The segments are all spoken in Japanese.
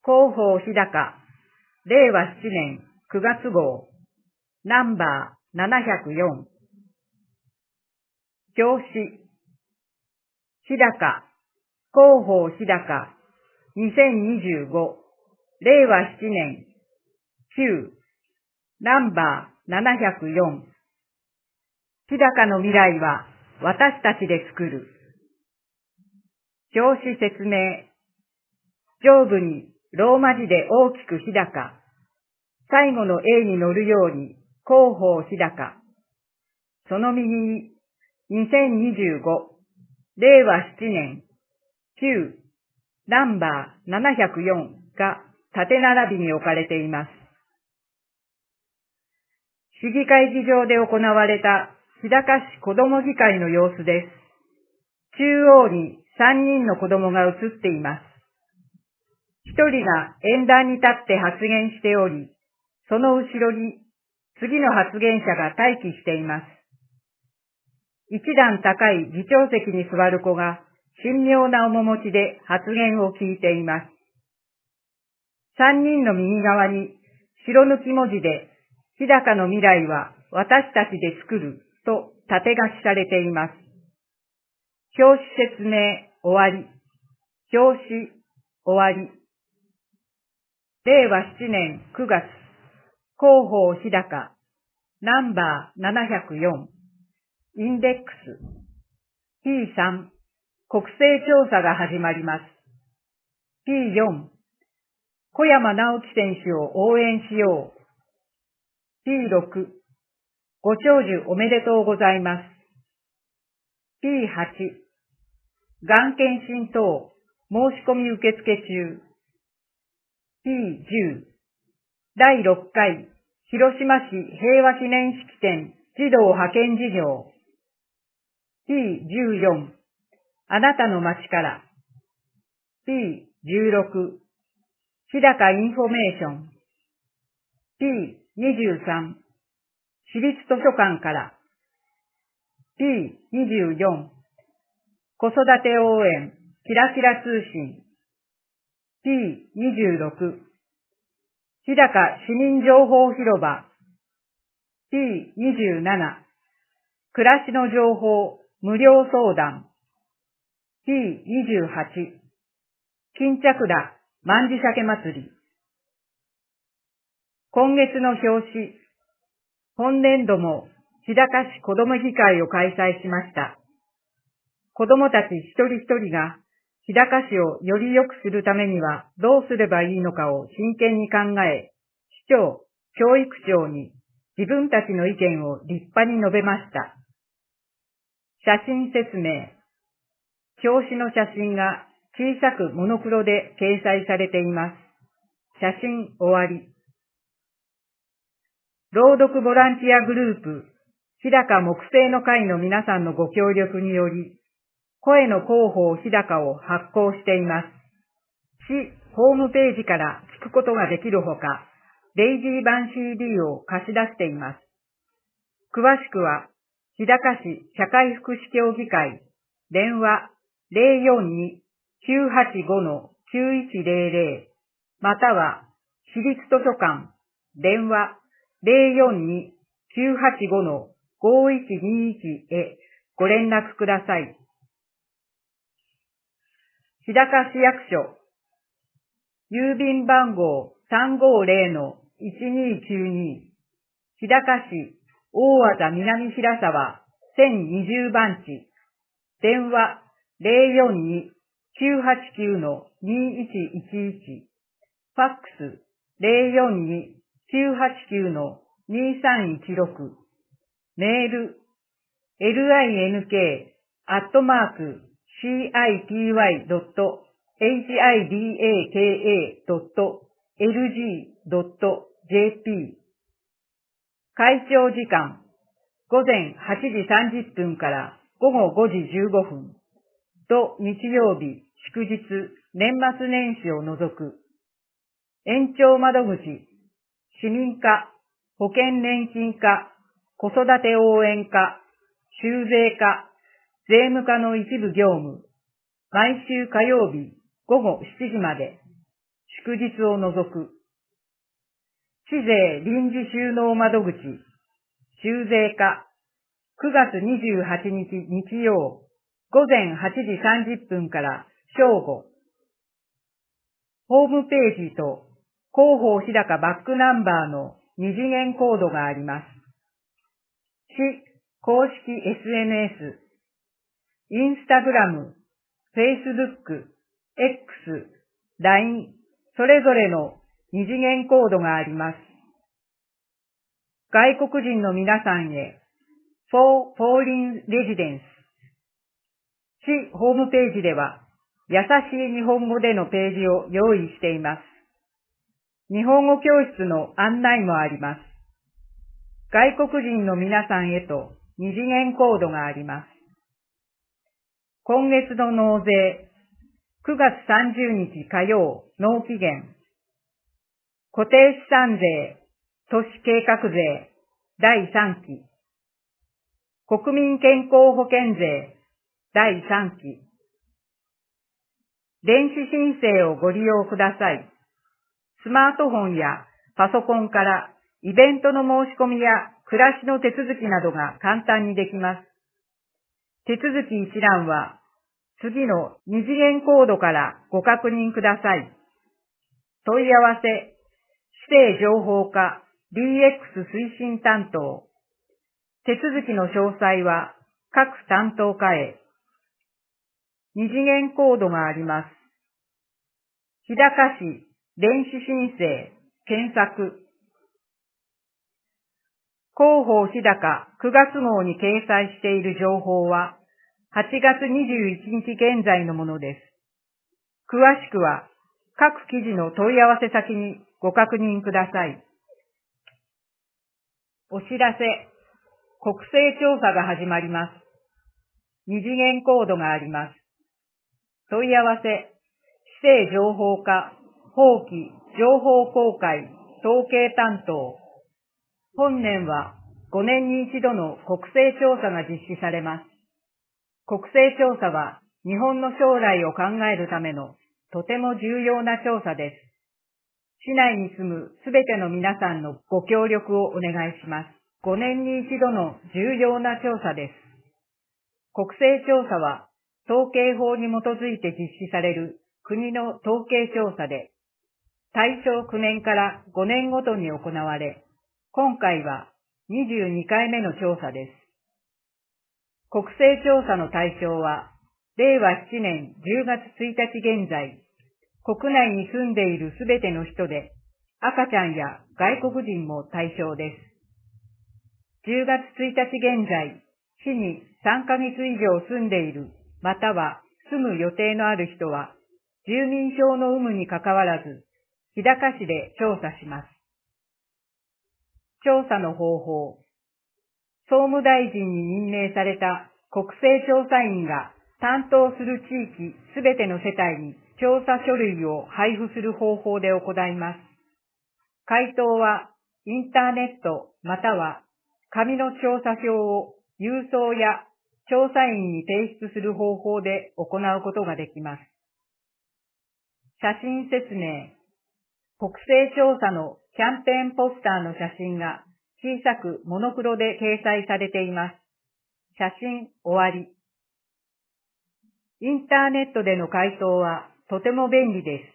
広報日高、令和7年9月号、ナンバー704。表紙。日高、広報日高、2025、令和7年9、ナンバー704。日高の未来は私たちで作る。表紙説明。上部にローマ字で大きく日高。最後の A に乗るように広報日高。その右に2025、令和7年9、ナンバー704が縦並びに置かれています。市議会議場で行われた日高市子ども議会の様子です。中央に3人の子供が写っています。1人が演壇に立って発言しており、その後ろに次の発言者が待機しています。一段高い議長席に座る子が神妙な面持ちで発言を聞いています。3人の右側に白抜き文字で日高の未来は私たちで作ると縦書きされています。表紙説明終わり。表紙終わり。令和7年9月、広報日高、ナンバー704、インデックス、P3、国勢調査が始まります。P4、小山直樹選手を応援しよう。P6、ご長寿おめでとうございます。P8、がん検診等、申し込み受付中。P10、第6回、広島市平和記念式典児童派遣事業。P14、あなたの街から。P16、日高インフォメーション。P23、市立図書館から。P24、子育て応援、キラキラ通信。P26、日高市民情報広場。P27、暮らしの情報、無料相談。P28、巾着田、万事鮭祭り。今月の表紙。本年度も日高市子ども議会を開催しました。子どもたち一人一人が日高市をより良くするためにはどうすればいいのかを真剣に考え、市長、教育長に自分たちの意見を立派に述べました。写真説明。表紙の写真が小さくモノクロで掲載されています。写真終わり。朗読ボランティアグループ、日高木星の会の皆さんのご協力により、声の広報日高を発行しています。市ホームページから聞くことができるほか、デイジー版 CD を貸し出しています。詳しくは、日高市社会福祉協議会、電話 042-985-9100 または、市立図書館、電話 042-985-5121 へご連絡ください。日高市役所、郵便番号 350-1292 日高市大和田南平沢1020番地、電話 042-989-2111 ファックス 042-989-2316 メール link.city.hidaka.lg.jp 会長時間午前8時30分から午後5時15分と日曜日、祝日、年末年始を除く延長窓口、市民課、保険年金課、子育て応援課、収税課、税務課の一部業務、毎週火曜日午後7時まで、 祝日を除く。市税臨時収納窓口、収税課、9月28日日曜、午前8時30分から正午。ホームページと広報日高バックナンバーの二次元コードがあります。市公式 SNS、インスタグラム、フェイスブック、X、LINE、それぞれの二次元コードがあります。外国人の皆さんへ、for foreign residents。市ホームページでは、優しい日本語でのページを用意しています。日本語教室の案内もあります。外国人の皆さんへと二次元コードがあります。今月の納税、9月30日火曜、納期限。固定資産税、都市計画税、第3期。国民健康保険税、第3期。電子申請をご利用ください。スマートフォンやパソコンからイベントの申し込みや暮らしの手続きなどが簡単にできます。手続き一覧は次の二次元コードからご確認ください。問い合わせ、市政情報課 DX 推進担当。手続きの詳細は各担当課へ。二次元コードがあります。日高市電子申請検索。広報日高9月号に掲載している情報は8月21日現在のものです。詳しくは各記事の問い合わせ先にご確認ください。お知らせ、国勢調査が始まります。二次元コードがあります。問い合わせ、市政情報課、法規、情報公開、統計担当。本年は5年に一度の国勢調査が実施されます。国勢調査は日本の将来を考えるためのとても重要な調査です。市内に住むすべての皆さんのご協力をお願いします。5年に一度の重要な調査です。国勢調査は統計法に基づいて実施される国の統計調査で、大正9年から5年ごとに行われ、今回は22回目の調査です。国勢調査の対象は、令和7年10月1日現在、国内に住んでいるすべての人で、赤ちゃんや外国人も対象です。10月1日現在、市に3ヶ月以上住んでいる、または住む予定のある人は、住民票の有無にかかわらず、日高市で調査します。調査の方法。総務大臣に任命された国勢調査員が担当する地域すべての世帯に調査書類を配布する方法で行います。回答はインターネットまたは紙の調査票を郵送や調査員に提出する方法で行うことができます。写真説明。国勢調査のキャンペーンポスターの写真が小さくモノクロで掲載されています。写真終わり。インターネットでの回答はとても便利です。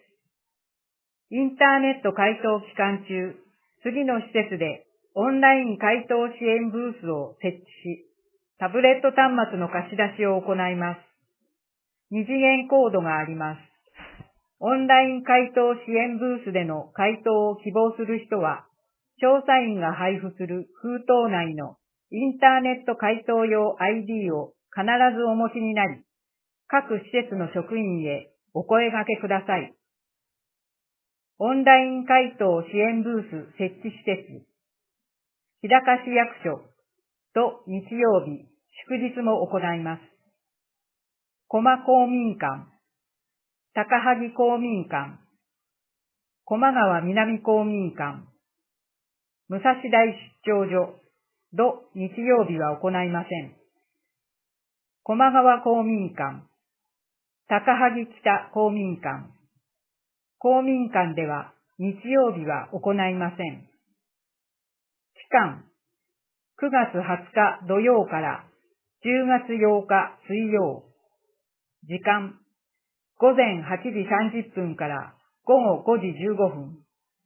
インターネット回答期間中、次の施設でオンライン回答支援ブースを設置し、タブレット端末の貸し出しを行います。二次元コードがあります。オンライン回答支援ブースでの回答を希望する人は、調査員が配布する封筒内のインターネット回答用 ID を必ずお持ちになり、各施設の職員へお声掛けください。オンライン回答支援ブース設置施設、日高市役所と日曜日、祝日も行います。駒公民館、高萩公民館、駒川南公民館、武蔵大出張所、日曜日は行いません。駒川公民館、高萩北公民館、 公民館では日曜日は行いません。期間、9月20日土曜から10月8日水曜。時間、午前8時30分から午後5時15分。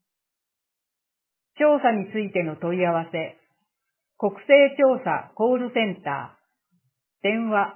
調査についての問い合わせ、国勢調査コールセンター、電話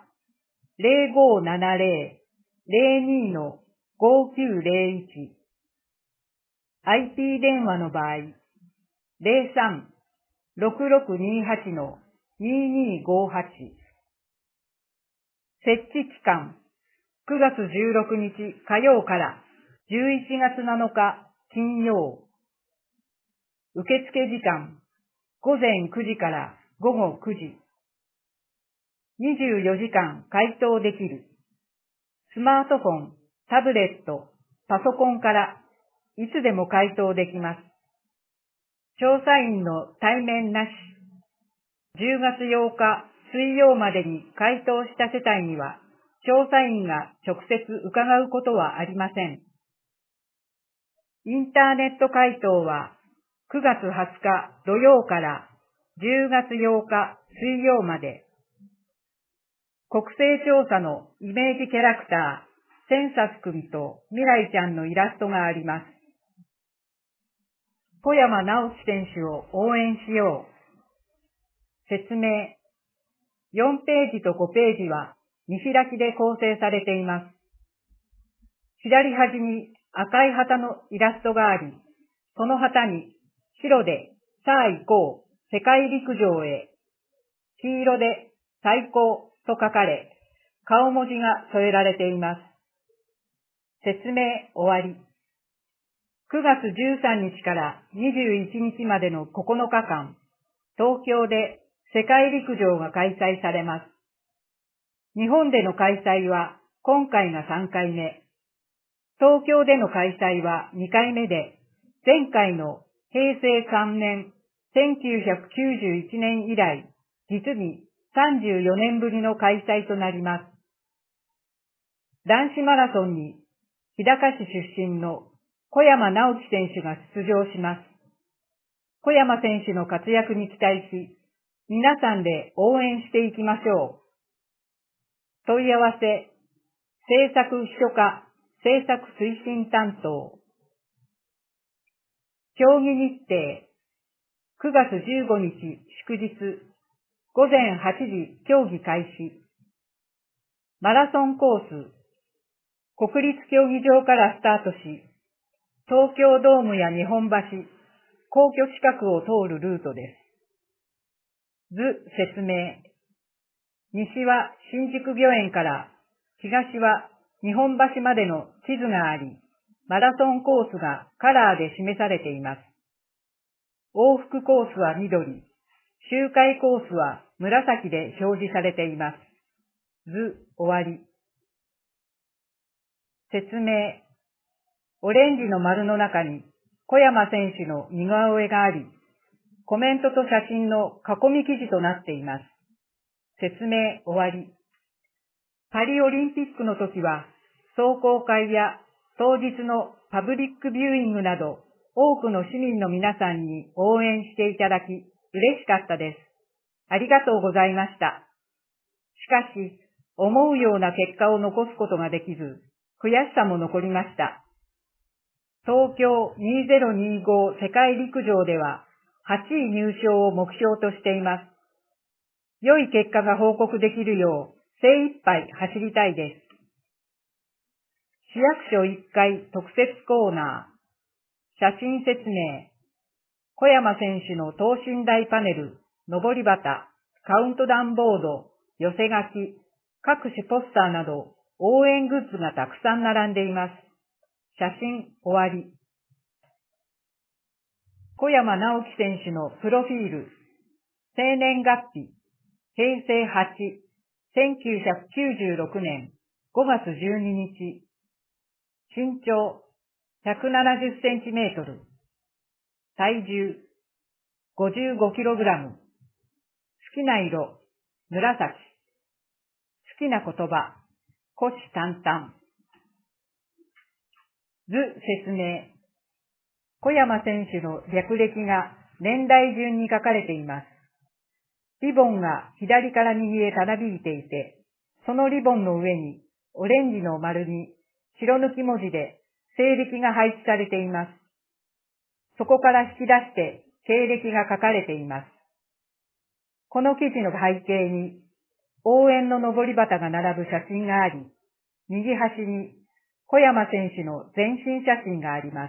0570-02-5901、IP 電話の場合、03-6628-2258。設置期間、9月16日火曜から11月7日金曜。受付時間、午前9時から午後9時。24時間回答できる。スマートフォン、タブレット、パソコンからいつでも回答できます。調査員の対面なし。10月8日水曜までに回答した世帯には、調査員が直接伺うことはありません。インターネット回答は9月20日土曜から10月8日水曜まで。国勢調査のイメージキャラクター、センサス組と未来ちゃんのイラストがあります。小山直樹選手を応援しよう。説明。4ページと5ページは見開きで構成されています。左端に赤い旗のイラストがあり、その旗に白でさあ行こう、世界陸上へ、黄色で最高と書かれ、顔文字が添えられています。説明終わり。9月13日から21日までの9日間、東京で世界陸上が開催されます。日本での開催は今回が3回目。東京での開催は2回目で、前回の平成3年、1991年以来、実に34年ぶりの開催となります。男子マラソンに日高市出身の小山直樹選手が出場します。小山選手の活躍に期待し、皆さんで応援していきましょう。問い合わせ、政策秘書課、政策推進担当。競技日程、9月15日祝日、午前8時競技開始。マラソンコース、国立競技場からスタートし、東京ドームや日本橋、皇居近くを通るルートです。図説明。西は新宿御苑から東は日本橋までの地図があり、マラソンコースがカラーで示されています。往復コースは緑、周回コースは紫で表示されています。図終わり。説明。オレンジの丸の中に小山選手の似顔絵があり、コメントと写真の囲み記事となっています。説明終わり。パリオリンピックの時は、壮行会や当日のパブリックビューイングなど、多くの市民の皆さんに応援していただき、嬉しかったです。ありがとうございました。しかし、思うような結果を残すことができず、悔しさも残りました。東京2025世界陸上では、8位入賞を目標としています。良い結果が報告できるよう、精一杯走りたいです。市役所1階特設コーナー、写真説明、小山選手の等身大パネル、上り旗、カウントダウンボード、寄せ書き、各種ポスターなど応援グッズがたくさん並んでいます。写真終わり。小山直樹選手のプロフィール、生年月日、平成8、1996年5月12日、身長170センチメートル、体重55キログラム、好きな色、紫、好きな言葉、虎視眈々。 図説明。小山選手の略歴が年代順に書かれています。リボンが左から右へたなびいていて、そのリボンの上にオレンジの丸に白抜き文字で西暦が配置されています。そこから引き出して経歴が書かれています。この記事の背景に応援の上り旗が並ぶ写真があり、右端に小山選手の全身写真があります。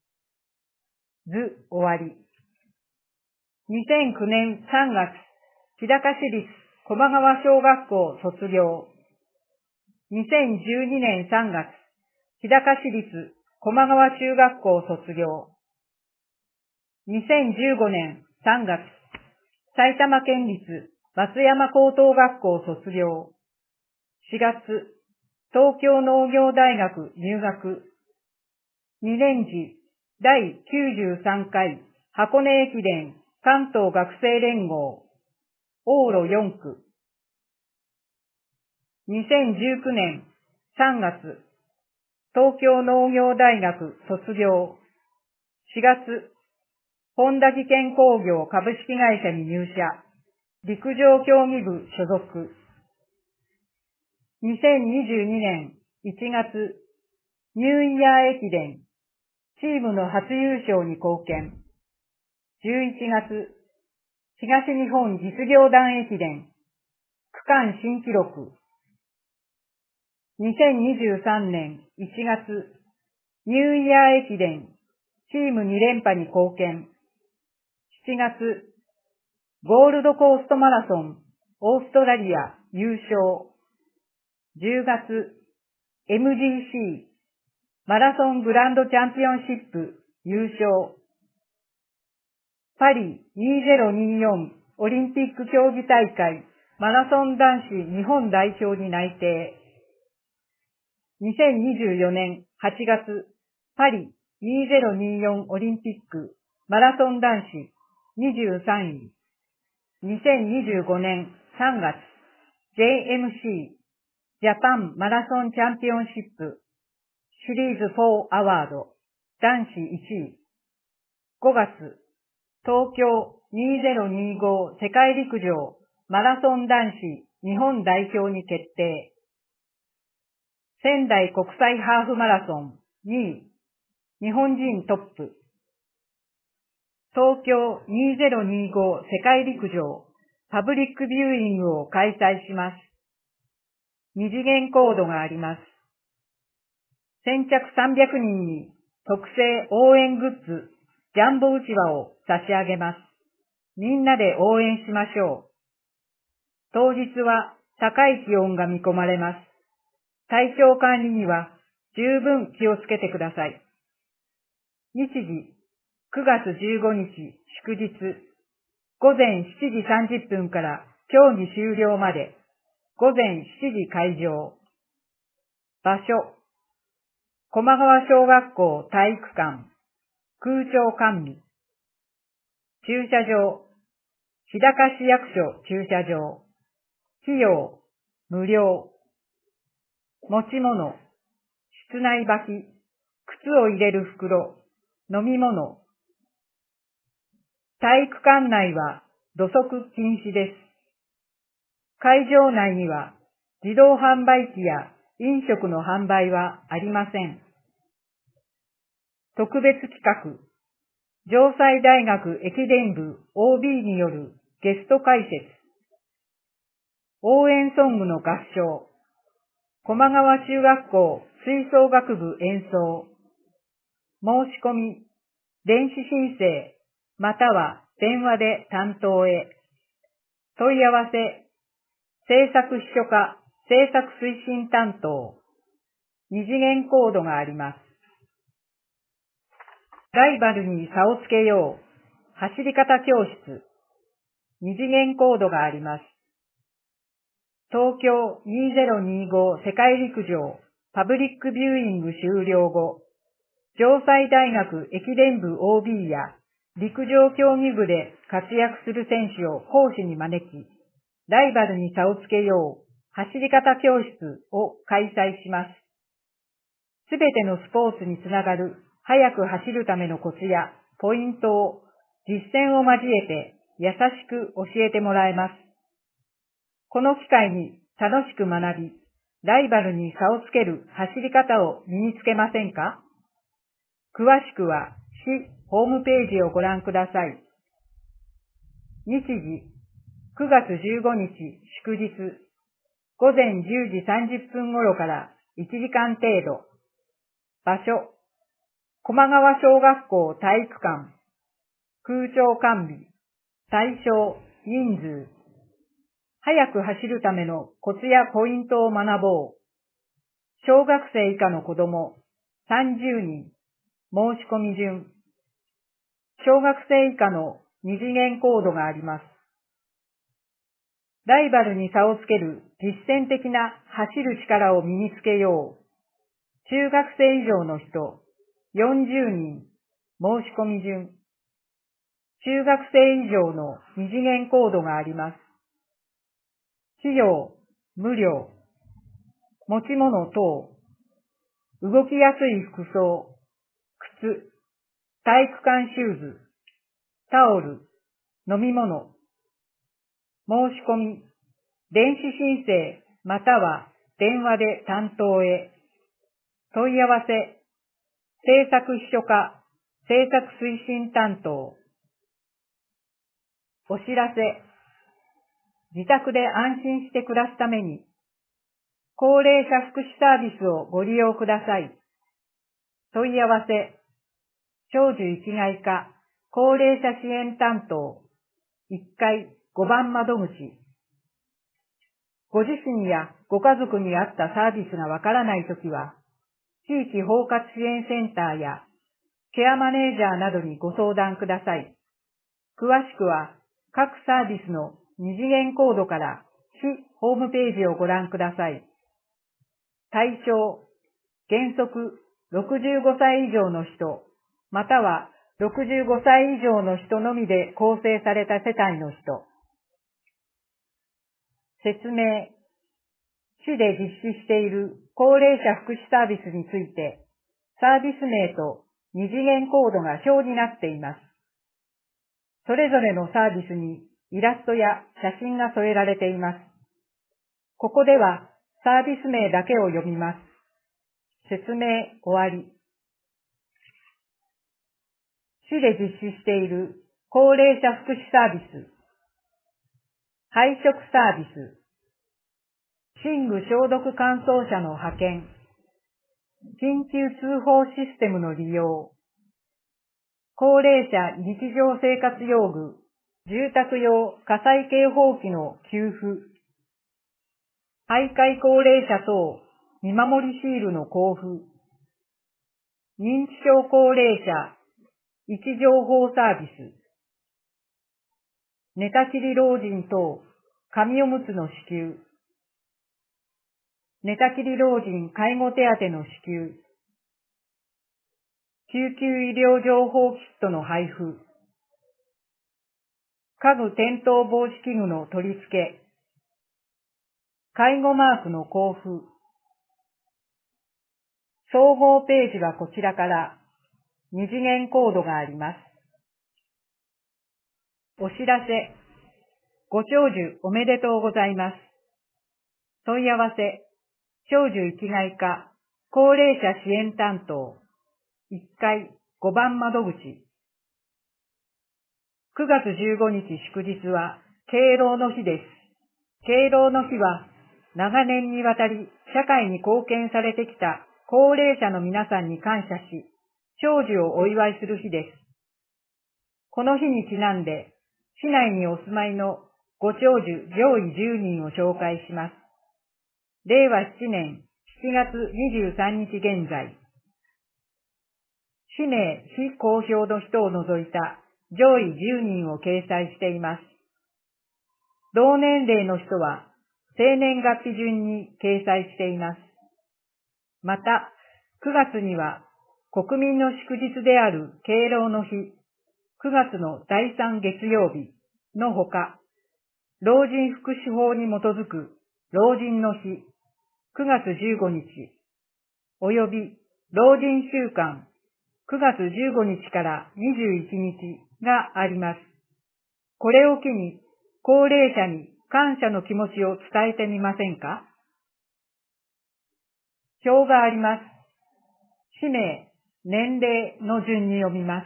図終わり。2009年3月、日高市立駒川小学校卒業。2012年3月、日高市立駒川中学校卒業。2015年3月、埼玉県立松山高等学校卒業。4月、東京農業大学入学。2年時、第93回箱根駅伝関東学生連合、往路4区。2019年3月、東京農業大学卒業。4月、本田技研工業株式会社に入社。陸上競技部所属。2022年1月、ニューイヤー駅伝、チームの初優勝に貢献。11月、東日本実業団駅伝、区間新記録。2023年1月、ニューイヤー駅伝、チーム2連覇に貢献。7月、ゴールドコーストマラソン、オーストラリア優勝。10月、MGC、マラソングランドチャンピオンシップ優勝。パリ2024オリンピック競技大会マラソン男子日本代表に内定。2024年8月、パリ2024オリンピックマラソン男子23位。2025年3月、JMC ジャパンマラソンチャンピオンシップシリーズ4アワード男子1位。5月、東京2025世界陸上マラソン男子日本代表に決定。仙台国際ハーフマラソン2位、日本人トップ。東京2025世界陸上パブリックビューイングを開催します。二次元コードがあります。先着300人に特製応援グッズジャンボうちわを差し上げます。みんなで応援しましょう。当日は高い気温が見込まれます。体調管理には十分気をつけてください。日時9月15日祝日午前7時30分から競技終了まで午前7時開場。場所駒川小学校体育館空調管理。駐車場日高市役所駐車場。費用無料。持ち物室内履き靴を入れる袋飲み物。体育館内は土足禁止です。会場内には自動販売機や飲食の販売はありません。特別企画、城西大学駅伝部 OB によるゲスト解説。応援ソングの合唱。駒川中学校吹奏楽部演奏。申し込み、電子申請、または電話で担当へ。問い合わせ、制作秘書課制作推進担当。二次元コードがあります。ライバルに差をつけよう。走り方教室。二次元コードがあります。東京2025世界陸上パブリックビューイング終了後、城西大学駅伝部 OB や陸上競技部で活躍する選手を講師に招き、ライバルに差をつけよう走り方教室を開催します。 すべてのスポーツにつながる速く走るためのコツやポイントを実践を交えて優しく教えてもらえます。この機会に楽しく学び、ライバルに差をつける走り方を身につけませんか？詳しくは市ホームページをご覧ください。日時、9月15日祝日、午前10時30分頃から1時間程度。場所、駒川小学校体育館。空調完備。対象、人数。速く走るためのコツやポイントを学ぼう。小学生以下の子供、30人。申し込み順。小学生以下の二次元コードがあります。ライバルに差をつける実践的な走る力を身につけよう。中学生以上の人、40人。申し込み順。中学生以上の二次元コードがあります。費用、無料。持ち物等。動きやすい服装。靴。体育館シューズ。タオル。飲み物。申し込み。電子申請または電話で担当へ。問い合わせ。制作秘書課、制作推進担当。お知らせ。自宅で安心して暮らすために、高齢者福祉サービスをご利用ください。問い合わせ。長寿生きがい課、高齢者支援担当。1階5番窓口。ご自身やご家族に合ったサービスがわからないときは、地域包括支援センターやケアマネージャーなどにご相談ください。詳しくは各サービスの二次元コードから市ホームページをご覧ください。対象、原則65歳以上の人、または65歳以上の人のみで構成された世帯の人。説明。市で実施している高齢者福祉サービスについて、サービス名と二次元コードが表になっています。それぞれのサービスにイラストや写真が添えられています。ここではサービス名だけを読みます。説明終わり。市で実施している高齢者福祉サービス。配食サービス。寝具消毒乾燥車の派遣。緊急通報システムの利用。高齢者日常生活用具、住宅用火災警報器の給付。徘徊高齢者等見守りシールの交付。認知症高齢者位置情報サービス。寝たきり老人等紙おむつの支給。寝たきり老人介護手当の支給。救急医療情報キットの配布。家具転倒防止器具の取り付け。介護マークの交付。総合ページはこちらから二次元コードがあります。お知らせ。ご長寿おめでとうございます。問い合わせ。長寿生きがい課、高齢者支援担当。1階5番窓口。9月15日祝日は敬老の日です。敬老の日は長年にわたり社会に貢献されてきた高齢者の皆さんに感謝し、長寿をお祝いする日です。この日にちなんで、市内にお住まいのご長寿上位10人を紹介します。令和7年7月23日現在。氏名非公表の人を除いた上位10人を掲載しています。同年齢の人は生年月日順に掲載しています。また、9月には国民の祝日である敬老の日、9月の第3月曜日のほか、老人福祉法に基づく老人の日、9月15日、および老人週間9月15日から21日があります。これを機に高齢者に感謝の気持ちを伝えてみませんか？表があります。氏名、年齢の順に読みます。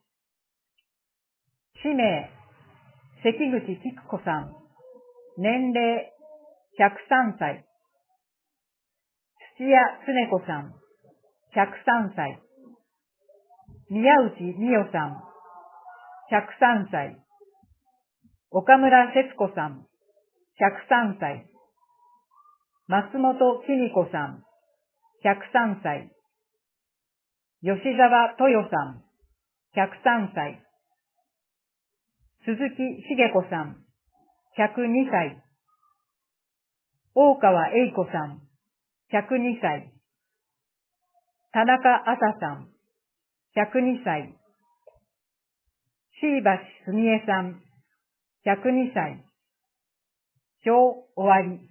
氏名、関口菊子さん。年齢、103歳。土屋常子さん。103歳。宮内美代さん。103歳。岡村節子さん。103歳。松本紀美子さん。103歳。吉沢豊さん。103歳。鈴木茂子さん。102歳。大川栄子さん。102歳。田中麻さん。102歳。椎橋すみえさん。102歳。表終わり。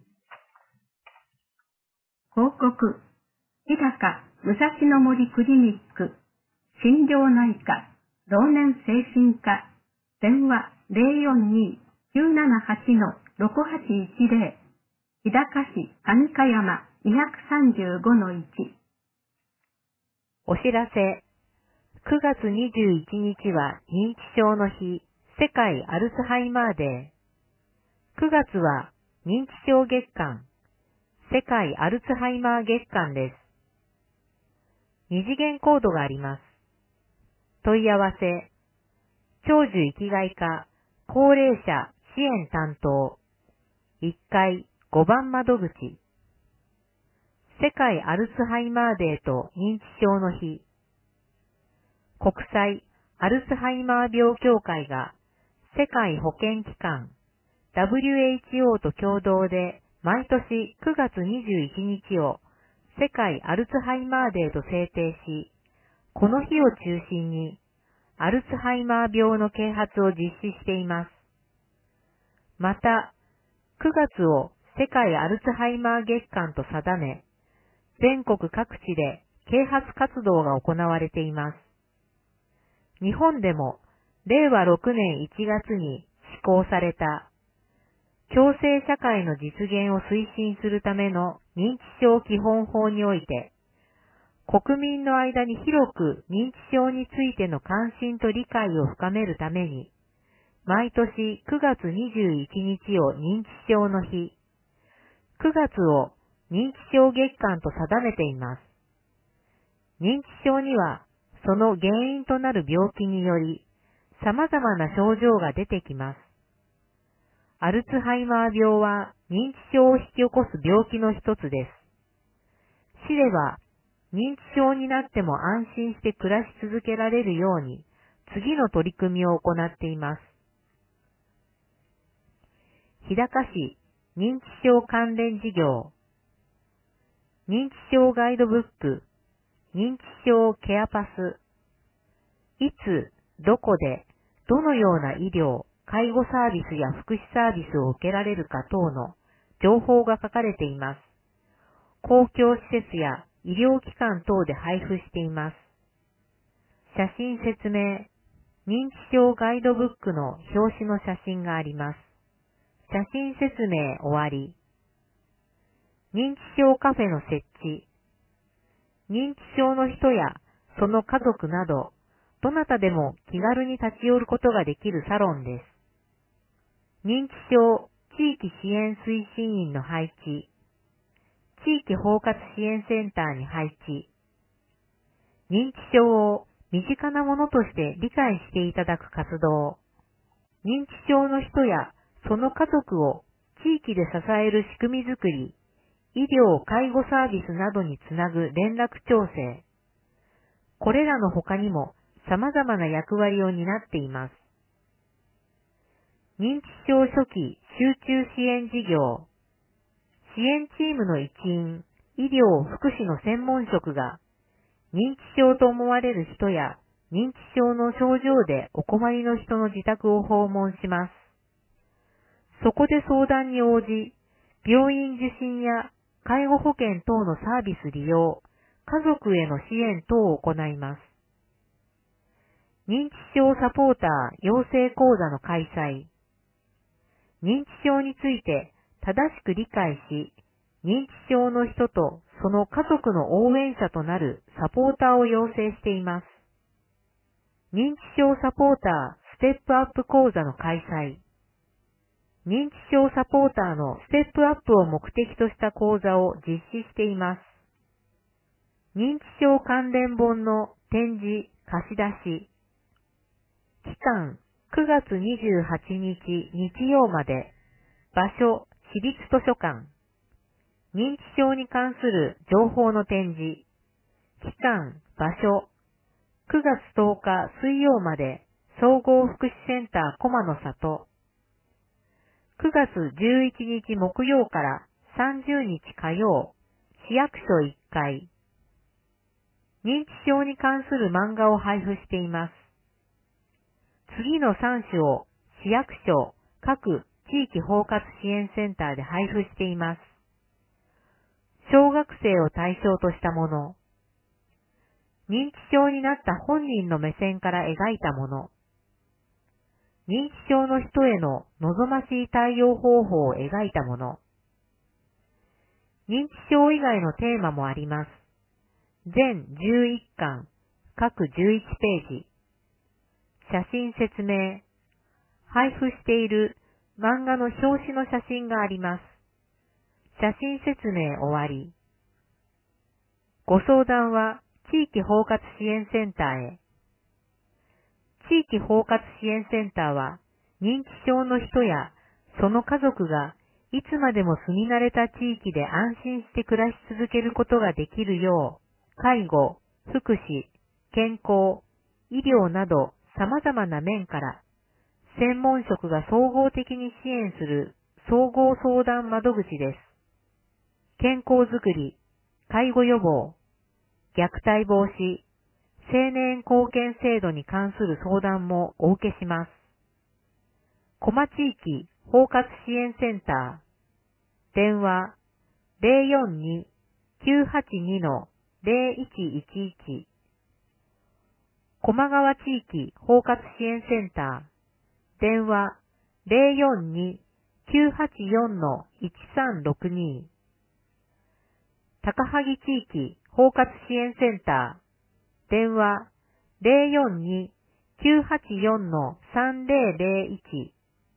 報告。日高武蔵野森クリニック心療内科老年精神科電話 042-978-6810 日高市上香山 235-1。 お知らせ。9月21日は認知症の日、世界アルツハイマーデー。9月は認知症月間、世界アルツハイマー月間です。二次元コードがあります。問い合わせ、長寿生きがい科高齢者支援担当、1階5番窓口。世界アルツハイマーデーと認知症の日。国際アルツハイマー病協会が世界保健機関 WHO と共同で毎年9月21日を世界アルツハイマーデーと制定し、この日を中心にアルツハイマー病の啓発を実施しています。また、9月を世界アルツハイマー月間と定め、全国各地で啓発活動が行われています。日本でも令和6年1月に施行された共生社会の実現を推進するための認知症基本法において、国民の間に広く認知症についての関心と理解を深めるために、毎年9月21日を認知症の日、9月を認知症月間と定めています。認知症には、その原因となる病気により、様々な症状が出てきます。アルツハイマー病は認知症を引き起こす病気の一つです。市では、認知症になっても安心して暮らし続けられるように、次の取り組みを行っています。日高市認知症関連事業、認知症ガイドブック、認知症ケアパス、いつ、どこで、どのような医療、介護サービスや福祉サービスを受けられるか等の情報が書かれています。公共施設や医療機関等で配布しています。写真説明、認知症ガイドブックの表紙の写真があります。写真説明終わり。認知症カフェの設置。認知症の人やその家族など、どなたでも気軽に立ち寄ることができるサロンです。認知症地域支援推進員の配置。地域包括支援センターに配置。認知症を身近なものとして理解していただく活動。認知症の人やその家族を地域で支える仕組みづくり、医療・介護サービスなどにつなぐ連絡調整。これらの他にも様々な役割を担っています。認知症初期集中支援事業。支援チームの一員、医療・福祉の専門職が、認知症と思われる人や認知症の症状でお困りの人の自宅を訪問します。そこで相談に応じ、病院受診や介護保険等のサービス利用、 家族への支援等を行います。認知症サポーター養成講座の開催。認知症について正しく理解し、認知症の人とその家族の応援者となるサポーターを養成しています。認知症サポーターステップアップ講座の開催。認知症サポーターのステップアップを目的とした講座を実施しています。認知症関連本の展示、貸し出し。期間9月28日日曜まで。場所、市立図書館。認知症に関する情報の展示。期間、場所。9月10日水曜まで。総合福祉センター駒の里。9月11日木曜から30日火曜。市役所1階。認知症に関する漫画を配布しています。次の3種を市役所、各地域包括支援センターで配布しています。小学生を対象としたもの。認知症になった本人の目線から描いたもの。認知症の人への望ましい対応方法を描いたもの。認知症以外のテーマもあります。全11巻、各11ページ。写真説明。配布している漫画の表紙の写真があります。写真説明終わり。ご相談は地域包括支援センターへ。地域包括支援センターは認知症の人やその家族がいつまでも住み慣れた地域で安心して暮らし続けることができるよう、介護、福祉、健康、医療など様々な面から専門職が総合的に支援する総合相談窓口です。健康づくり、介護予防、虐待防止、青年貢献制度に関する相談もお受けします。駒地域包括支援センター、電話 042-982-0111 駒川地域包括支援センター、電話 042-984-1362 高萩地域包括支援センター、電話 042-984-3001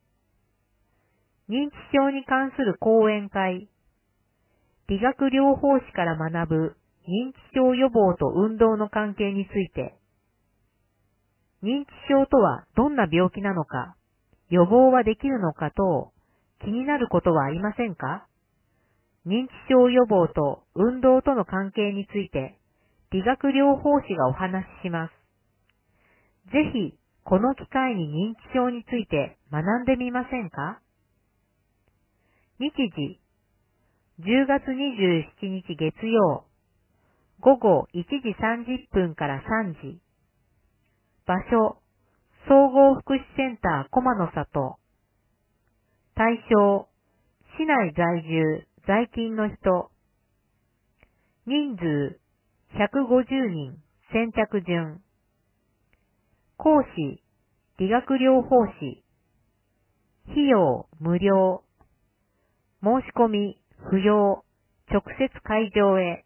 認知症に関する講演会、理学療法士から学ぶ認知症予防と運動の関係について、認知症とはどんな病気なのか、予防はできるのか等、気になることはありませんか？認知症予防と運動との関係について、理学療法士がお話しします。ぜひ、この機会に認知症について学んでみませんか？日時、10月27日月曜、午後1時30分から3時。場所、総合福祉センター駒の里。対象、市内在住、在勤の人。人数、150人、先着順。講師、理学療法士。費用、無料。申し込み、不要。直接会場へ。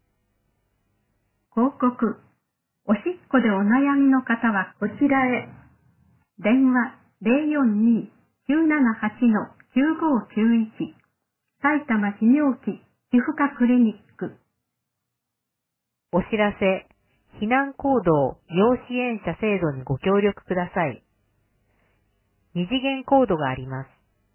広告。おしっこでお悩みの方はこちらへ。電話 042-978-9591 埼玉泌尿器皮膚科クリニック。 お知らせ、避難行動要支援者制度にご協力ください。二次元コードがあります。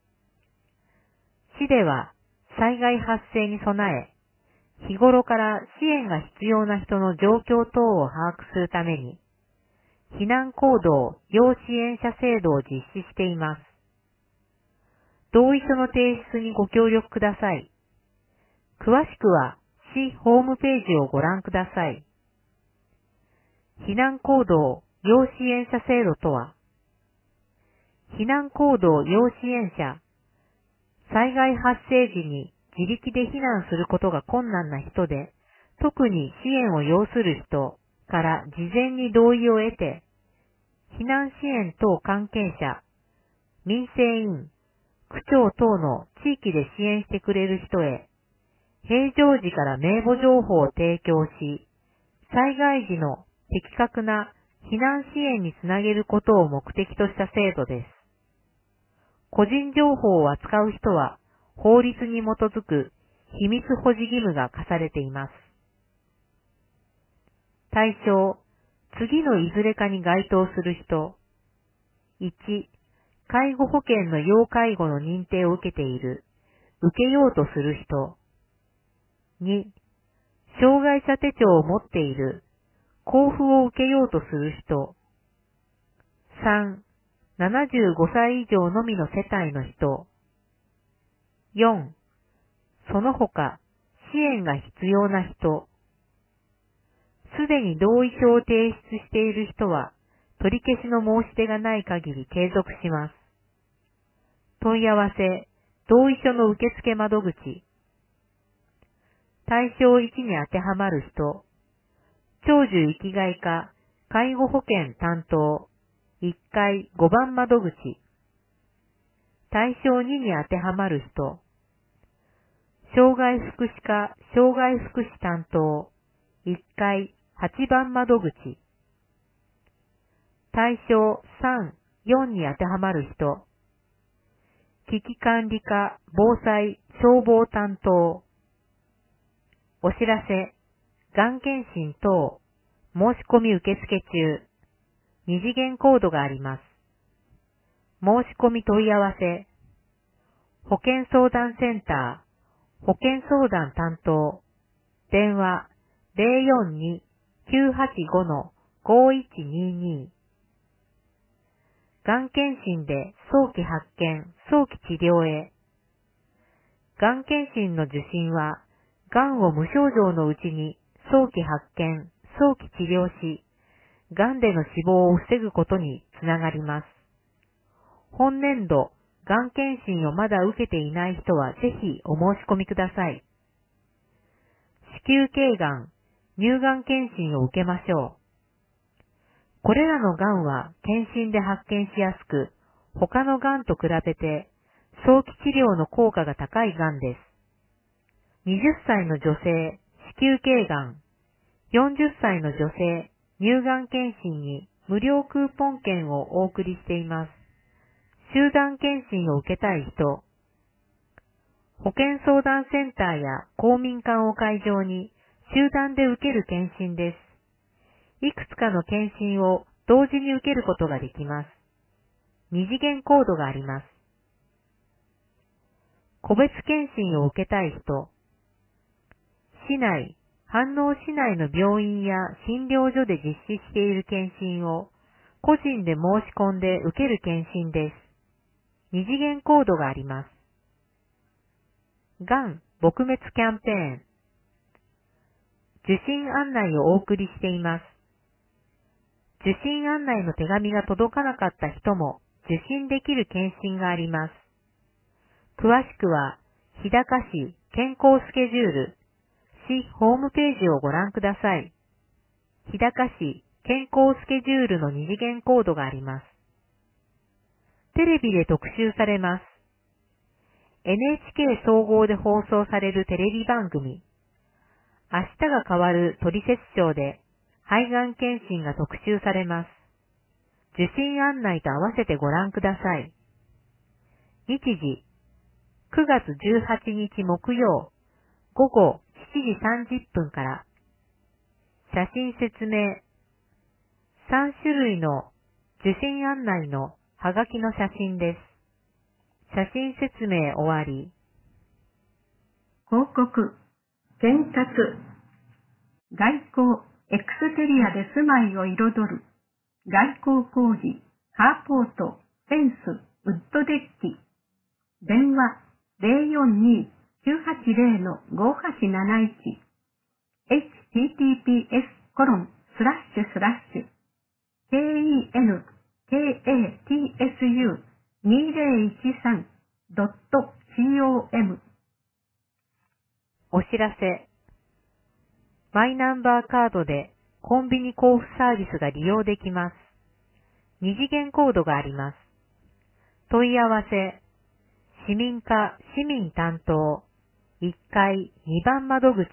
市では災害発生に備え、日頃から支援が必要な人の状況等を把握するために、避難行動要支援者制度を実施しています。同意書の提出にご協力ください。詳しくは市ホームページをご覧ください。避難行動要支援者制度とは、避難行動要支援者、災害発生時に自力で避難することが困難な人で、 特に支援を要する人から事前に同意を得て、避難支援等関係者、民生委員、区長等の地域で支援してくれる人へ、平常時から名簿情報を提供し、災害時の的確な避難支援につなげることを目的とした制度です。個人情報を扱う人は法律に基づく秘密保持義務が課されています。対象、次のいずれかに該当する人。1、介護保険の要介護の認定を受けている、受けようとする人。2、障害者手帳を持っている、交付を受けようとする人。3、75歳以上のみの世帯の人。4、その他、支援が必要な人。すでに同意書を提出している人は、取り消しの申し出がない限り継続します。問い合わせ、同意書の受付窓口。対象1に当てはまる人。長寿生きがい課、介護保険担当、1階5番窓口。対象2に当てはまる人。障害福祉課、障害福祉担当、1階8番窓口。対象3、4に当てはまる人。危機管理課、防災、消防担当。お知らせ、がん検診等、申し込み受付中。二次元コードがあります。申し込み問い合わせ。保健相談センター、保健相談担当。電話、042-985-5122。がん検診で早期発見、早期治療へ。がん検診の受診は、がんを無症状のうちに早期発見、早期治療し、がんでの死亡を防ぐことにつながります。本年度、がん検診をまだ受けていない人はぜひお申し込みください。子宮頸がん、乳がん検診を受けましょう。これらのがんは検診で発見しやすく、他のがんと比べて早期治療の効果が高いがんです。20歳の女性、子宮頸がん、40歳の女性、乳がん検診に無料クーポン券をお送りしています。集団検診を受けたい人、保健相談センターや公民館を会場に集団で受ける検診です。いくつかの検診を同時に受けることができます。二次元コードがあります。個別検診を受けたい人、市内、飯能市内の病院や診療所で実施している検診を個人で申し込んで受ける検診です。二次元コードがあります。がん撲滅キャンペーン。受診案内をお送りしています。受診案内の手紙が届かなかった人も受診できる検診があります。詳しくは、日高市健康スケジュール、市ホームページをご覧ください。日高市健康スケジュールの二次元コードがあります。テレビで特集されます。NHK 総合で放送されるテレビ番組。明日が変わるトリセツショーで肺がん検診が特集されます。受診案内と合わせてご覧ください。日時、9月18日木曜、午後7時30分から。写真説明。3種類の受診案内のはがきの写真です。写真説明終わり。 広告、建設、外交、エクステリアで住まいを彩る、外交工事、カーポート、フェンス、ウッドデッキ。電話、042-980-5871。https://kenkatsu2013.com。 お知らせ。 マイナンバーカードでコンビニ交付サービスが利用できます。二次元コードがあります。問い合わせ、市民課市民担当、1階2番窓口。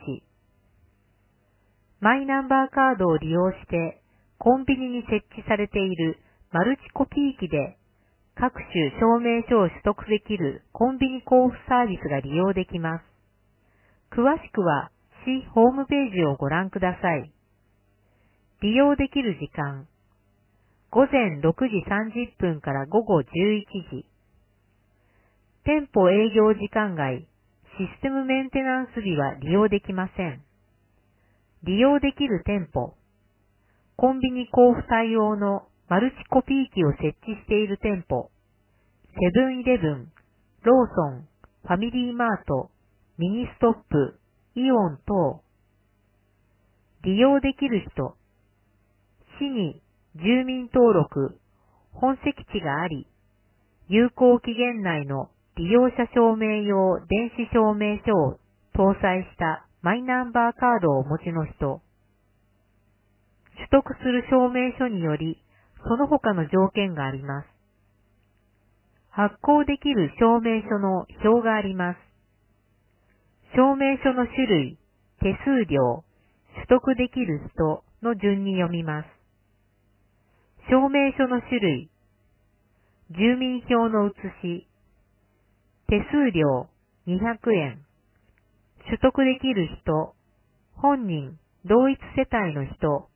マイナンバーカードを利用してコンビニに設置されているマルチコピー機で各種証明書を取得できるコンビニ交付サービスが利用できます。詳しくは市ホームページをご覧ください。利用できる時間、午前6時30分から午後11時。店舗営業時間外、システムメンテナンス日は利用できません。利用できる店舗、コンビニ交付対応のマルチコピー機を設置している店舗、セブンイレブン、ローソン、ファミリーマート、ミニストップ、イオン等。利用できる人、市に住民登録、本籍地があり、有効期限内の利用者証明用電子証明書を搭載したマイナンバーカードをお持ちの人、取得する証明書により、その他の条件があります。発行できる証明書の表があります。証明書の種類、手数料、取得できる人の順に読みます。証明書の種類、住民票の写し、手数料200円、取得できる人、本人、同一世帯の人、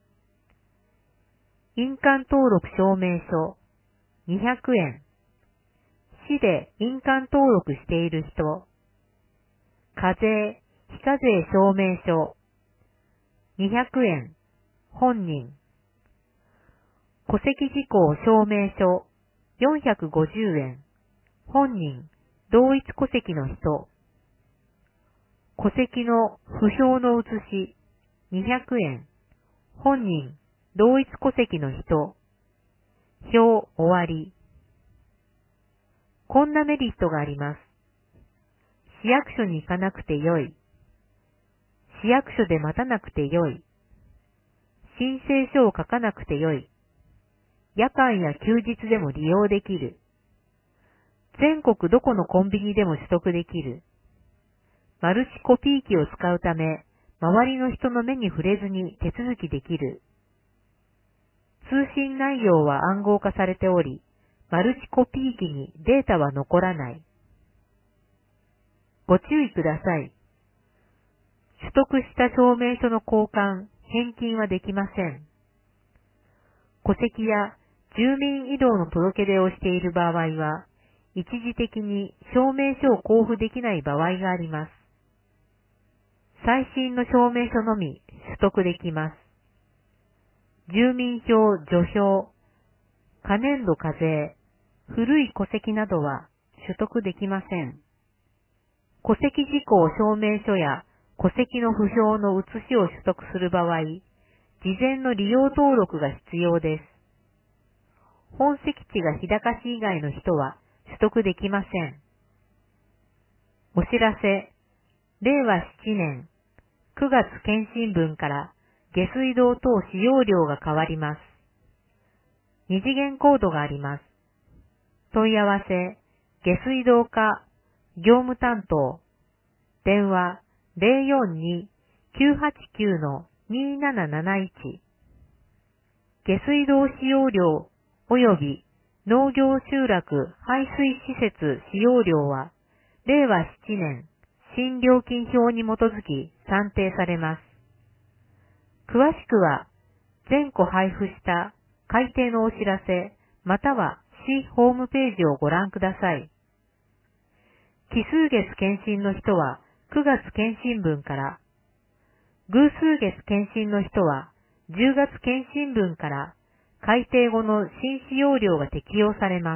印鑑登録証明書200円、市で印鑑登録している人、課税、非課税証明書200円、本人、戸籍事項証明書450円、本人、同一戸籍の人、戸籍の不評の写し200円、本人、同一戸籍の人、表終わり。こんなメリットがあります。市役所に行かなくてよい。市役所で待たなくてよい。申請書を書かなくてよい。夜間や休日でも利用できる。全国どこのコンビニでも取得できる。マルチコピー機を使うため、周りの人の目に触れずに手続きできる。通信内容は暗号化されており、マルチコピー機にデータは残らない。ご注意ください。取得した証明書の交換、返金はできません。戸籍や住民移動の届け出をしている場合は、一時的に証明書を交付できない場合があります。最新の証明書のみ取得できます。住民票、除票、可年度課税、古い戸籍などは取得できません。戸籍事項証明書や戸籍の不評の写しを取得する場合、事前の利用登録が必要です。本籍地が日高市以外の人は取得できません。お知らせ、令和7年9月検針分から下水道等使用料が変わります。二次元コードがあります。問い合わせ、下水道課、業務担当、電話 042-989-2771。下水道使用料及び農業集落排水施設使用料は、令和7年新料金表に基づき算定されます。詳しくは、前個配布した改定のお知らせ、または市ホームページをご覧ください。奇数月検診の人は9月検診分から、偶数月検診の人は10月検診分から改定後の新使用料が適用されます。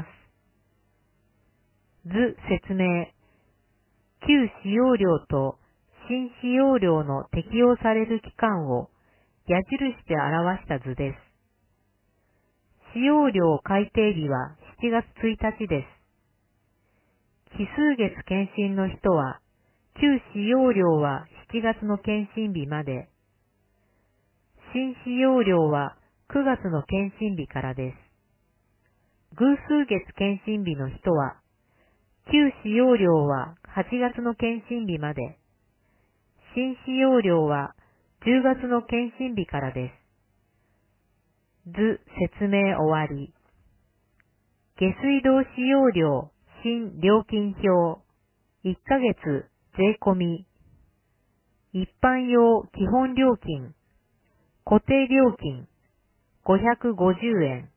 図説明。旧使用料と新使用料の適用される期間を矢印で表した図です。使用料改定日は7月1日です。奇数月検診の人は、旧使用料は7月の検診日まで新使用料は9月の検診日からです。偶数月検診日の人は、旧使用料は8月の検診日まで、新使用料は10月の検診日からです。図説明終わり。下水道使用料新料金表1ヶ月税込み。一般用基本料金固定料金550円。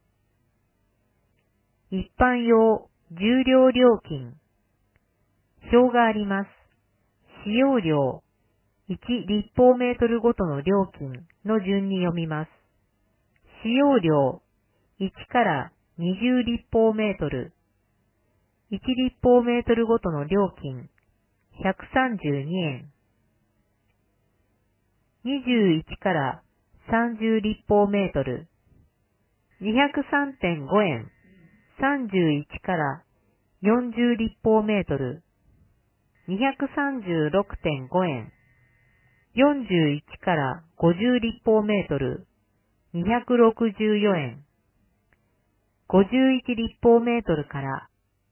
一般用重量料金表があります。使用量1立方メートルごとの料金の順に読みます。使用量1から20立方メートル。1立方メートルごとの料金132円。21から30立方メートル。203.5円。31から40立方メートル。236.5円。41から50立方メートル。264円。51立方メートルから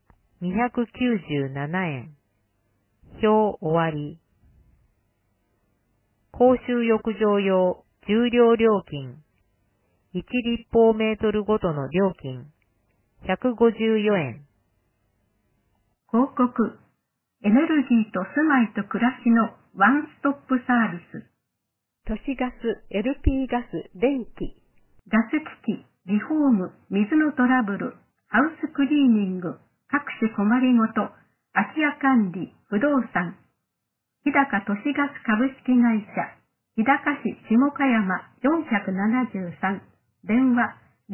297円。表終わり。公衆浴場用重量料金1立方メートルごとの料金154円。 広告、エネルギーと住まいと暮らしのワンストップサービス。 都市ガス、LP ガス、電気。 ガス機器、リフォーム、水のトラブル、ハウスクリーニング、各種困りごと、空き家管理、不動産。日高都市ガス株式会社、日高市下茅山473、電話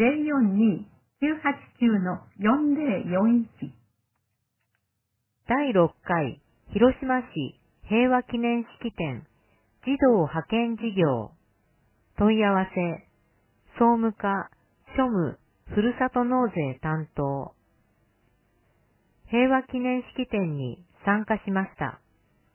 042-989-4041。 第6回広島市平和記念式典児童派遣事業問い合わせ総務課庶務ふるさと納税担当。平和記念式典に参加しました。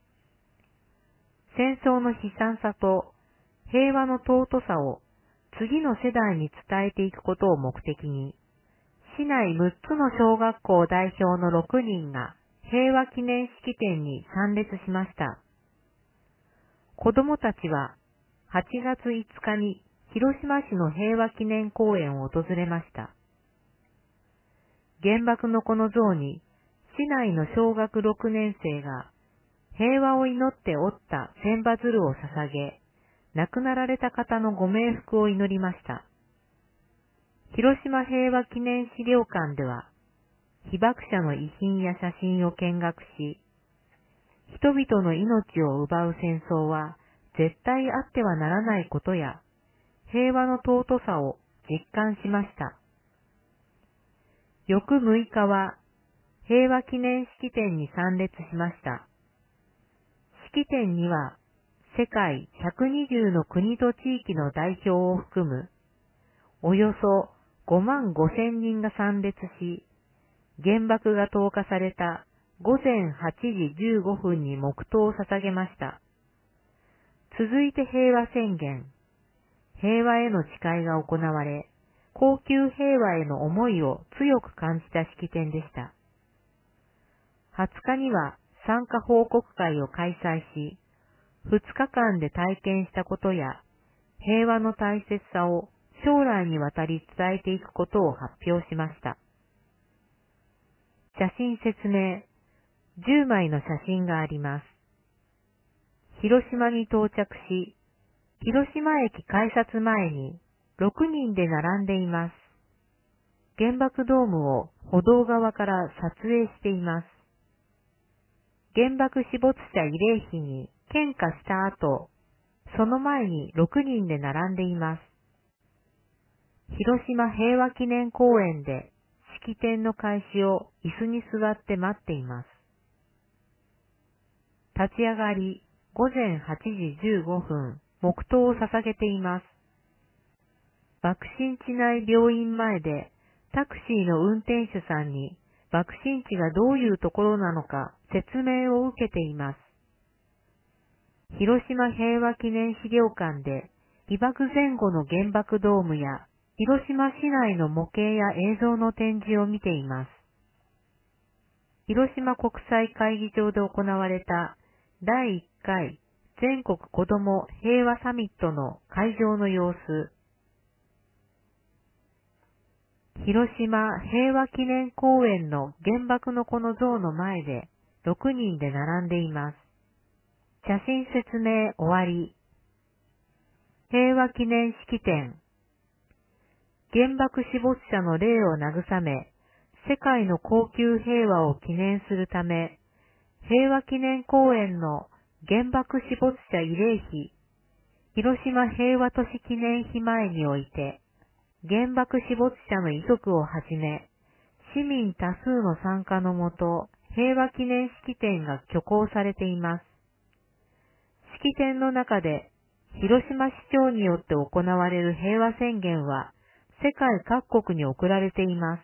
戦争の悲惨さと平和の尊さを次の世代に伝えていくことを目的に、市内6つの小学校代表の6人が平和記念式典に参列しました。子どもたちは8月5日に広島市の平和記念公園を訪れました。原爆の子の像に市内の小学6年生が平和を祈って折った千羽鶴を捧げ、亡くなられた方のご冥福を祈りました。広島平和記念資料館では、被爆者の遺品や写真を見学し、人々の命を奪う戦争は絶対あってはならないことや、平和の尊さを実感しました。翌6日は、平和記念式典に参列しました。式典には、世界120の国と地域の代表を含む、およそ5万5千人が参列し、原爆が投下された午前8時15分に黙祷を捧げました。続いて平和宣言、平和への誓いが行われ、恒久平和への思いを強く感じた式典でした。20日には参加報告会を開催し、2日間で体験したことや、平和の大切さを将来にわたり伝えていくことを発表しました。写真説明、10枚の写真があります。広島に到着し、広島駅改札前に6人で並んでいます。原爆ドームを歩道側から撮影しています。原爆死没者慰霊碑に献花した後、その前に6人で並んでいます。広島平和記念公園で式典の開始を椅子に座って待っています。立ち上がり、午前8時15分、黙祷を捧げています。爆心地内病院前でタクシーの運転手さんに爆心地がどういうところなのか説明を受けています。広島平和記念資料館で被爆前後の原爆ドームや広島市内の模型や映像の展示を見ています。広島国際会議場で行われた第1回全国子ども平和サミットの会場の様子。広島平和記念公園の原爆の子の像の前で6人で並んでいます。写真説明終わり。平和記念式典。原爆死没者の霊を慰め、世界の恒久平和を記念するため、平和記念公園の原爆死没者慰霊碑、広島平和都市記念碑前において、原爆死没者の遺族をはじめ、市民多数の参加のもと、平和記念式典が挙行されています。式典の中で、広島市長によって行われる平和宣言は、世界各国に送られています。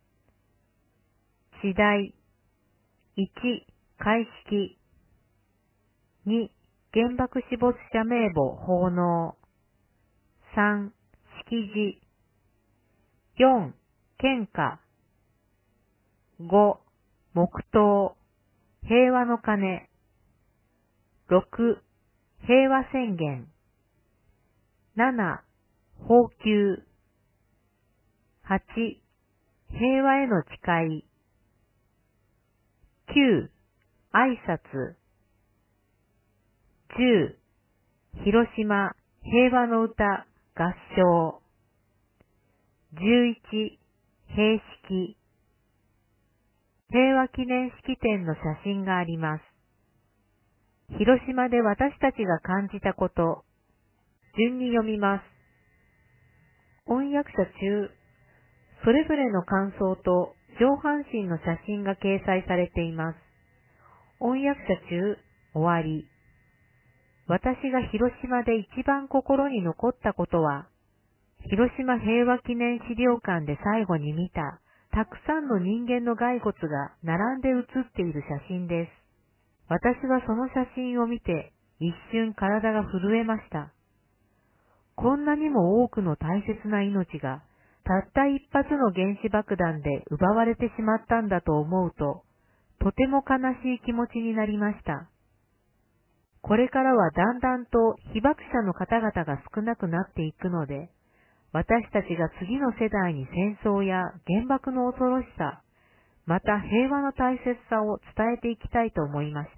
次第。1、開式。2、原爆死没者名簿奉納。3、式辞。4、献花。5、黙祷。平和の鐘。6、平和宣言。7、放給。8、平和への誓い。9、挨拶。10、広島平和の歌合唱。11、閉式。平和記念式典の写真があります。広島で私たちが感じたこと、順に読みます。翻訳者中、それぞれの感想と上半身の写真が掲載されています。翻訳者中、終わり。私が広島で一番心に残ったことは、広島平和記念資料館で最後に見た、たくさんの人間の骸骨が並んで写っている写真です。私はその写真を見て、一瞬体が震えました。こんなにも多くの大切な命が、たった一発の原子爆弾で奪われてしまったんだと思うと、とても悲しい気持ちになりました。これからはだんだんと被爆者の方々が少なくなっていくので、私たちが次の世代に戦争や原爆の恐ろしさ、また平和の大切さを伝えていきたいと思いました。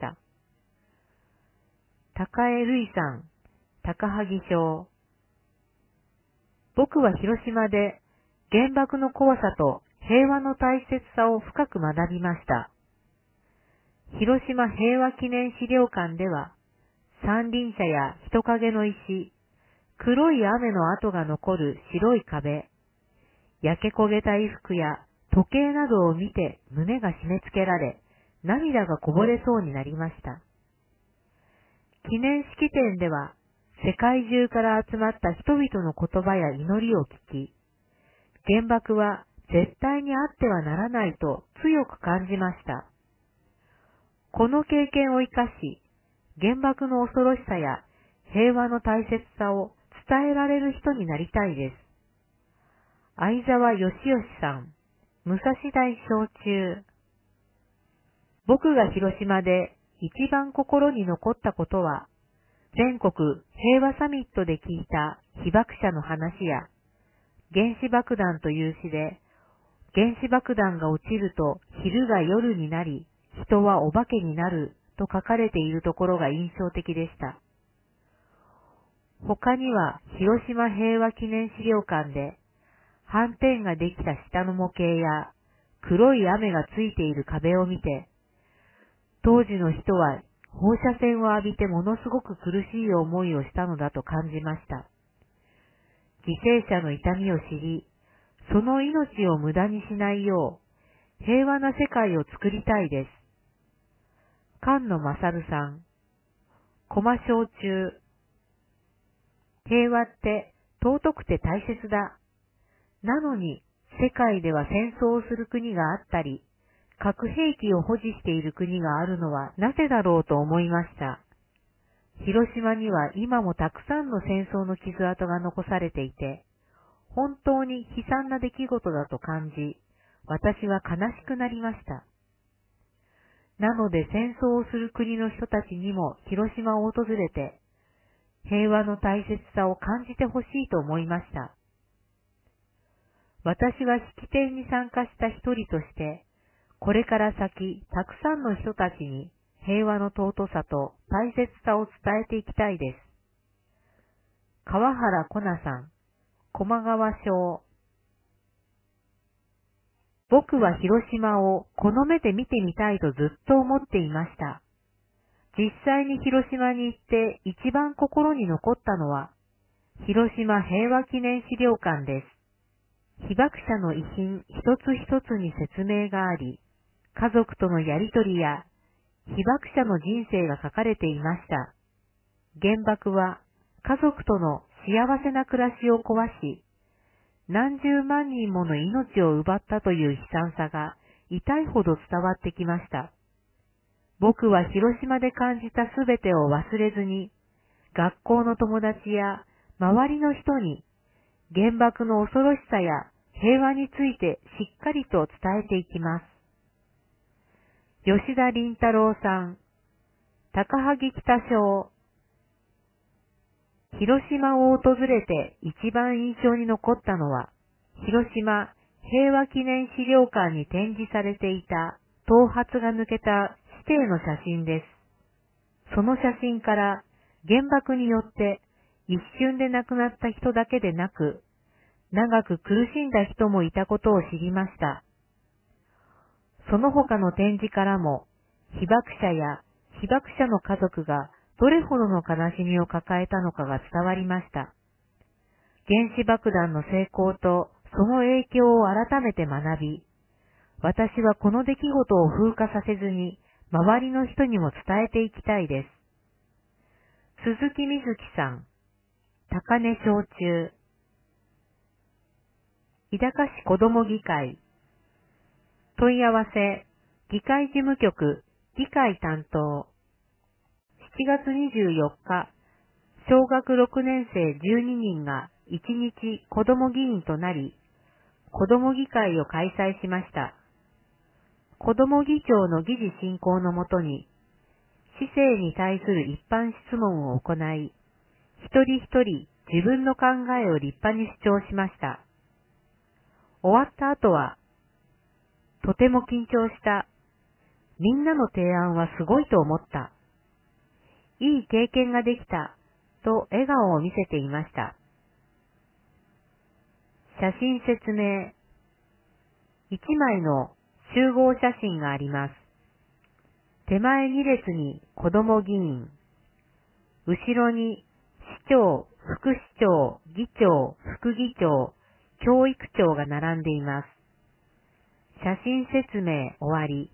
高江瑠衣さん、高萩小。僕は広島で原爆の怖さと平和の大切さを深く学びました。広島平和記念資料館では、三輪車や人影の石、黒い雨の跡が残る白い壁、焼け焦げた衣服や時計などを見て胸が締め付けられ、涙がこぼれそうになりました。記念式典では、世界中から集まった人々の言葉や祈りを聞き、原爆は絶対にあってはならないと強く感じました。この経験を生かし、原爆の恐ろしさや平和の大切さを伝えられる人になりたいです。相沢義義さん、武蔵大小中。僕が広島で一番心に残ったことは、全国平和サミットで聞いた被爆者の話や、原子爆弾という詩で、原子爆弾が落ちると昼が夜になり、人はお化けになると書かれているところが印象的でした。他には広島平和記念資料館で、斑点ができた下の模型や黒い雨がついている壁を見て、当時の人は放射線を浴びてものすごく苦しい思いをしたのだと感じました。犠牲者の痛みを知り、その命を無駄にしないよう、平和な世界を作りたいです。菅野勝さん、駒小中。平和って尊くて大切だ。なのに世界では戦争をする国があったり、核兵器を保持している国があるのはなぜだろうと思いました。 広島には今もたくさんの戦争の傷跡が残されていて、本当に悲惨な出来事だと感じ、私は悲しくなりました。なので戦争をする国の人たちにも広島を訪れて、平和の大切さを感じてほしいと思いました。私は式典に参加した一人として、これから先たくさんの人たちに平和の尊さと大切さを伝えていきたいです。川原コナさん、駒川小。僕は広島をこの目で見てみたいとずっと思っていました。実際に広島に行って一番心に残ったのは、広島平和記念資料館です。被爆者の遺品一つ一つに説明があり、家族とのやりとりや被爆者の人生が書かれていました。原爆は家族との幸せな暮らしを壊し、何十万人もの命を奪ったという悲惨さが痛いほど伝わってきました。僕は広島で感じたすべてを忘れずに、学校の友達や周りの人に原爆の恐ろしさや平和についてしっかりと伝えていきます。吉田林太郎さん、高萩北小。広島を訪れて一番印象に残ったのは、広島平和記念資料館に展示されていた頭髪が抜けた死刑の写真です。その写真から原爆によって一瞬で亡くなった人だけでなく、長く苦しんだ人もいたことを知りました。その他の展示からも、被爆者や被爆者の家族がどれほどの悲しみを抱えたのかが伝わりました。原子爆弾の成功とその影響を改めて学び、私はこの出来事を風化させずに周りの人にも伝えていきたいです。鈴木瑞希さん、高根小中。日高市子ども議会。問い合わせ、議会事務局、議会担当。7月24日、小学6年生12人が1日子ども議員となり、子ども議会を開催しました。子ども議長の議事進行のもとに、市政に対する一般質問を行い、一人一人自分の考えを立派に主張しました。終わった後は、とても緊張した。みんなの提案はすごいと思った。いい経験ができた。と笑顔を見せていました。写真説明。1枚の集合写真があります。手前2列に子ども議員。後ろに市長、副市長、議長、副議長、教育長が並んでいます。写真説明終わり。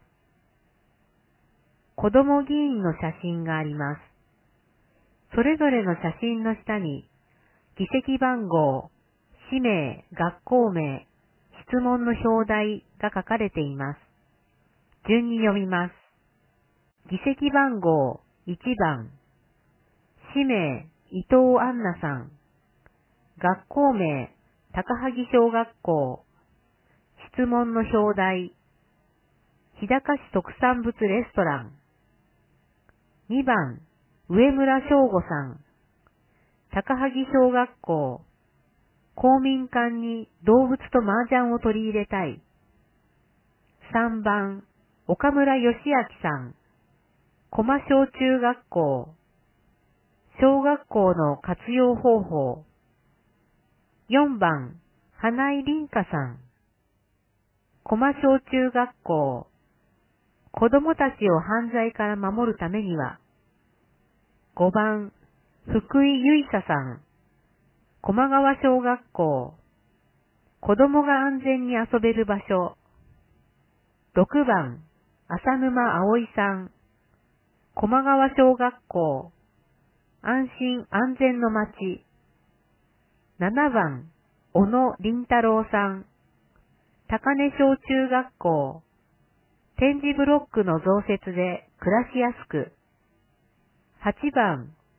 子ども議員の写真があります。それぞれの写真の下に、議席番号、氏名、学校名、質問の表題が書かれています。順に読みます。議席番号1番、氏名、伊藤杏奈さん、学校名、高萩小学校、質問の表題、日高市特産物レストラン。2番、上村翔吾さん、高萩小学校、公民館に動物と麻雀を取り入れたい。3番、岡村義明さん、駒小中学校、小学校の活用方法。4番、花井凛香さん、駒小中学校、子供たちを犯罪から守るためには。5番、福井ゆいささん、駒川小学校、子供が安全に遊べる場所。6番、浅沼葵さん、駒川小学校、安心安全の街。7番、小野凛太郎さん、高根小中学校、点字ブロックの増設で暮らしやすく。8番、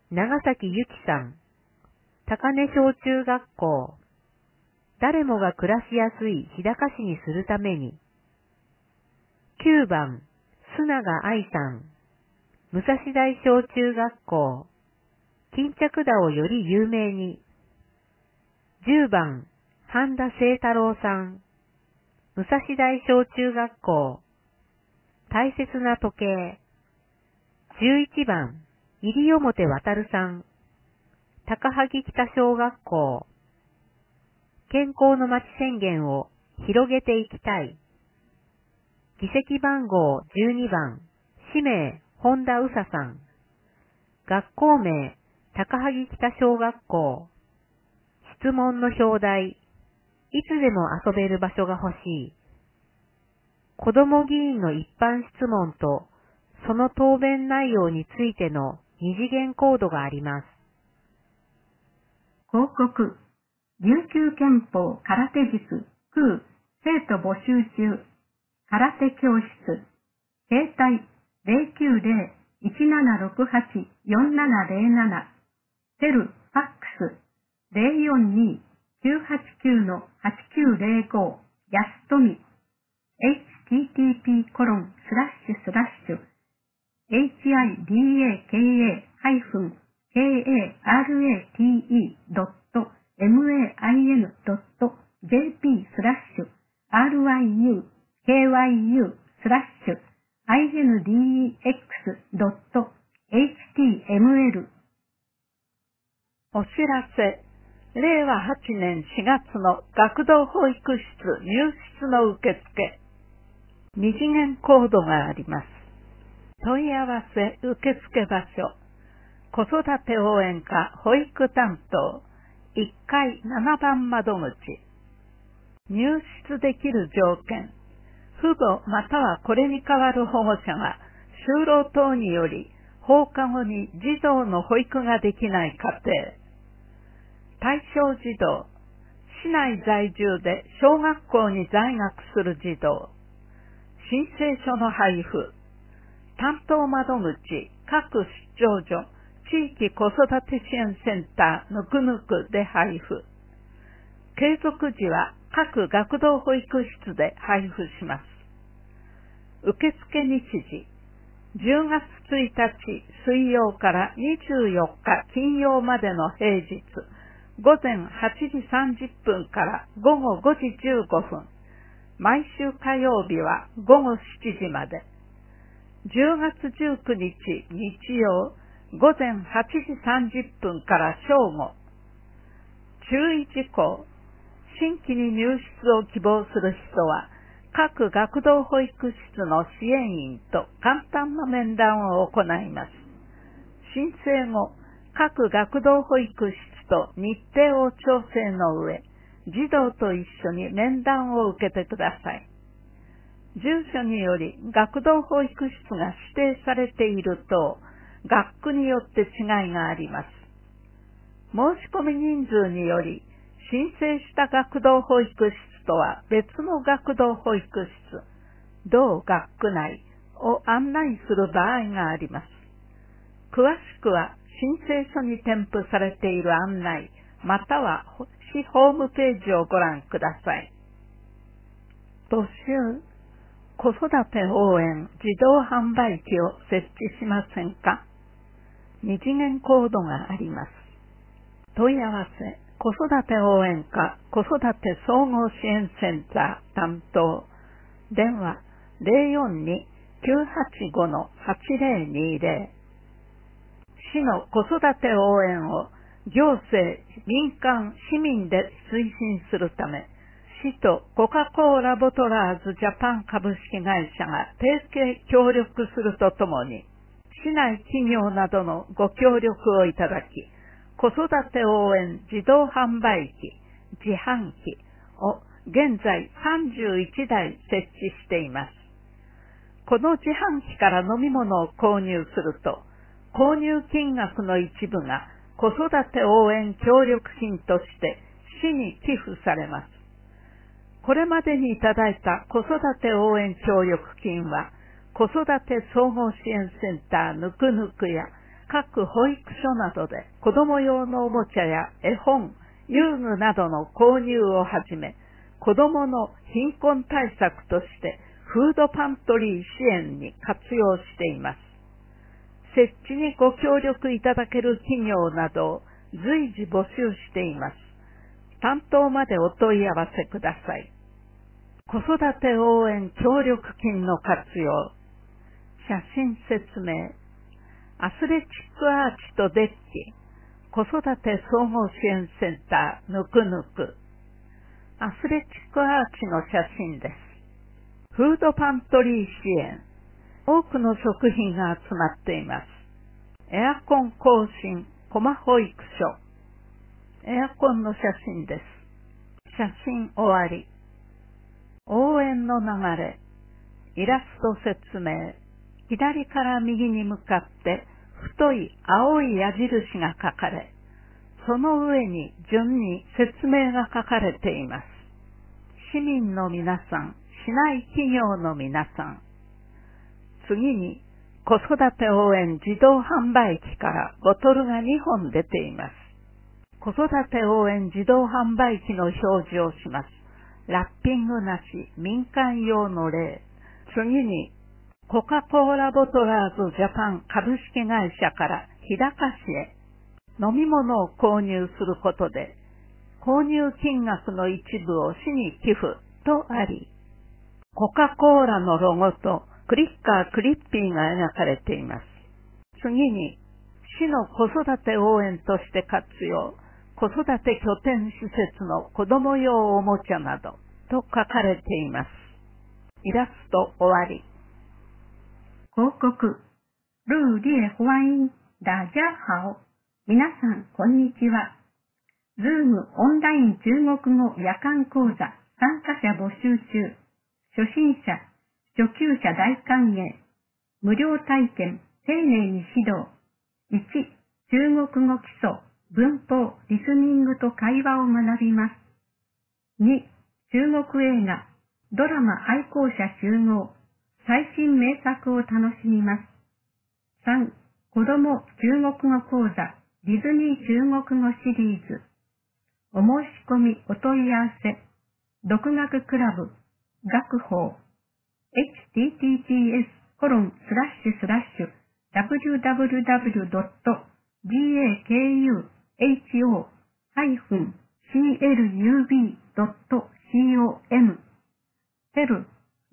長崎ゆきさん、高根小中学校、誰もが暮らしやすい日高市にするために。9番、須永愛さん、武蔵大小中学校、巾着田をより有名に。10番、半田清太郎さん、武蔵大小中学校、大切な時計。11番、入表渡さん、高萩北小学校、健康の街宣言を広げていきたい。議席番号12番、氏名本田宇佐さん、学校名高萩北小学校、質問の表題、いつでも遊べる場所が欲しい。子ども議員の一般質問とその答弁内容についての二次元コードがあります。 広告、琉球憲法空手術空生徒募集中、空手教室、携帯 090-1768-4707、セル、ファックス 042-989-8905、安富、http://hidaka-ryu.index.html。 お知らせ。令和8年4月の学童保育室入室の受付。二次元コードがあります。問い合わせ受付場所。子育て応援課保育担当。1階7番窓口。入室できる条件。父母またはこれに代わる保護者が就労等により放課後に児童の保育ができない家庭。対象児童。市内在住で小学校に在学する児童。申請書の配布。担当窓口、各出張所、地域子育て支援センターぬくぬくで配布。継続時は各学童保育室で配布します。受付日時、10月1日水曜から24日金曜までの平日、午前8時30分から午後5時15分。毎週火曜日は午後7時まで。10月19日日曜、午前8時30分から正午。注意事項。新規に入室を希望する人は、各学童保育室の支援員と簡単な面談を行います。申請後、各学童保育室と日程を調整の上、児童と一緒に面談を受けてください。住所により学童保育室が指定されていると、学区によって違いがあります。申し込み人数により、申請した学童保育室とは別の学童保育室、同学区内を案内する場合があります。詳しくは申請書に添付されている案内、または市ホームページをご覧ください。募集、子育て応援自動販売機を設置しませんか？二次元コードがあります。問い合わせ、子育て応援課子育て総合支援センター担当。電話 042-985-8020。市の子育て応援を行政、民間、市民で推進するため、市とコカ・コーラボトラーズジャパン株式会社が提携協力するとともに、市内企業などのご協力をいただき、子育て応援自動販売機、自販機を現在31台設置しています。この自販機から飲み物を購入すると、購入金額の一部が子育て応援協力金として市に寄付されます。これまでにいただいた子育て応援協力金は、子育て総合支援センターぬくぬくや各保育所などで子供用のおもちゃや絵本、遊具などの購入をはじめ、子供の貧困対策としてフードパントリー支援に活用しています。設置にご協力いただける企業などを随時募集しています。担当までお問い合わせください。子育て応援協力金の活用。写真説明。アスレチックアーチとデッキ。子育て総合支援センターぬくぬく。アスレチックアーチの写真です。フードパントリー支援。多くの食品が集まっています。エアコン更新、コマ保育所。エアコンの写真です。写真終わり。応援の流れ。イラスト説明。左から右に向かって太い青い矢印が書かれ、その上に順に説明が書かれています。市民の皆さん、市内企業の皆さん。次に、子育て応援自動販売機からボトルが2本出ています。子育て応援自動販売機の表示をします。ラッピングなし、民間用の例。次に、コカ・コーラボトラーズジャパン株式会社から日高市へ飲み物を購入することで、購入金額の一部を市に寄付とあり、コカ・コーラのロゴとクリッカークリッピーが描かれています。次に、市の子育て応援として活用、子育て拠点施設の子供用おもちゃなどと書かれています。イラスト終わり。 広告。ルーリエホワインダジャハオ。皆さん、こんにちは。ズームオンライン中国語夜間講座参加者募集中。初心者、初級者大歓迎。無料体験、丁寧に指導。1、中国語基礎、文法、リスニングと会話を学びます。2、中国映画、ドラマ愛好者集合。最新名作を楽しみます。3、子供中国語講座、ディズニー中国語シリーズ。お申し込みお問い合わせ、独学クラブ、学法、https://www.gakuho-club.com セル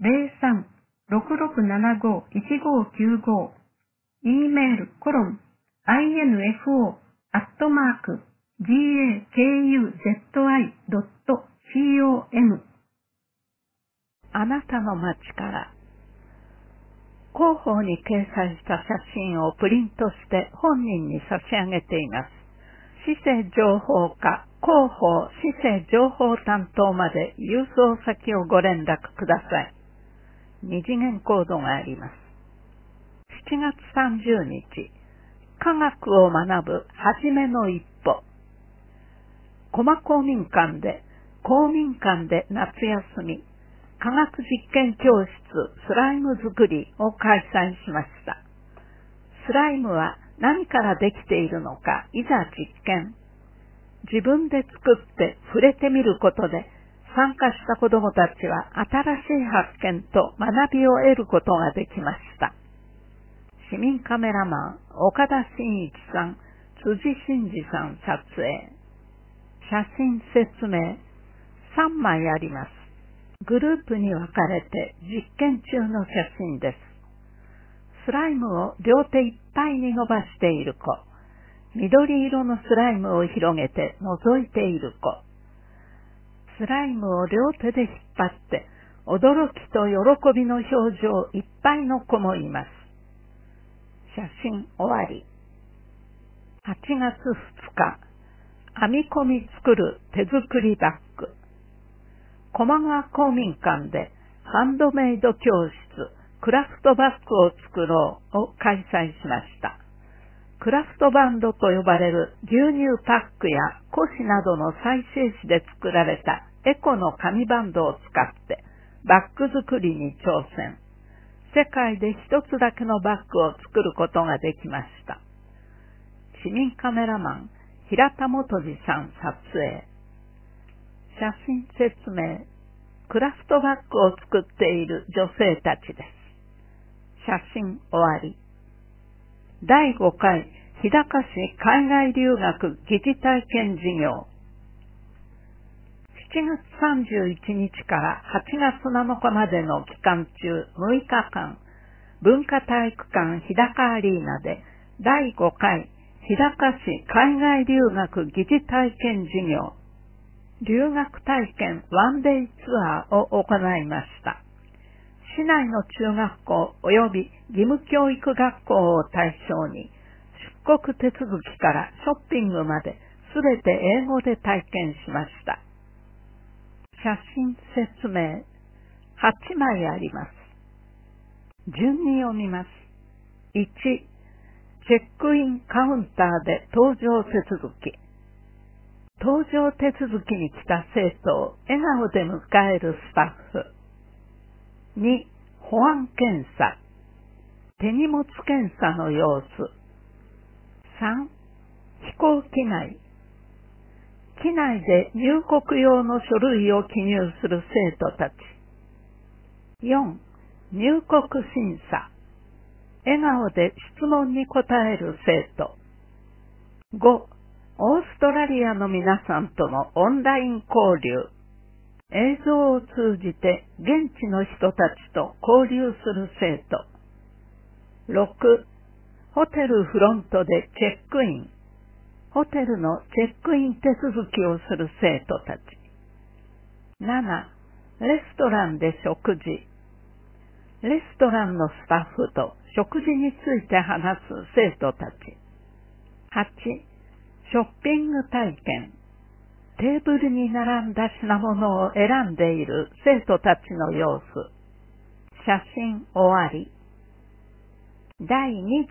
03-6675-1595 E メールinfo@gakuzi.com あなたの街から広報に掲載した写真をプリントして本人に差し上げています。市政情報課広報市政情報担当まで郵送先をご連絡ください。2次元コードがあります。7月30日、科学を学ぶはじめの一歩。駒公民館で夏休み、科学実験教室スライム作りを開催しました。スライムは何からできているのか、いざ実験。自分で作って触れてみることで、参加した子どもたちは新しい発見と学びを得ることができました。市民カメラマン、岡田真一さん、辻真二さん撮影。写真説明、3枚あります。グループに分かれて実験中の写真です。スライムを両手いっぱいに伸ばしている子。緑色のスライムを広げて覗いている子。スライムを両手で引っ張って驚きと喜びの表情いっぱいの子もいます。写真終わり。8月2日、編み込み作る手作りバッグ。駒川公民館でハンドメイド教室クラフトバッグを作ろうを開催しました。クラフトバンドと呼ばれる牛乳パックや古紙などの再生紙で作られたエコの紙バンドを使ってバッグ作りに挑戦。世界で一つだけのバッグを作ることができました。 市民カメラマン、平田元次さん撮影。写真説明。クラフトバッグを作っている女性たちです。写真終わり。第5回日高市海外留学疑似体験事業。7月31日から8月7日までの期間中6日間、文化体育館日高アリーナで第5回日高市海外留学疑似体験事業、留学体験ワンデイツアーを行いました。市内の中学校及び義務教育学校を対象に、出国手続きからショッピングまですべて英語で体験しました。写真説明。8枚あります。順に読みます。1、チェックインカウンターで搭乗手続き。搭乗手続きに来た生徒を笑顔で迎えるスタッフ。2、保安検査。手荷物検査の様子。3、飛行機内。機内で入国用の書類を記入する生徒たち。4、入国審査。笑顔で質問に答える生徒。5、オーストラリアの皆さんとのオンライン交流。映像を通じて現地の人たちと交流する生徒。6、ホテルフロントでチェックイン。ホテルのチェックイン手続きをする生徒たち。7、レストランで食事。レストランのスタッフと食事について話す生徒たち。8、ショッピング体験。テーブルに並んだ品物を選んでいる生徒たちの様子。写真終わり。第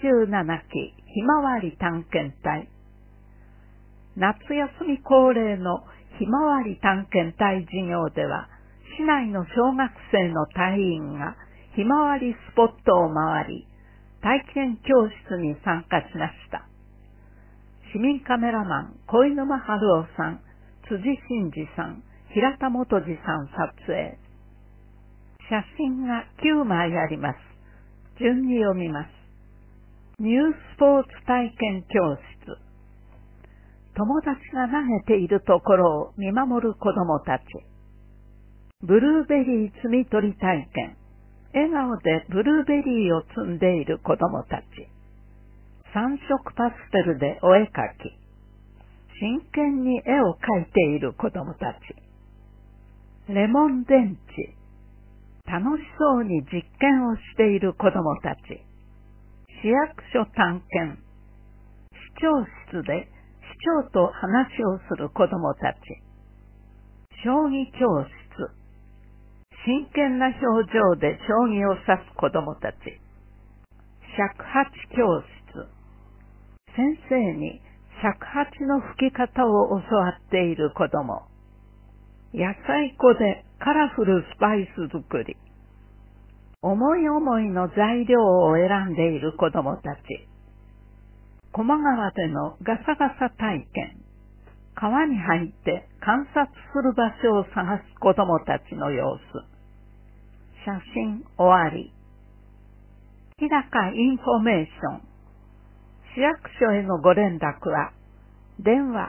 27期ひまわり探検隊。夏休み恒例のひまわり探検隊事業では、市内の小学生の隊員がひまわりスポットを回り、体験教室に参加しました。市民カメラマン小沼春夫さん、辻真二さん、平田元次さん撮影。写真が9枚あります。順に読みます。ニュースポーツ体験教室。友達が投げているところを見守る子供たち。ブルーベリー摘み取り体験。笑顔でブルーベリーを摘んでいる子供たち。3色パステルでお絵かき。真剣に絵を描いている子供たち。レモン電池。楽しそうに実験をしている子供たち。市役所探検。市長室で市長と話をする子供たち。将棋教室。真剣な表情で将棋を指す子供たち。尺八教室。先生に尺八の吹き方を教わっている子供。野菜粉でカラフルスパイス作り。思い思いの材料を選んでいる子供たち。高麗川でのガサガサ体験。川に入って観察する場所を探す子供たちの様子。写真終わり。日高インフォメーション。市役所へのご連絡は、電話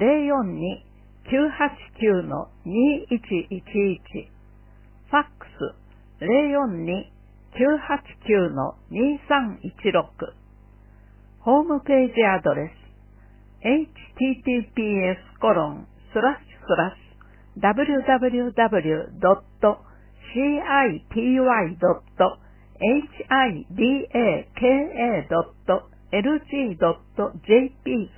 042-989-2111、ファックス 042-989-2316、ホームページアドレス https://www.citydaka.lg.jp/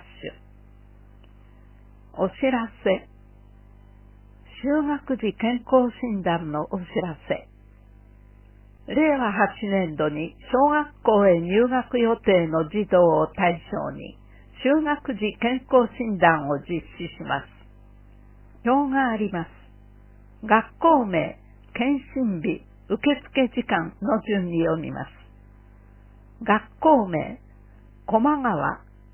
お知らせ。就学時健康診断のお知らせ。令和8年度に小学校へ入学予定の児童を対象に就学時健康診断を実施します。表があります。学校名、検診日、受付時間の順に読みます。学校名、高麗川、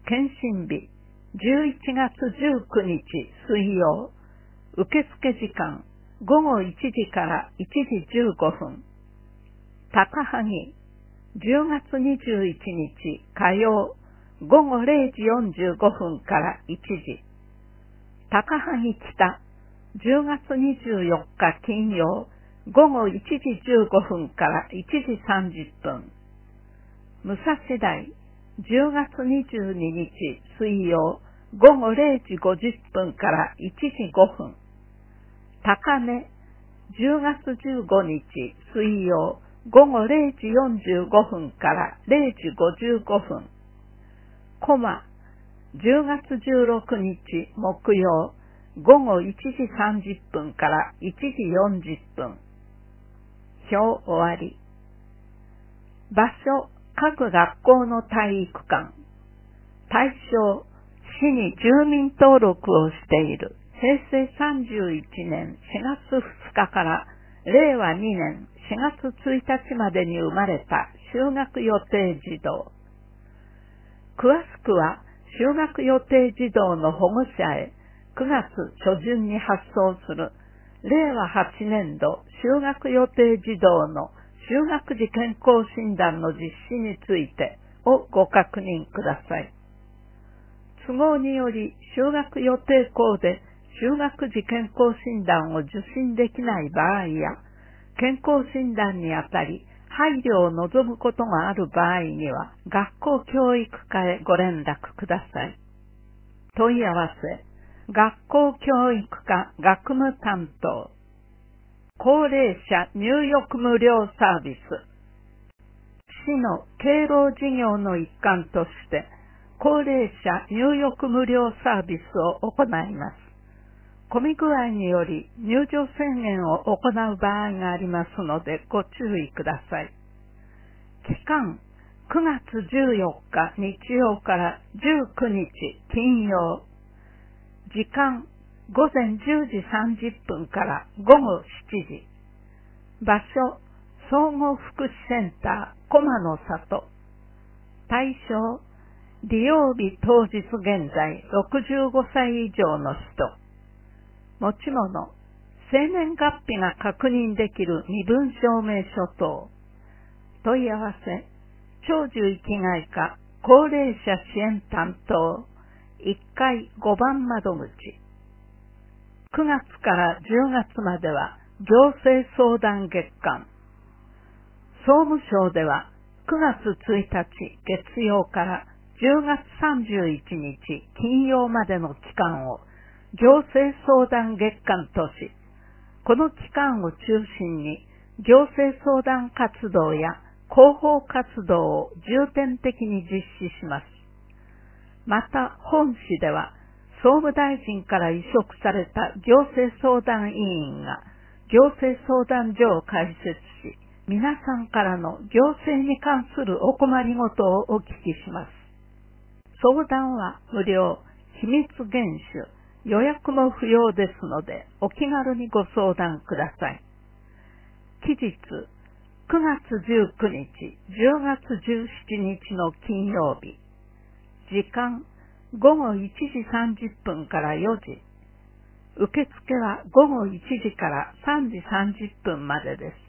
検診日、11月19日水曜、受付時間、午後1時から1時15分。高萩、10月21日火曜、午後0時45分から1時。高萩北、10月24日金曜、午後1時15分から1時30分。武蔵台、10月22日水曜、午後0時50分から1時5分。高根、10月15日水曜、午後0時45分から0時55分。駒、10月16日木曜、午後1時30分から1時40分。表終わり。場所、各学校の体育館。対象、市に住民登録をしている平成31年4月2日から令和2年4月1日までに生まれた就学予定児童。詳しくは就学予定児童の保護者へ9月初旬に発送する令和8年度就学予定児童の就学時健康診断の実施についてをご確認ください。都合により就学予定校で就学時健康診断を受診できない場合や、健康診断にあたり配慮を望むことがある場合には、学校教育課へご連絡ください。問い合わせ、学校教育課学務担当。高齢者入浴無料サービス。市の敬老事業の一環として、高齢者入浴無料サービスを行います。混み具合により入場制限を行う場合がありますのでご注意ください。期間、9月14日日曜から19日金曜。時間、午前10時30分から午後7時。場所、総合福祉センター駒の里。対象、利用日当日現在65歳以上の人。持ち物、生年月日が確認できる身分証明書等。問い合わせ、長寿生きがい課高齢者支援担当1階5番窓口。9月から10月までは行政相談月間。総務省では9月1日月曜から10月31日金曜までの期間を行政相談月間とし、この期間を中心に行政相談活動や広報活動を重点的に実施します。また本市では総務大臣から委嘱された行政相談委員が行政相談所を開設し、皆さんからの行政に関するお困りごとをお聞きします。相談は無料、秘密厳守、予約も不要ですので、お気軽にご相談ください。期日、9月19日、10月17日の金曜日。時間、午後1時30分から4時。受付は午後1時から3時30分までです。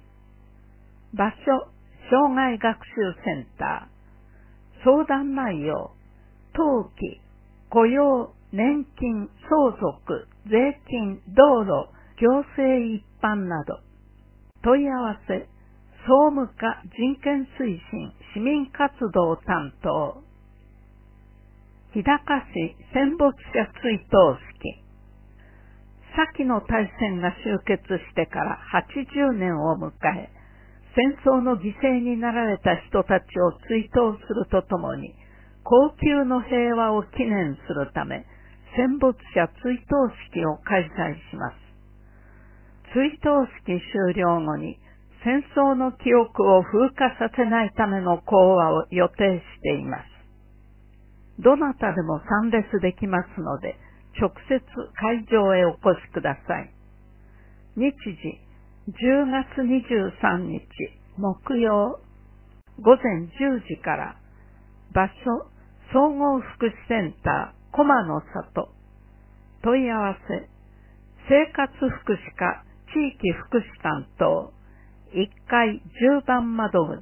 場所、障害学習センター。相談内容、登記、雇用、年金、相続、税金、道路、行政一般など。問い合わせ、総務課人権推進市民活動担当。日高市戦没者追悼式。先の大戦が終結してから80年を迎え、戦争の犠牲になられた人たちを追悼するとともに、恒久の平和を記念するため、戦没者追悼式を開催します。追悼式終了後に、戦争の記憶を風化させないための講話を予定しています。どなたでも参列できますので、直接会場へお越しください。日時、10月23日木曜、午前10時から、場所、 総合福祉センター駒の里。問い合わせ、生活福祉課地域福祉担当1階10番窓口。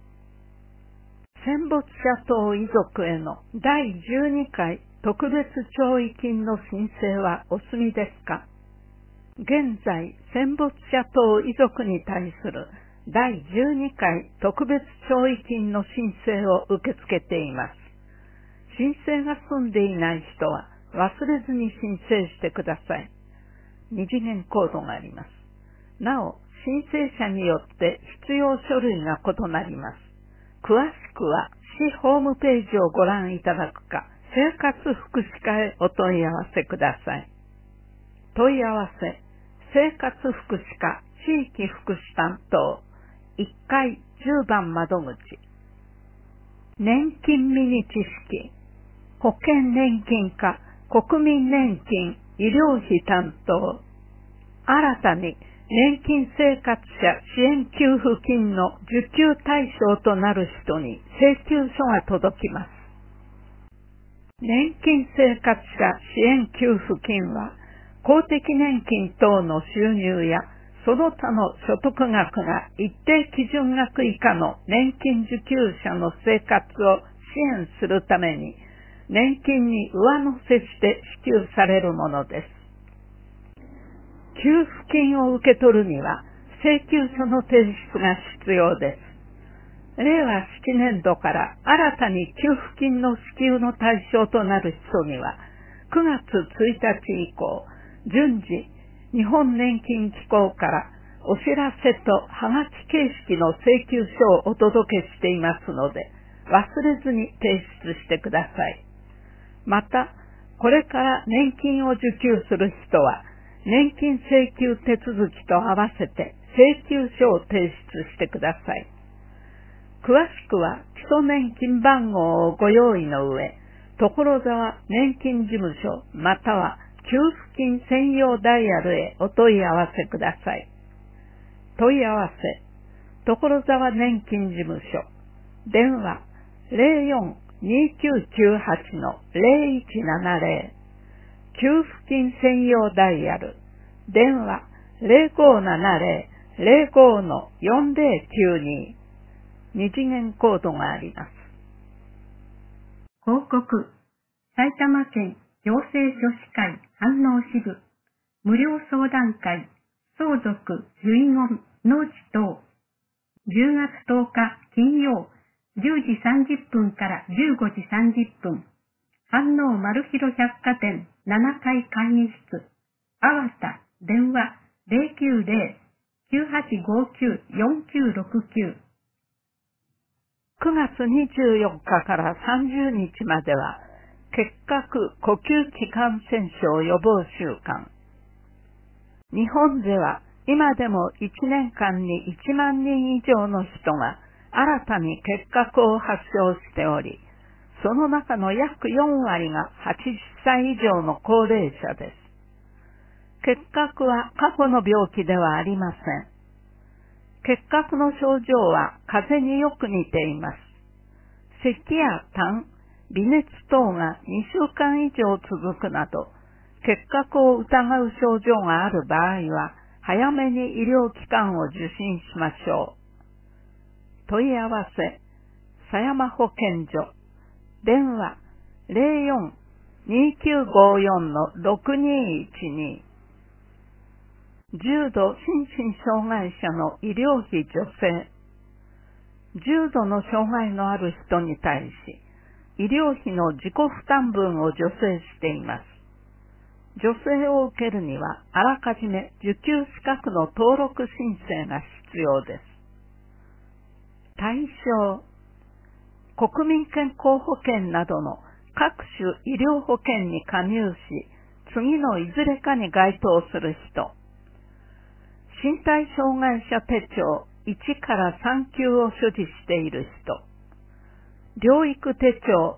戦没者等遺族への第12回特別弔慰金の申請はお済みですか？現在、戦没者等遺族に対する第12回特別弔慰金の申請を受け付けています。申請が済んでいない人は忘れずに申請してください。2次元コードがあります。なお、申請者によって必要書類が異なります。詳しくは市ホームページをご覧いただくか、生活福祉課へお問い合わせください。問い合わせ、生活福祉課地域福祉担当1階10番窓口。年金ミニ知識、保険年金課国民年金医療費担当。新たに年金生活者支援給付金の受給対象となる人に請求書が届きます。年金生活者支援給付金は、公的年金等の収入やその他の所得額が一定基準額以下の年金受給者の生活を支援するために、年金に上乗せして支給されるものです。給付金を受け取るには請求書の提出が必要です。令和7年度から新たに給付金の支給の対象となる人には、9月1日以降、順次、日本年金機構からお知らせとはがき形式の請求書をお届けしていますので、忘れずに提出してください。また、これから年金を受給する人は、年金請求手続きと合わせて請求書を提出してください。詳しくは基礎年金番号をご用意の上、所沢年金事務所または給付金専用ダイヤルへお問い合わせください。問い合わせ、所沢年金事務所、電話 04-2998-0170、給付金専用ダイヤル、電話 0570-05-4092、二次元コードがあります。 広告、埼玉県行政書士会飯能支部、無料相談会、相続、遺言、農地等、10月10日金曜、10時30分から15時30分、飯能丸広百貨店7階会議室、あわた、電話 090-9859-4969。 9月24日から30日までは、結核呼吸器感染症予防週間。日本では今でも1年間に1万人以上の人が新たに結核を発症しており、その中の約4割が80歳以上の高齢者です。結核は過去の病気ではありません。結核の症状は風邪によく似ています。咳や痰、微熱等が2週間以上続くなど、結核を疑う症状がある場合は、早めに医療機関を受診しましょう。問い合わせ、狭山保健所、電話 04-2954-6212、重度心身障害者の医療費助成。重度の障害のある人に対し、医療費の自己負担分を助成しています。助成を受けるには、あらかじめ受給資格の登録申請が必要です。対象、国民健康保険などの各種医療保険に加入し、次のいずれかに該当する人。身体障害者手帳1から3級を所持している人。療育手帳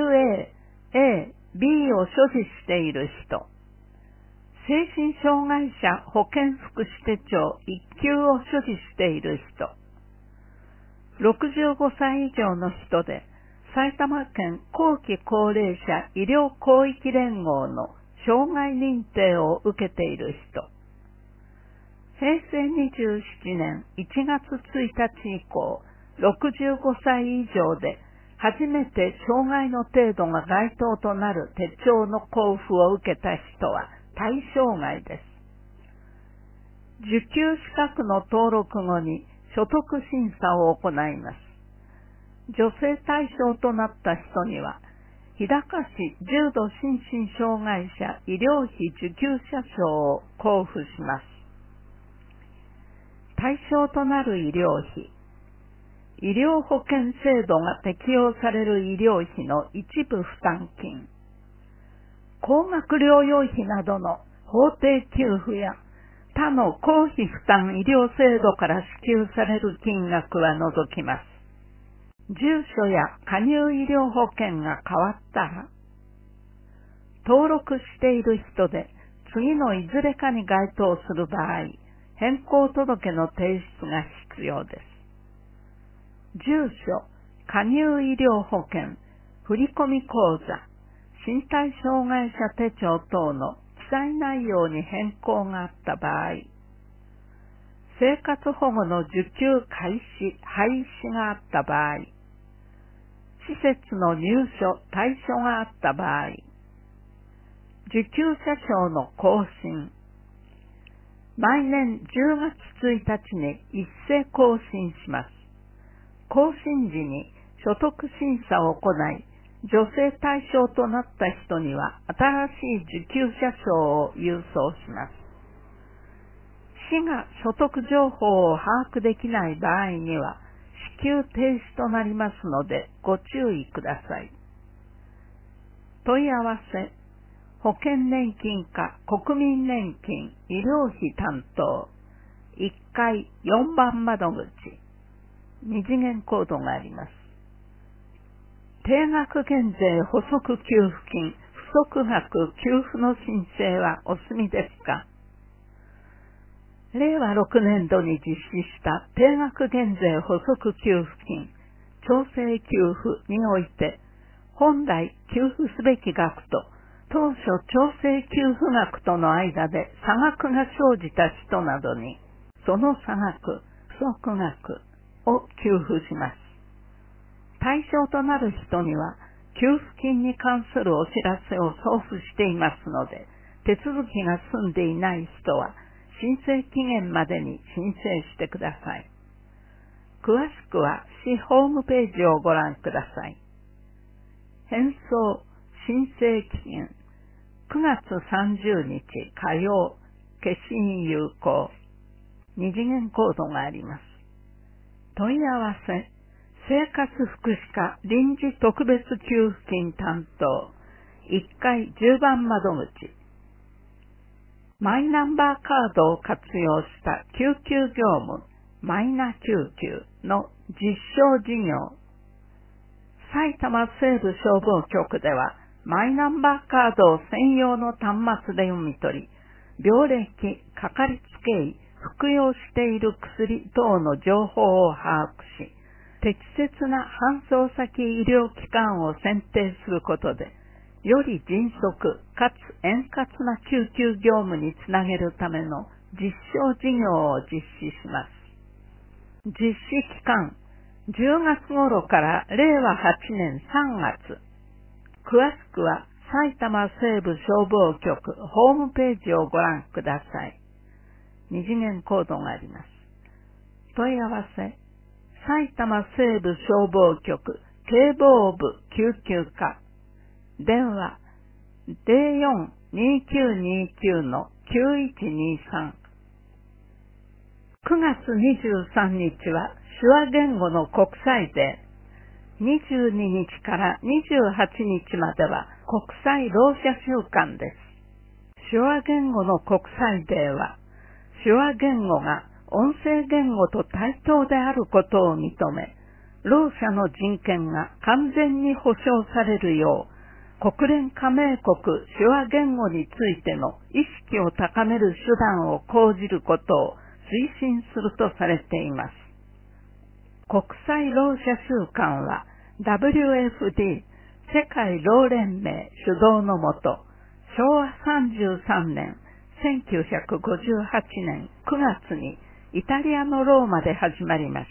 A、A、B を所持している人。精神障害者保健福祉手帳1級を所持している人。65歳以上の人で、 埼玉県後期高齢者医療広域連合の障害認定を受けている人。平成27年1月1日以降、65歳以上で初めて障害の程度が該当となる手帳の交付を受けた人は対象外です。受給資格の登録後に所得審査を行います。女性対象となった人には、日高市重度心身障害者医療費受給者証を交付します。対象となる医療費。医療保険制度が適用される医療費の一部負担金。高額療養費などの法定給付や他の公費負担医療制度から支給される金額は除きます。住所や加入医療保険が変わったら、登録している人で次のいずれかに該当する場合、変更届の提出が必要です。住所、加入医療保険、振込口座、身体障害者手帳等の記載内容に変更があった場合、生活保護の受給開始、廃止があった場合、施設の入所、退所があった場合、受給者証の更新、毎年10月1日に一斉更新します。更新時に所得審査を行い、女性対象となった人には新しい受給者証を郵送します。市が所得情報を把握できない場合には、支給停止となりますのでご注意ください。問い合わせ、保険年金課国民年金医療費担当、1階4番窓口、2次元コードがあります。定額減税補足給付金不足額給付の申請はお済みですか？令和6年度に実施した定額減税補足給付金調整給付において、本来給付すべき額と当初調整給付額との間で差額が生じた人などに、その差額、不足額を給付します。対象となる人には、給付金に関するお知らせを送付していますので、手続きが済んでいない人は、申請期限までに申請してください。詳しくは市ホームページをご覧ください。返送申請期限9月30日火曜、消印有効。2次元コードがあります。問い合わせ、生活福祉課臨時特別給付金担当、1階10番窓口。マイナンバーカードを活用した救急業務、マイナ救急の実証事業。埼玉西部消防局では、マイナンバーカードを専用の端末で読み取り、病歴、かかりつけ医、服用している薬等の情報を把握し、適切な搬送先医療機関を選定することで、より迅速かつ円滑な救急業務につなげるための実証事業を実施します。実施期間、10月頃から令和8年3月。詳しくは埼玉西部消防局ホームページをご覧ください。2次元コードがあります。問い合わせ、埼玉西部消防局警防部救急課。電話 04-2929-9123。9月23日は手話言語の国際デー。22日から28日までは国際ろう者週間です。手話言語の国際デーは、手話言語が音声言語と対等であることを認め、ろう者の人権が完全に保障されるよう、国連加盟国手話言語についての意識を高める手段を講じることを推進するとされています。国際ろう者週間は WFD 世界労連盟主導のもと、昭和33年1958年9月にイタリアのローマで始まりました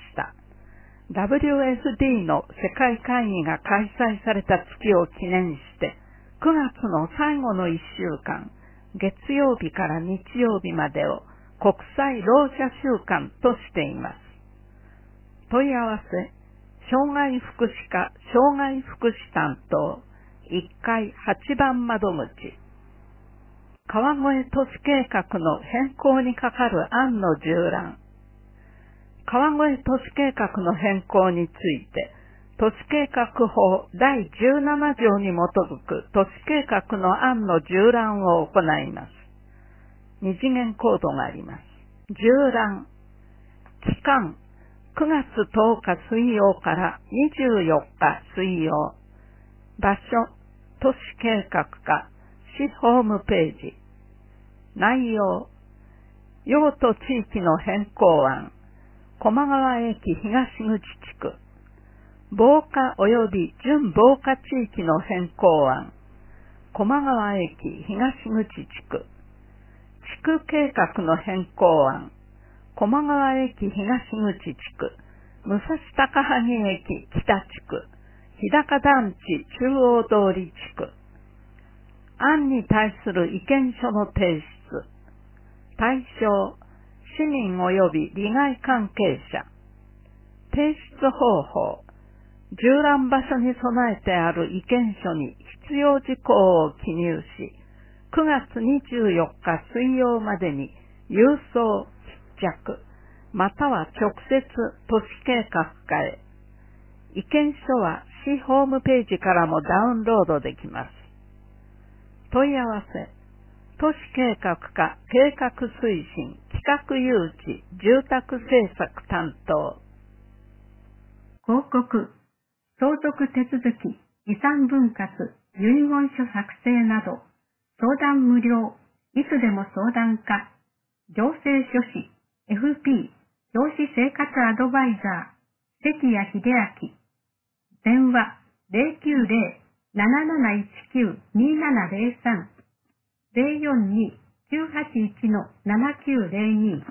。WFD の世界会議が開催された月を記念して、9月の最後の1週間、月曜日から日曜日までを国際ろう者週間としています。問い合わせ、障害福祉課障害福祉担当1階8番窓口。川越都市計画の変更にかかる案の縦覧。川越都市計画の変更について、都市計画法第17条に基づく都市計画の案の縦覧を行います。二次元コードがあります。縦覧。期間、9月10日水曜から24日水曜。場所、都市計画課、市ホームページ。内容、用途地域の変更案、駒川駅東口地区。防火及び準防火地域の変更案、駒川駅東口地区。地区計画の変更案、駒川駅東口地区、武蔵高萩駅北地区、日高団地中央通り地区。案に対する意見書の提出。対象、市民及び利害関係者。提出方法、縦覧場所に備えてある意見書に必要事項を記入し、9月24日水曜までに郵送、必着、または直接都市計画課へ。意見書は市ホームページからもダウンロードできます。問い合わせ、都市計画課計画推進企画誘致住宅政策担当。 広告、相続手続き、遺産分割、遺言書作成など、相談無料、いつでも相談可、行政書士、FP、教師生活アドバイザー、関谷秀明。電話、090-7719-2703、042-981-7902。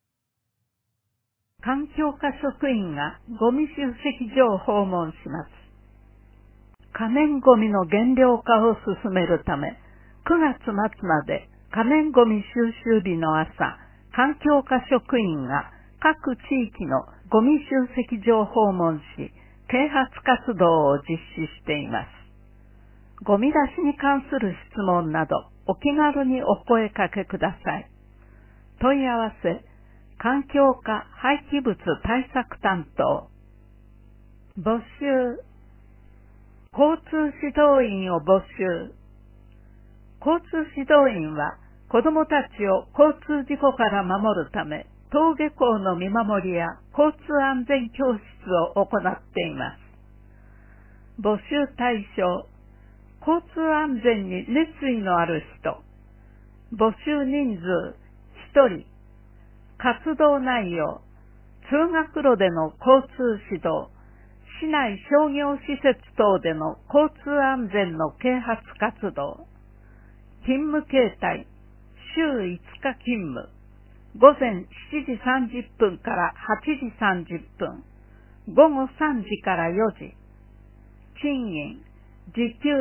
環境課職員がゴミ集積所を訪問します。可燃ゴミの減量化を進めるため、9月末まで可燃ゴミ収集日の朝、環境課職員が各地域のゴミ集積所を訪問し、啓発活動を実施しています。ゴミ出しに関する質問など、お気軽にお声かけください。問い合わせ、環境課廃棄物対策担当。募集。交通指導員を募集。交通指導員は、子どもたちを交通事故から守るため、登下校の見守りや交通安全教室を行っています。募集対象、交通安全に熱意のある人。募集人数1人。活動内容、通学路での交通指導、市内商業施設等での交通安全の啓発活動。勤務形態、週5日勤務。午前7時30分から8時30分。午後3時から4時。賃金、時給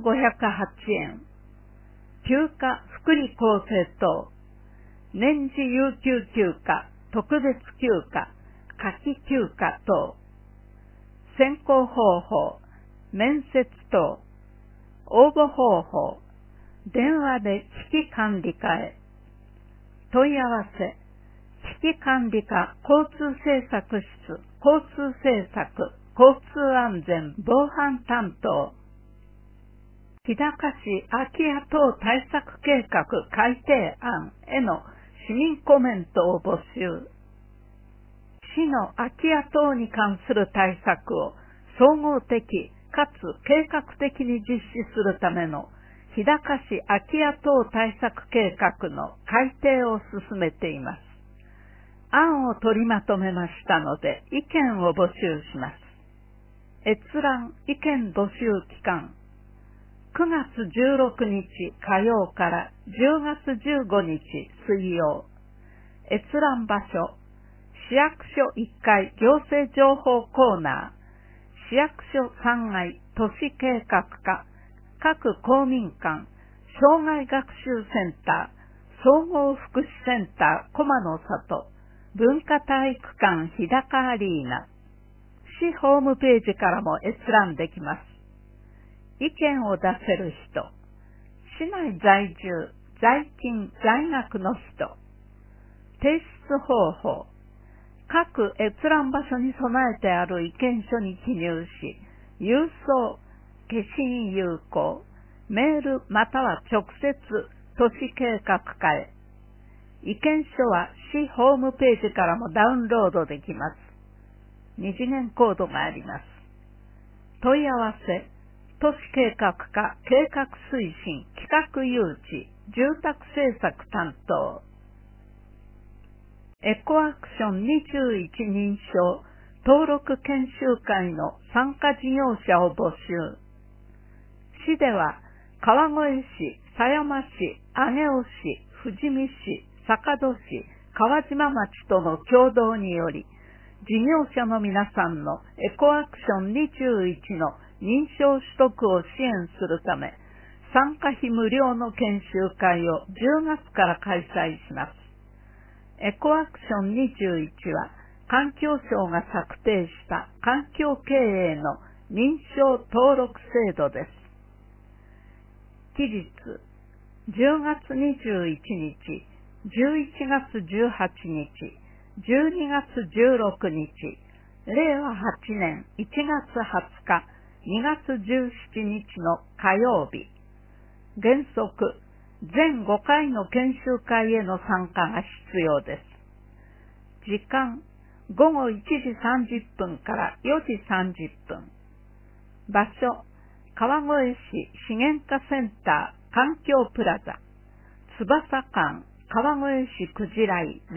1508円。休暇、福利厚生等。年次有給休暇、特別休暇、夏季休暇等。選考方法、面接等。応募方法、電話で危機管理課へ。問い合わせ、危機管理課交通政策室、交通政策、交通安全防犯担当。日高市空き家等対策計画改定案への市民コメントを募集。市の空き家等に関する対策を総合的かつ計画的に実施するための日高市空き家等対策計画の改定を進めています。案を取りまとめましたので意見を募集します。 閲覧意見募集期間、9月16日火曜から10月15日水曜。閲覧場所、市役所1階行政情報コーナー、市役所3階都市計画課、各公民館、障害学習センター、総合福祉センター駒の里、文化体育館日高アリーナ、市ホームページからも閲覧できます。意見を出せる人、市内在住、在勤、在学の人、提出方法、各閲覧場所に備えてある意見書に記入し、郵送、消印有効、メールまたは直接都市計画課へ。意見書は市ホームページからもダウンロードできます。二次元コードがあります。問い合わせ、都市計画課計画推進企画誘致住宅政策担当。エコアクション21認証登録研修会の参加事業者を募集。市では川越市、狭山市、上尾市、富士見市、坂戸市、川島町との共同により、事業者の皆さんのエコアクション21の認証取得を支援するため、参加費無料の研修会を10月から開催します。エコアクション21は、環境省が策定した環境経営の認証登録制度です。期日、10月21日、11月18日、12月16日、令和8年1月20日、2月17日の火曜日。原則、全5回の研修会への参加が必要です。時間、午後1時30分から4時30分。場所、川越市資源課センター環境プラザ、翼館川越市くじらい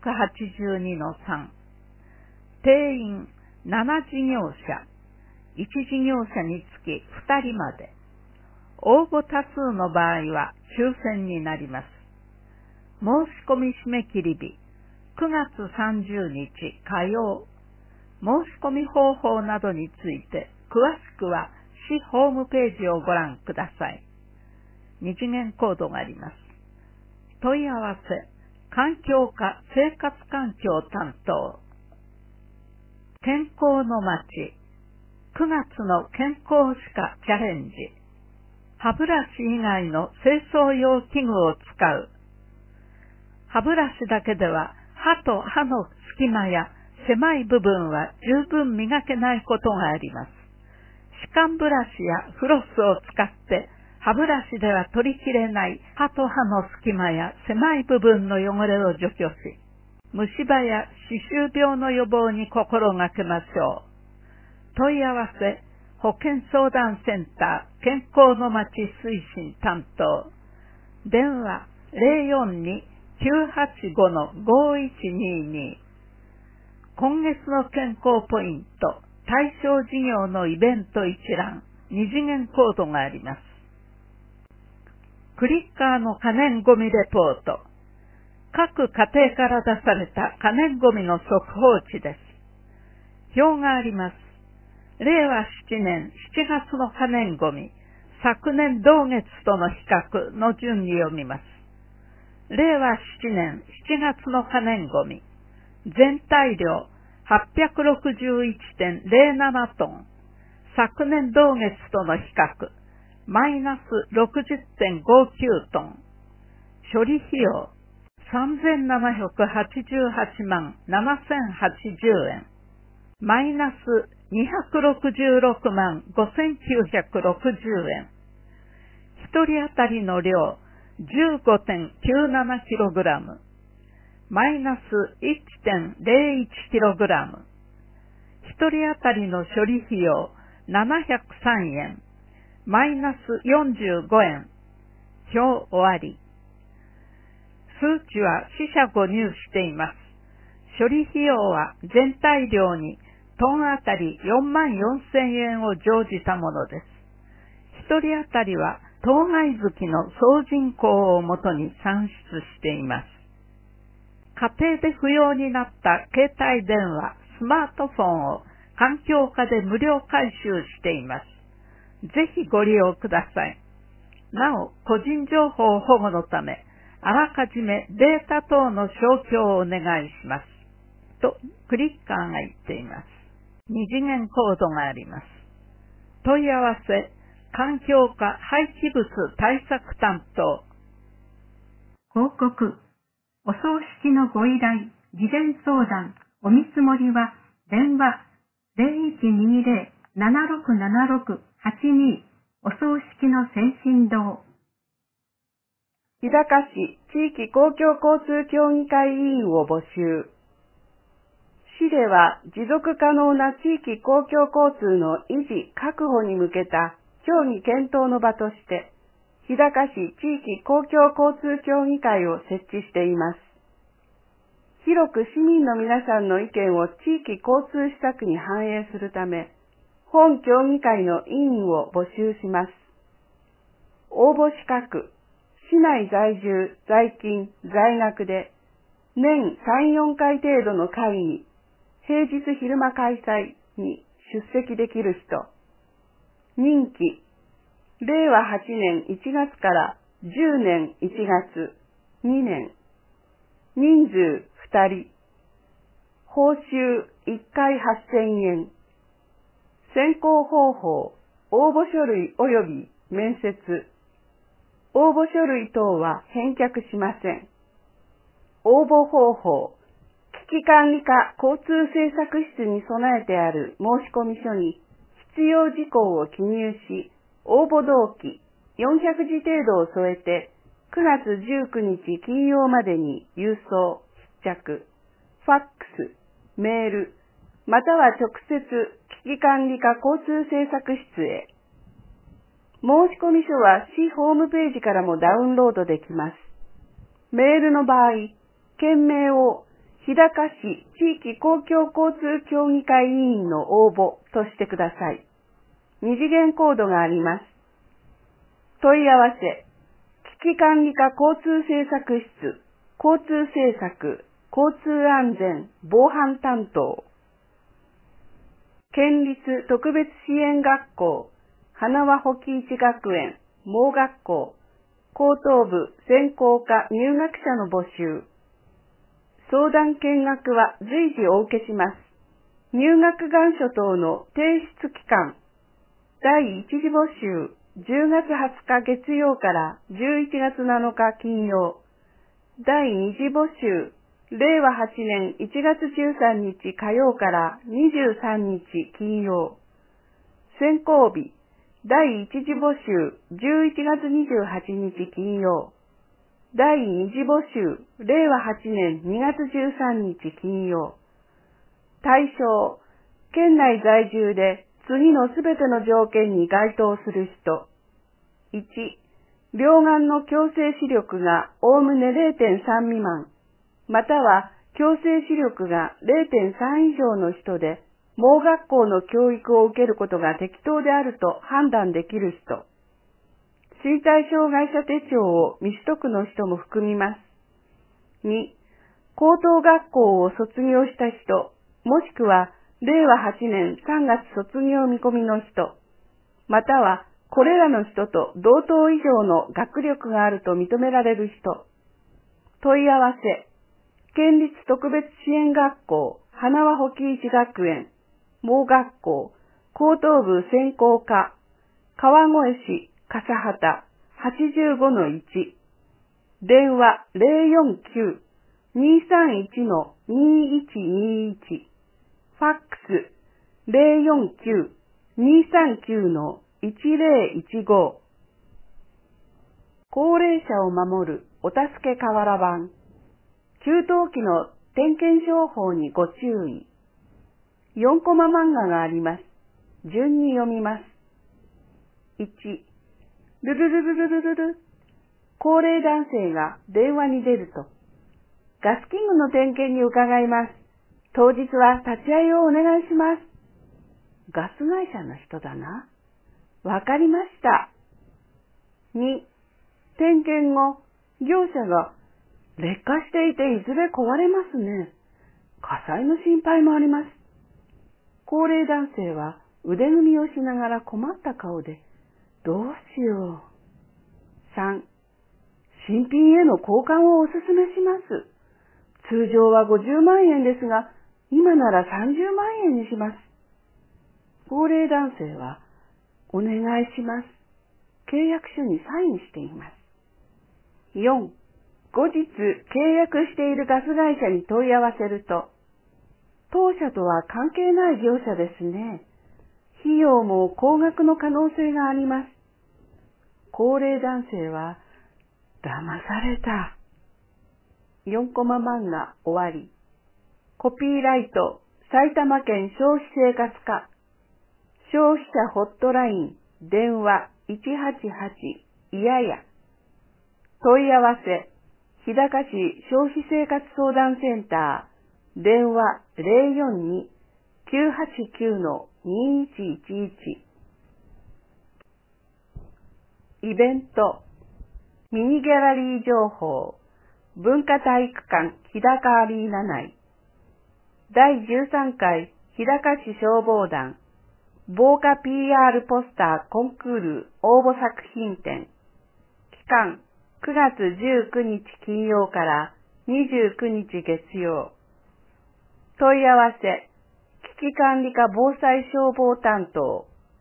782-3。定員7事業者、1事業者につき2人まで。応募多数の場合は抽選になります。申し込み締め切り日、9月30日火曜。申し込み方法などについて詳しくは市ホームページをご覧ください。二次元コードがあります。問い合わせ、環境課生活環境担当。健康の街、9月の健康歯科チャレンジ。歯ブラシ以外の清掃用器具を使う。歯ブラシだけでは歯と歯の隙間や狭い部分は十分磨けないことがあります。歯間ブラシやフロスを使って歯ブラシでは取りきれない歯と歯の隙間や狭い部分の汚れを除去し、虫歯や歯周病の予防に心がけましょう。問い合わせ、保健相談センター健康のまち推進担当。電話 042-985-5122。今月の健康ポイント、対象事業のイベント一覧、二次元コードがあります。クリッカーの可燃ゴミレポート。各家庭から出された可燃ゴミの速報値です。表があります。令和7年7月の可燃ゴミ、昨年同月との比較の順に読みます。令和7年7月の可燃ゴミ、全体量 861.07 トン、昨年同月との比較、マイナス 60.59 トン、処理費用3788万7080円、マイナス266万5960円。一人当たりの量 15.97kg、マイナス 1.01kg。一人当たりの処理費用703円、マイナス45円。表終わり。数値は四捨五入しています。処理費用は全体量にトンあたり44,000円を乗じたものです。一人当たりは当該月の総人口をもとに算出しています。家庭で不要になった携帯電話、スマートフォンを環境課で無料回収しています。ぜひご利用ください。なお、個人情報保護のため、あらかじめデータ等の消去をお願いします。と、クリッカーが言っています。二次元コードがあります。問い合わせ、環境課廃棄物対策担当。 広告、お葬式のご依頼、事前相談、お見積もりは、電話 0120-7676-82 お葬式の先進堂。 日高市地域公共交通協議会委員を募集。市では持続可能な地域公共交通の維持・確保に向けた協議検討の場として、日高市地域公共交通協議会を設置しています。広く市民の皆さんの意見を地域交通施策に反映するため、本協議会の委員を募集します。応募資格、市内在住、在勤、在学で、年3、4回程度の会に、平日昼間開催に出席できる人。任期、令和8年1月から10年1月、2年。人数2人。報酬1回8,000円。選考方法、応募書類及び面接。応募書類等は返却しません。応募方法、危機管理課交通政策室に備えてある申込書に必要事項を記入し、応募動機400字程度を添えて、9月19日金曜までに郵送、必着、ファックス、メール、または直接危機管理課交通政策室へ。申込書は市ホームページからもダウンロードできます。メールの場合、件名を日高市地域公共交通協議会委員の応募としてください。二次元コードがあります。問い合わせ、危機管理課交通政策室、交通政策、交通安全、防犯担当。県立特別支援学校、花輪保木一学園、盲学校、高等部専攻科入学者の募集。相談見学は随時お受けします。入学願書等の提出期間。第1次募集、10月20日月曜から11月7日金曜。第2次募集、令和8年1月13日火曜から23日金曜。選考日、第1次募集、11月28日金曜。第2次募集、令和8年2月13日金曜。対象、県内在住で次のすべての条件に該当する人。1、両眼の矯正視力がおおむね 0.3 未満、または矯正視力が 0.3 以上の人で、盲学校の教育を受けることが適当であると判断できる人。身体障害者手帳を未取得の人も含みます。2、高等学校を卒業した人、もしくは令和8年3月卒業見込みの人、またはこれらの人と同等以上の学力があると認められる人。問い合わせ、県立特別支援学校、花輪保木一学園、盲学校、高等部専攻科、川越市、笠畑、85-1、電話 049-231-2121、ファックス 049-239-1015。高齢者を守るお助け瓦版。給湯器の点検商法にご注意。4コマ漫画があります。順に読みます。1、ルルルルルルルル。高齢男性が電話に出ると、ガス器具の点検に伺います。当日は立ち会いをお願いします。 ガス会社の人だな。わかりました。2、点検後、業者が劣化していていずれ壊れますね。火災の心配もあります。高齢男性は腕組みをしながら困った顔で、どうしよう。3、新品への交換をお勧めします。通常は50万円ですが、今なら30万円にします。高齢男性は、お願いします。契約書にサインしています。4、後日契約しているガス会社に問い合わせると、当社とは関係ない業者ですね。費用も高額の可能性があります。高齢男性は、騙された。4コマ漫画終わり。コピーライト、埼玉県消費生活課。消費者ホットライン、電話188、いやや。問い合わせ、日高市消費生活相談センター、電話042-989-2111。イベント、ミニギャラリー情報、文化体育館日高アリーナ内。第13回日高市消防団、防火 PR ポスターコンクール応募作品展。期間、9月19日金曜から29日月曜。問い合わせ、危機管理課防災消防担当。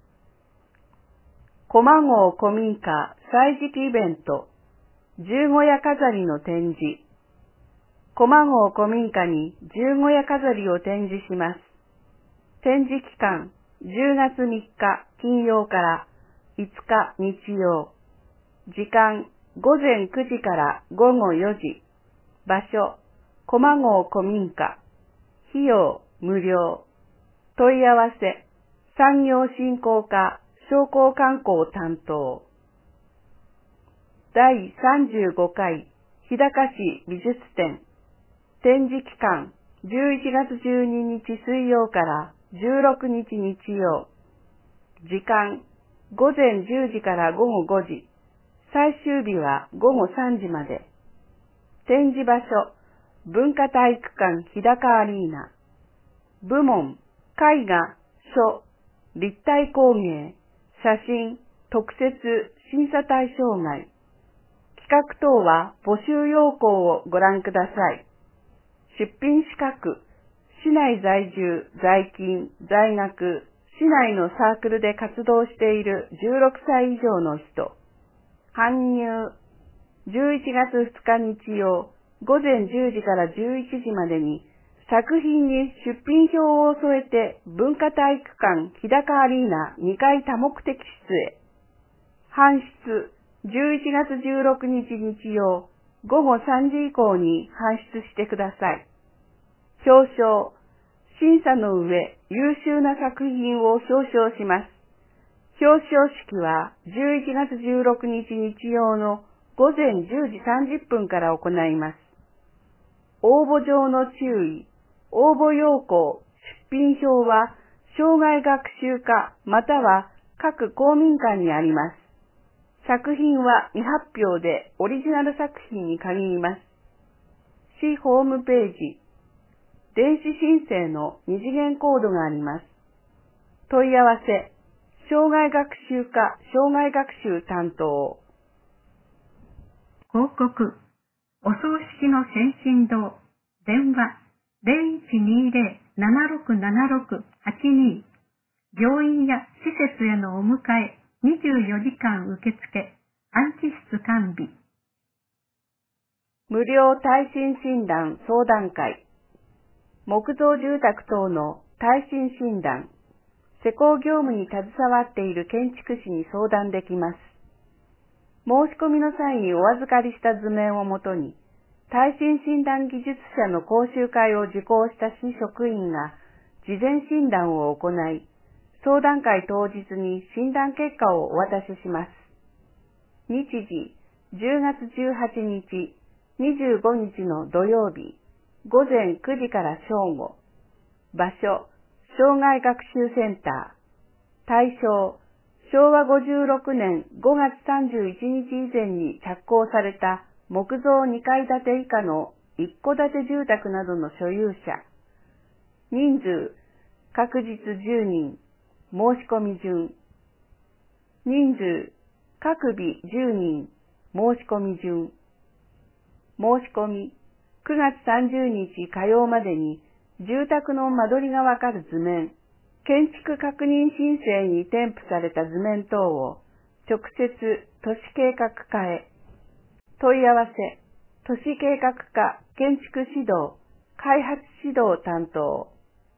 駒郷古民家祭時期イベント、十五夜飾りの展示。駒郷古民家に十五夜飾りを展示します。展示期間、10月3日金曜から5日日曜。時間、午前9時から午後4時。場所、駒郷古民家。費用、無料。問い合わせ、産業振興課商工観光担当。第35回日高市美術展。展示期間、11月12日水曜から16日日曜。時間、午前10時から午後5時。最終日は午後3時まで。展示場所、文化体育館日高アリーナ。部門、絵画、書、立体工芸、写真、特設、審査対象外。企画等は募集要項をご覧ください。出品資格、市内在住、在勤、在学、市内のサークルで活動している16歳以上の人。搬入、11月2日日曜、午前10時から11時までに、作品に出品票を添えて文化体育館日高アリーナ2階多目的室へ。搬出、11月16日日曜、午後3時以降に搬出してください。表彰、審査の上、優秀な作品を表彰します。表彰式は11月16日日曜の午前10時30分から行います。応募上の注意、応募要項、出品票は生涯学習課または各公民館にあります。作品は未発表でオリジナル作品に限ります。市ホームページ、電子申請の二次元コードがあります。問い合わせ、生涯学習課生涯学習担当。 広告、お葬式の先進堂、電話0120-767682、病院や施設へのお迎え、24時間受付、安置室完備。 無料耐震診断相談会。木造住宅等の耐震診断、施工業務に携わっている建築士に相談できます。申し込みの際にお預かりした図面をもとに、耐震診断技術者の講習会を受講した市職員が事前診断を行い、相談会当日に診断結果をお渡しします。日時、10月18日、25日の土曜日、午前9時から正午。場所、生涯学習センター。 大正、昭和56年5月31日以前に着工された木造2階建て以下の一戸建て住宅などの所有者。人数、確実10人、申し込み順。人数、各日10人、申し込み順。申し込み、9月30日火曜までに住宅の間取りがわかる図面、建築確認申請に添付された図面等を直接都市計画課へ。問い合わせ、都市計画課建築指導、開発指導担当。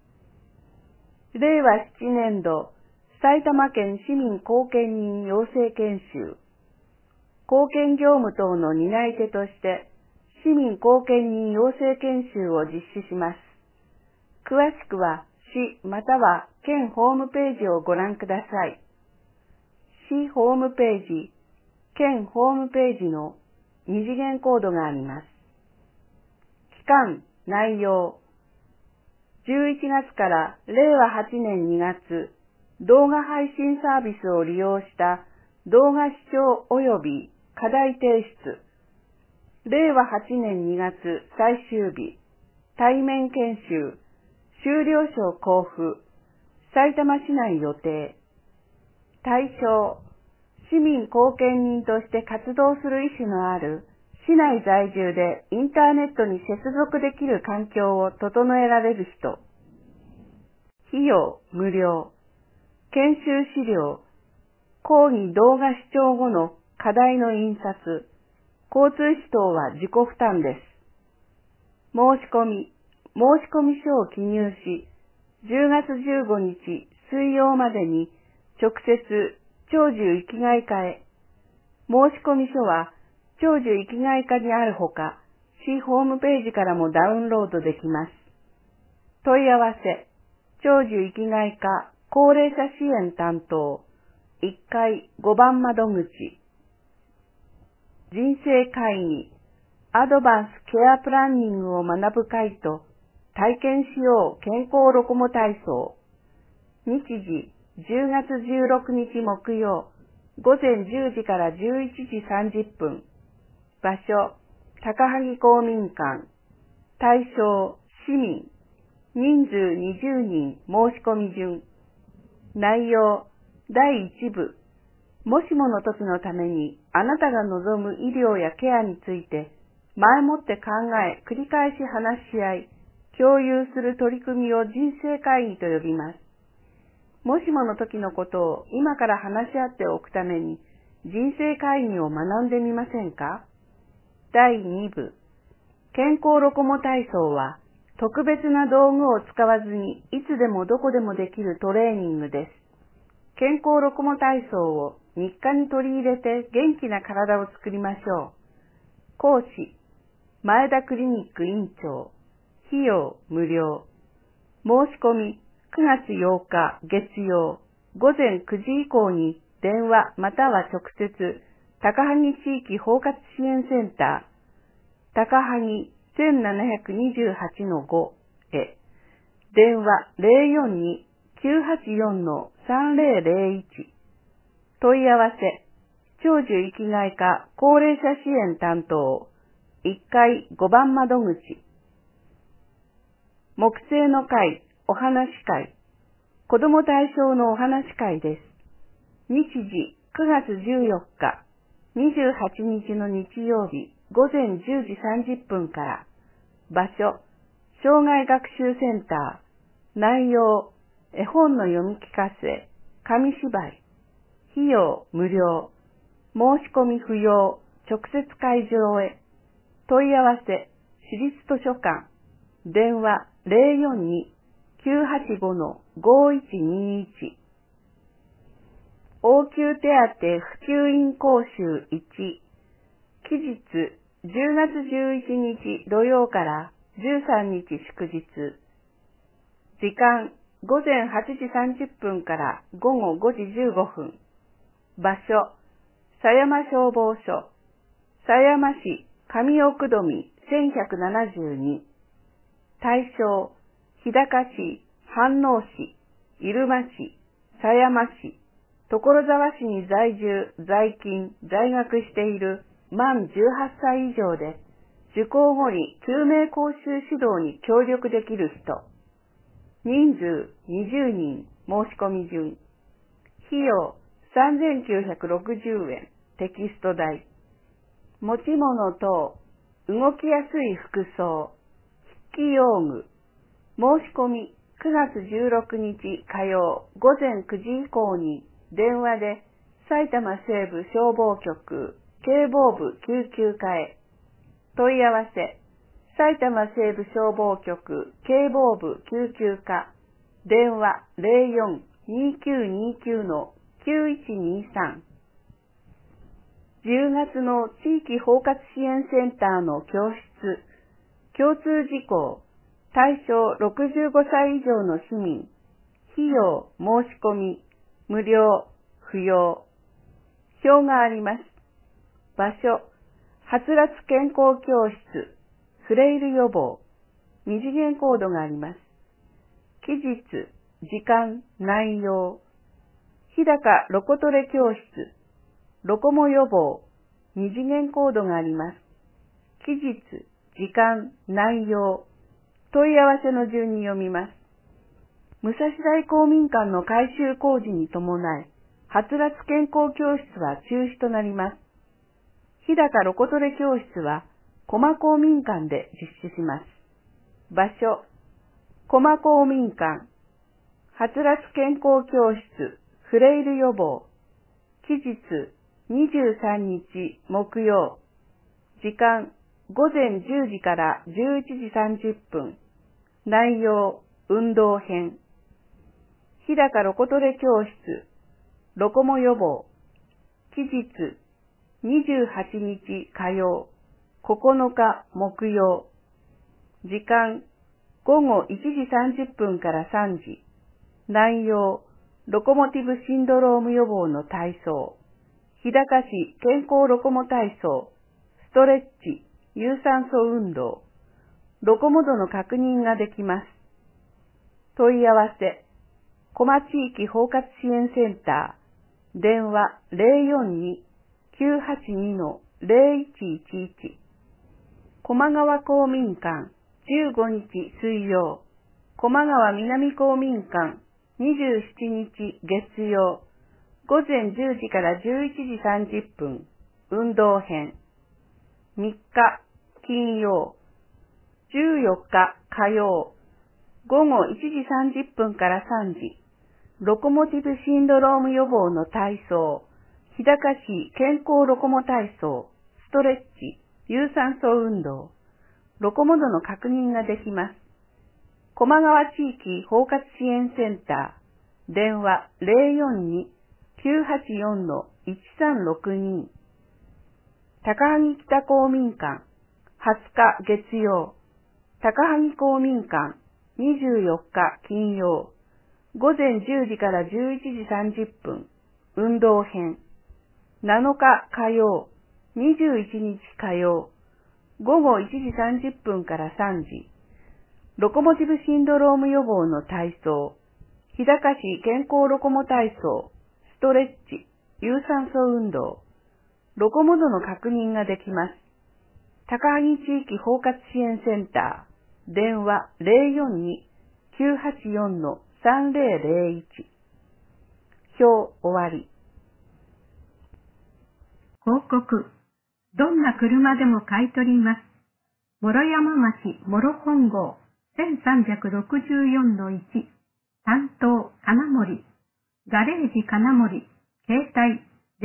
令和7年度、埼玉県市民後見人養成研修。後見業務等の担い手として、市民後見人養成研修を実施します。詳しくは、市または県ホームページをご覧ください。市ホームページ、県ホームページの二次元コードがあります。期間、内容。11月から令和8年2月、動画配信サービスを利用した動画視聴及び課題提出。令和8年2月最終日、対面研修、修了証交付、埼玉市内予定。対象、市民後見人として活動する意思のある、市内在住でインターネットに接続できる環境を整えられる人。費用無料。研修資料、講義動画視聴後の課題の印刷、交通費等は自己負担です。申し込み書を記入し、10月15日水曜までに直接長寿生きがい課へ。申し込み書は長寿生きがい課にあるほか、市ホームページからもダウンロードできます。問い合わせ、長寿生きがい課高齢者支援担当、1階5番窓口。人生会議、アドバンスケアプランニングを学ぶ会と、体験しよう健康ロコモ体操。日時、10月16日木曜、午前10時から11時30分。場所、高萩公民館。対象、市民。人数20人申し込み順。内容、第1部。もしもの時のためにあなたが望む医療やケアについて前もって考え、繰り返し話し合い、共有する取り組みを人生会議と呼びます。もしもの時のことを今から話し合っておくために人生会議を学んでみませんか？第2部。健康ロコモ体操は特別な道具を使わずにいつでもどこでもできるトレーニングです。健康ロコモ体操を日課に取り入れて元気な体を作りましょう。講師、前田クリニック院長。費用無料。申し込み9月8日月曜午前9時以降に電話または直接高萩地域包括支援センター高萩 1728-5 へ電話 042-984-3001 問い合わせ長寿生きがい課高齢者支援担当1階5番窓口木星の会お話会子ども対象のお話会です。日時9月14日28日の日曜日午前10時30分から場所障害学習センター内容絵本の読み聞かせ紙芝居費用無料申し込み不要直接会場へ問い合わせ市立図書館電話 042-985-5121 応急手当普及員講習1期日10月11日土曜から13日祝日時間午前8時30分から午後5時15分場所狭山消防署狭山市上奥富1172対象日高市、飯能市、入間市、 狭山市、所沢市に在住、在勤、在学している満18歳以上で、受講後に救命講習指導に協力できる人。人数20人、申し込み順。費用3960円、テキスト代。持ち物等、動きやすい服装、筆記用具。申し込み9月16日火曜午前9時以降に電話で埼玉西部消防局警防部救急課へ。問い合わせ埼玉西部消防局警防部救急課電話 04-2929-9123。 10月の地域包括支援センターの教室。共通事項対象65歳以上の市民。費用申し込み無料不要。表があります。場所はつらつ健康教室フレイル予防。二次元コードがあります。期日時間内容日高ロコトレ教室ロコモ予防。二次元コードがあります。期日時間内容問い合わせの順に読みます。武蔵大公民館の改修工事に伴い、はつらつ健康教室は中止となります。日高ロコトレ教室は、駒公民館で実施します。場所、駒公民館、はつらつ健康教室、フレイル予防。期日、23日木曜。時間、午前10時から11時30分。内容、運動編。日高ロコトレ教室、ロコモ予防。期日、28日火曜、9日木曜。時間、午後1時30分から3時。内容、ロコモティブシンドローム予防の体操。日高市健康ロコモ体操。ストレッチ。有酸素運動。ロコモ度の確認ができます。問い合わせ、コマ地域包括支援センター、電話 042-982-0111。駒川公民館、15日水曜。駒川南公民館、27日月曜。午前10時から11時30分。運動編。3日金曜。14日火曜。午後1時30分から3時。ロコモティブシンドローム予防の体操。日高市健康ロコモ体操。ストレッチ。有酸素運動。ロコモ度の確認ができます。駒川地域包括支援センター。電話 042-984-1362。高萩北公民館。20日月曜。高萩公民館。24日金曜。午前10時から11時30分。運動編。7日火曜。21日火曜。午後1時30分から3時。ロコモティブシンドローム予防の体操。日高市健康ロコモ体操。ストレッチ。有酸素運動。ロコモ度の確認ができます。高萩地域包括支援センター。電話 042-984-3001。表終わり。 広告。どんな車でも買い取ります。諸山町諸本郷 1364-1。担当金森。ガレージ金森。携帯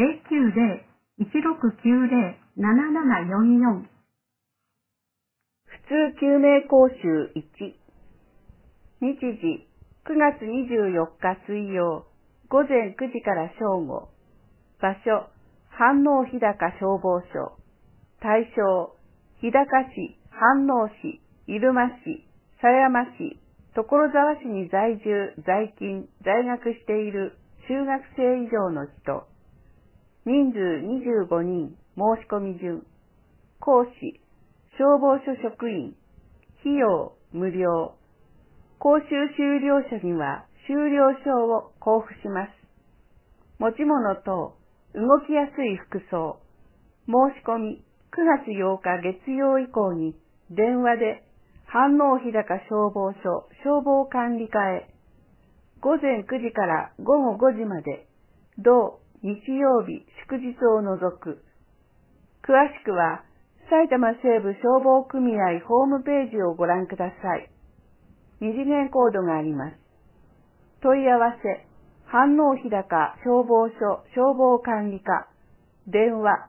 090-1690-7744。 普通救命講習1。日時9月24日水曜午前9時から正午。場所飯能日高消防署。対象日高市、飯能市、入間市、狭山市、所沢市に在住、在勤、在学している中学生以上の人。人数25人、申し込み順。講師消防署職員。費用無料。講習終了者には終了証を交付します。持ち物等、動きやすい服装、申し込み9月8日月曜以降に電話で飯能日高消防署消防管理課へ午前9時から午後5時まで同日曜日祝日を除く。詳しくは埼玉西部消防組合ホームページをご覧ください。二次元コードがあります。問い合わせ飯能日高消防署消防管理課電話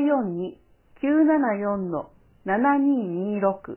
042-974-7226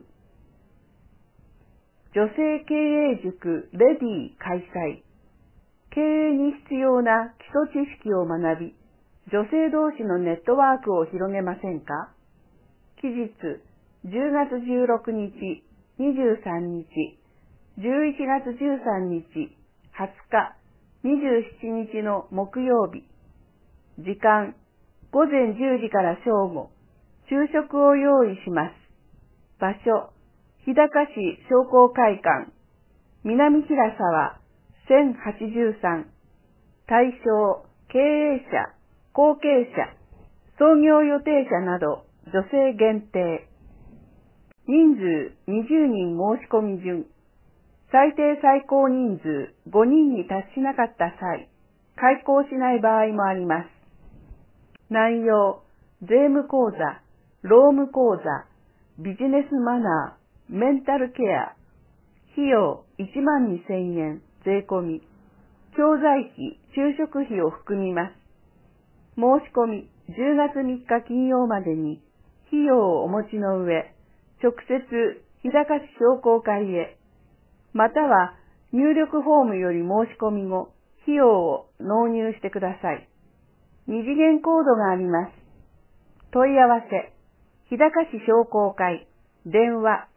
女性経営塾レディ開催。経営に必要な基礎知識を学び、女性同士のネットワークを広げませんか？期日10月16日、23日、11月13日、20日、27日の木曜日。時間午前10時から正午。昼食を用意します。場所日高市商工会館、南平沢1083。対象経営者、後継者、創業予定者など女性限定。人数20人申し込み順。最低最高人数5人に達しなかった際、開講しない場合もあります。内容、税務講座、労務講座、ビジネスマナー、メンタルケア。費用12,000円税込み。教材費、昼食費を含みます。申し込み10月3日金曜までに費用をお持ちの上、直接日高市商工会へ、または入力フォームより申し込み後、費用を納入してください。二次元コードがあります。問い合わせ、日高市商工会、電話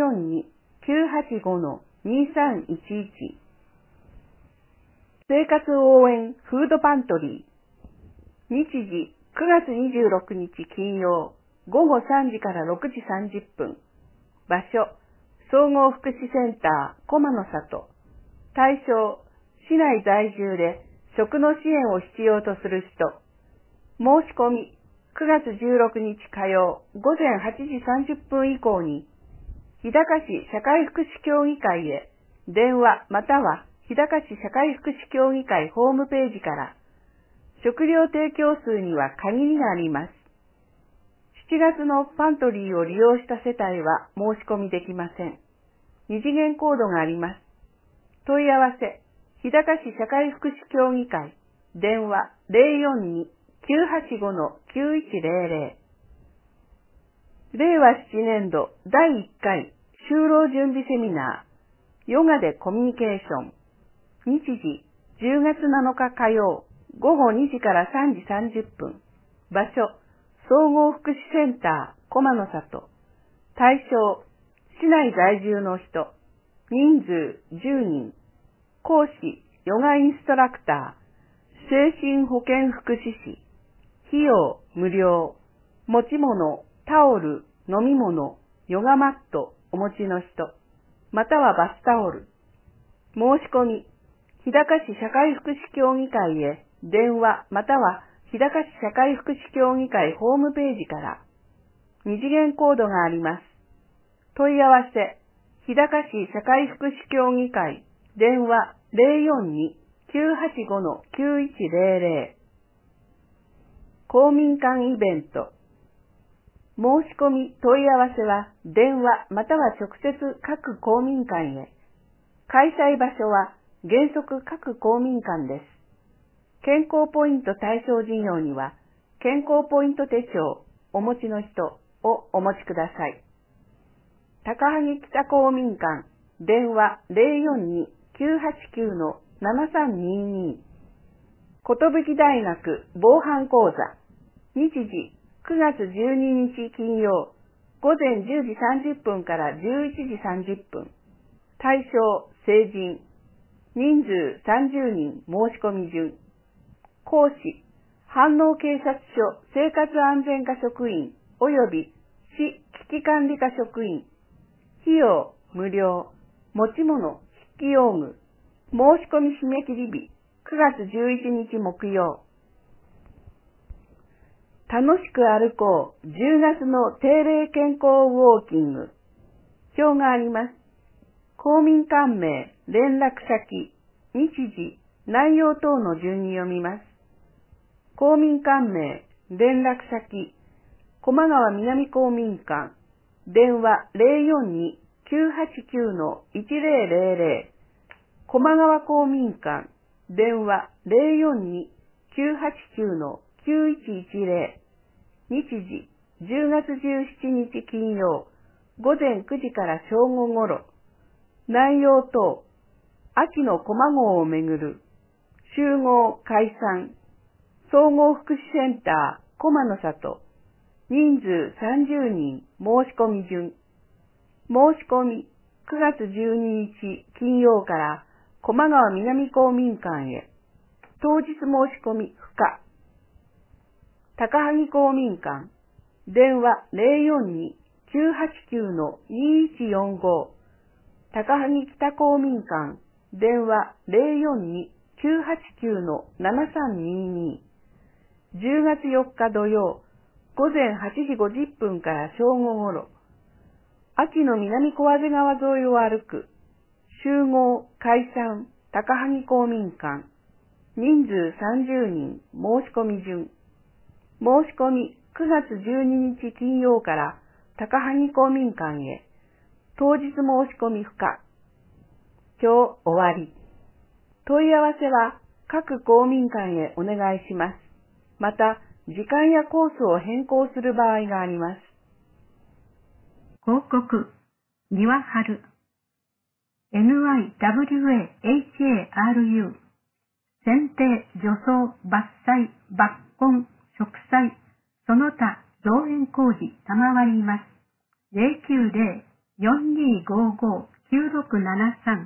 042-985-2311。生活応援フードパントリー。日時9月26日金曜、午後3時から6時30分。場所、総合福祉センター駒の里。対象、市内在住で食の支援を必要とする人。申し込み、9月16日火曜午前8時30分以降に、日高市社会福祉協議会へ、電話または日高市社会福祉協議会ホームページから、食料提供数には限りがあります。7月のパントリーを利用した世帯は申し込みできません。二次元コードがあります。問い合わせ、日高市社会福祉協議会、電話 042-985-9100。令和7年度第1回就労準備セミナー、ヨガでコミュニケーション。日時、10月7日火曜、午後2時から3時30分。場所、総合福祉センター、駒の里。対象、市内在住の人。人数10人。講師、ヨガインストラクター。精神保健福祉士。費用無料。持ち物、タオル、飲み物、ヨガマットお持ちの人。またはバスタオル。申し込み、日高市社会福祉協議会へ電話または日高市社会福祉協議会ホームページから二次元コードがあります。問い合わせ、日高市社会福祉協議会電話 042-985-9100。公民館イベント。申し込み問い合わせは電話または直接各公民館へ。開催場所は原則各公民館です。健康ポイント対象事業には健康ポイント手帳お持ちの人をお持ちください。高萩北公民館電話 042-989-7322。寿大学防犯講座。日時9月12日金曜午前10時30分から11時30分。対象成人。人数30人申し込み順。講師、飯能警察署生活安全課職員及び市危機管理課職員。費用無料。持ち物、筆記用具。 申し込み締め切り日、9月11日木曜。楽しく歩こう、10月の定例健康ウォーキング。表があります。公民館名、連絡先、日時、内容等の順に読みます。公民館名、連絡先、駒川南公民館、電話 042-989-1000、駒川公民館、電話 042-989-9110、日時、10月17日金曜、午前9時から正午ごろ。内容等、秋の駒号をめぐる、集合解散、総合福祉センター、駒の里、人数30人、申し込み順。申し込み、9月12日金曜から駒川南公民館へ。当日申し込み不可。高萩公民館、電話 042-989-2145。高萩北公民館、電話 042-989-7322。10月4日土曜、午前8時50分から正午ごろ。秋の南小畔川沿いを歩く。集合、解散、高萩公民館。人数30人、申し込み順。申し込み、9月12日金曜から高萩公民館へ。当日申し込み不可。今日終わり。問い合わせは各公民館へお願いします。また、時間やコースを変更する場合があります。 広告、庭春。NIWAHARU。剪定、除草、伐採、抜根、植栽、その他造園工事賜ります。090-4255-9673。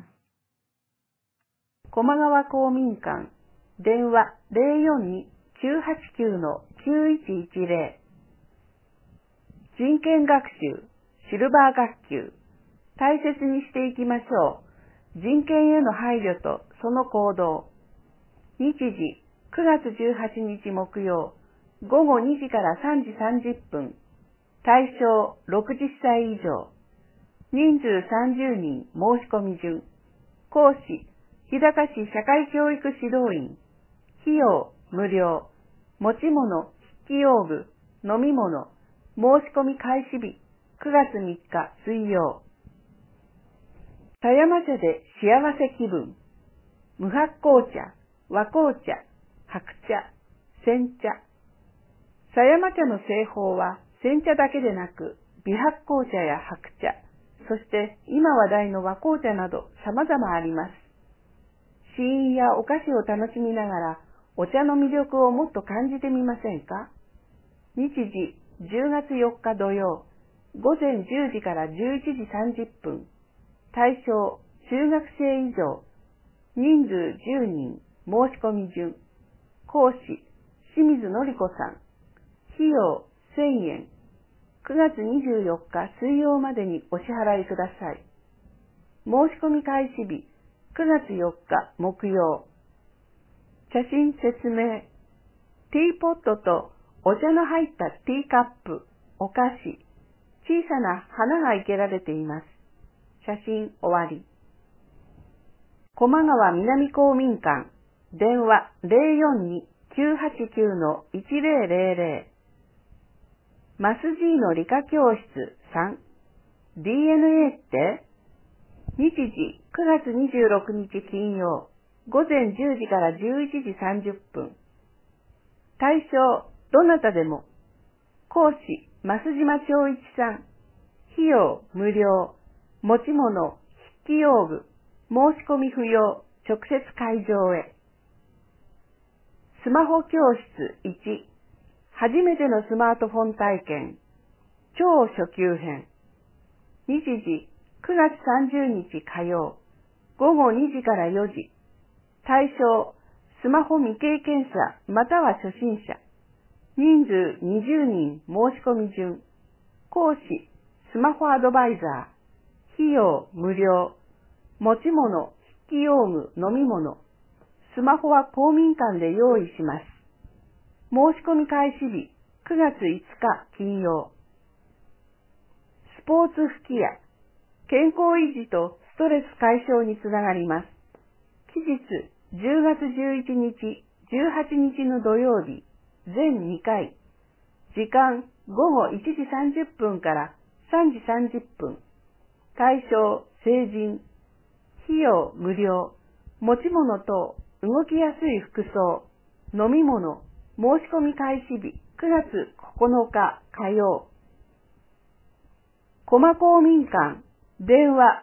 駒川公民館、電話 042-989-9110。人権学習、シルバー学級。大切にしていきましょう。人権への配慮とその行動。日時、9月18日木曜、午後2時から3時30分。対象60歳以上。人数30人、申し込み順。講師、日高市社会教育指導員。費用、無料。持ち物、筆記用具、飲み物。申し込み開始日、9月3日水曜。狭山茶で幸せ気分。無発酵茶、和紅茶、白茶、煎茶。狭山茶の製法は煎茶だけでなく、微発酵茶や白茶、そして今話題の和紅茶など様々あります。試飲やお菓子を楽しみながら、お茶の魅力をもっと感じてみませんか？日時、10月4日土曜、午前10時から11時30分。対象、中学生以上。人数10人、申し込み順。講師、清水のり子さん。費用、1000円。9月24日水曜までにお支払いください。申し込み開始日、9月4日木曜。写真説明。ティーポットとお茶の入ったティーカップ、お菓子、小さな花が生けられています。写真終わり。駒川南公民館、電話 042-989-1000。マス G の理科教室3。DNA って？日時9月26日金曜、午前10時から11時30分。対象、どなたでも。講師、増島長一さん。費用、無料。持ち物、筆記用具。申し込み不要。直接会場へ。スマホ教室1。初めてのスマートフォン体験。超初級編。日時、9月30日火曜。午後2時から4時。対象、スマホ未経験者または初心者。人数20人申し込み順。講師、スマホアドバイザー。費用無料。持ち物、 筆記用具、飲み物、スマホは公民館で用意します。申し込み開始日、9月5日金曜。スポーツ吹き矢、健康維持とストレス解消につながります。期日、10月11日、18日の土曜日、全2回。時間、午後1時30分から3時30分。対象、成人。費用、無料。持ち物等、動きやすい服装。飲み物。申し込み開始日、9月9日火曜。駒公民館。電話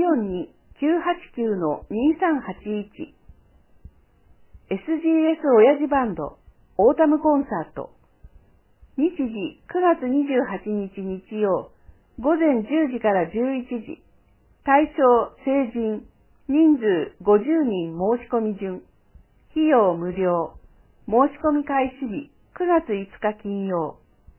042-989-2381。SGS 親父バンド、オータムコンサート。日時9月28日日曜、午前10時から11時。対象、成人。人数50人申し込み順。費用無料。申し込み開始日、9月5日金曜。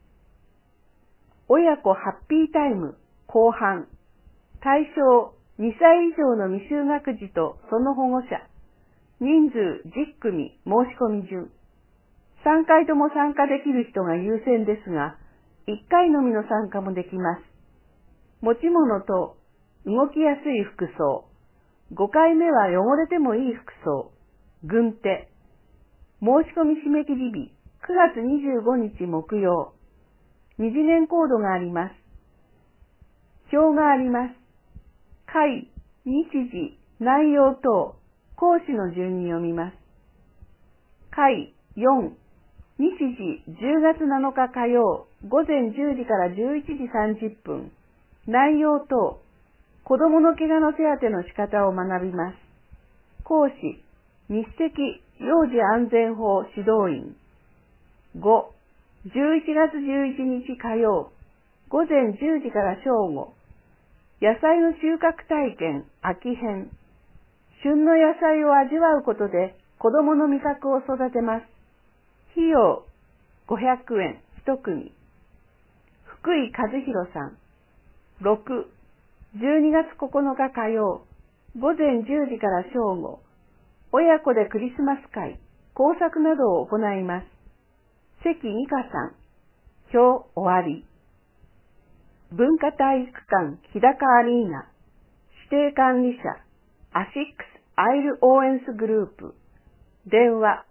親子ハッピータイム、後半。対象、2歳以上の未就学児とその保護者。人数10組申し込み順。3回とも参加できる人が優先ですが、1回のみの参加もできます。持ち物と動きやすい服装。5回目は汚れてもいい服装。軍手。申し込み締め切り日、9月25日木曜。2次元コードがあります。表があります。会、日時、内容等、講師の順に読みます。会4、日時10月7日火曜、午前10時から11時30分。内容等、子供の怪我の手当ての仕方を学びます。講師、日赤幼児安全法指導員。5、11月11日火曜、午前10時から正午。野菜の収穫体験、秋編。旬の野菜を味わうことで子供の味覚を育てます。費用、500円、1組。福井和弘さん。6、12月9日火曜、午前10時から正午。親子でクリスマス会、工作などを行います。関美香さん。表終わり。文化体育館日高アリーナ。指定管理者、アシックスアイルオーエンスグループ。電話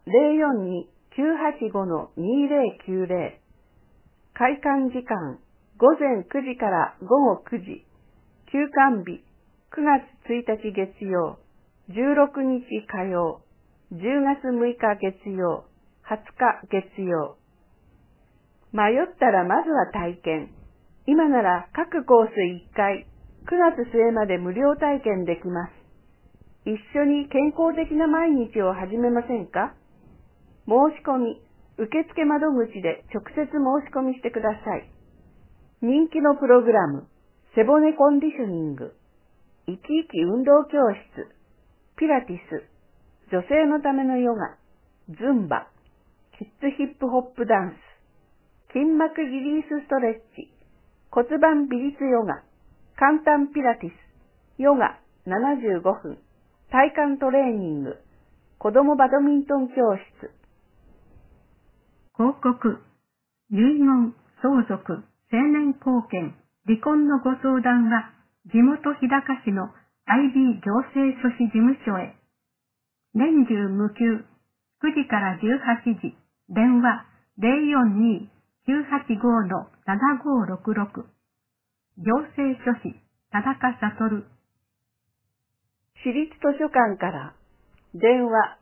042-985-2090。開館時間、午前9時から午後9時。休館日、9月1日月曜、16日火曜、10月6日月曜、20日月曜。迷ったらまずは体験。今なら各コース1回、9月末まで無料体験できます。一緒に健康的な毎日を始めませんか？申し込み、受付窓口で直接申し込みしてください。人気のプログラム、背骨コンディショニング、生き生き運動教室、ピラティス、女性のためのヨガ、ズンバ、キッズヒップホップダンス、筋膜リリースストレッチ、骨盤微立ヨガ、簡単ピラティス、ヨガ75分、体幹トレーニング、子供バドミントン教室。 広告、遺言、相続、成年後見、離婚のご相談は、地元日高市の IB 行政書士事務所へ。年中無休、9時から18時、電話 042-985-7566。行政書士、田中悟。 市立図書館から、電話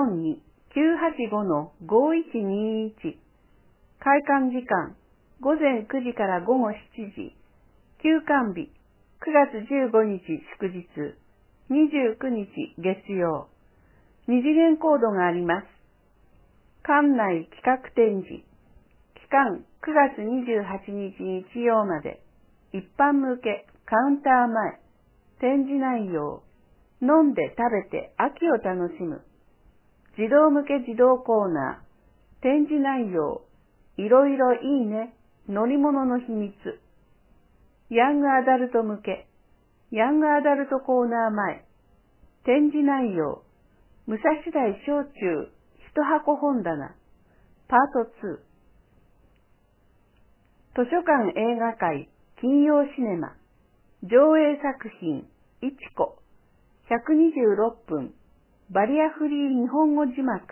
042-985-5121。開館時間、午前9時から午後7時。休館日、9月15日祝日、29日月曜。二次元コードがあります。館内企画展示。期間9月28日日曜まで。一般向けカウンター前。展示内容。飲んで食べて秋を楽しむ。児童向け児童コーナー。展示内容。いろいろいいね。乗り物の秘密。ヤングアダルト向け。ヤングアダルトコーナー前。 展示内容、武蔵大小中一箱本棚、パート2。図書館映画会金曜シネマ、上映作品、いちこ、126分、バリアフリー日本語字幕。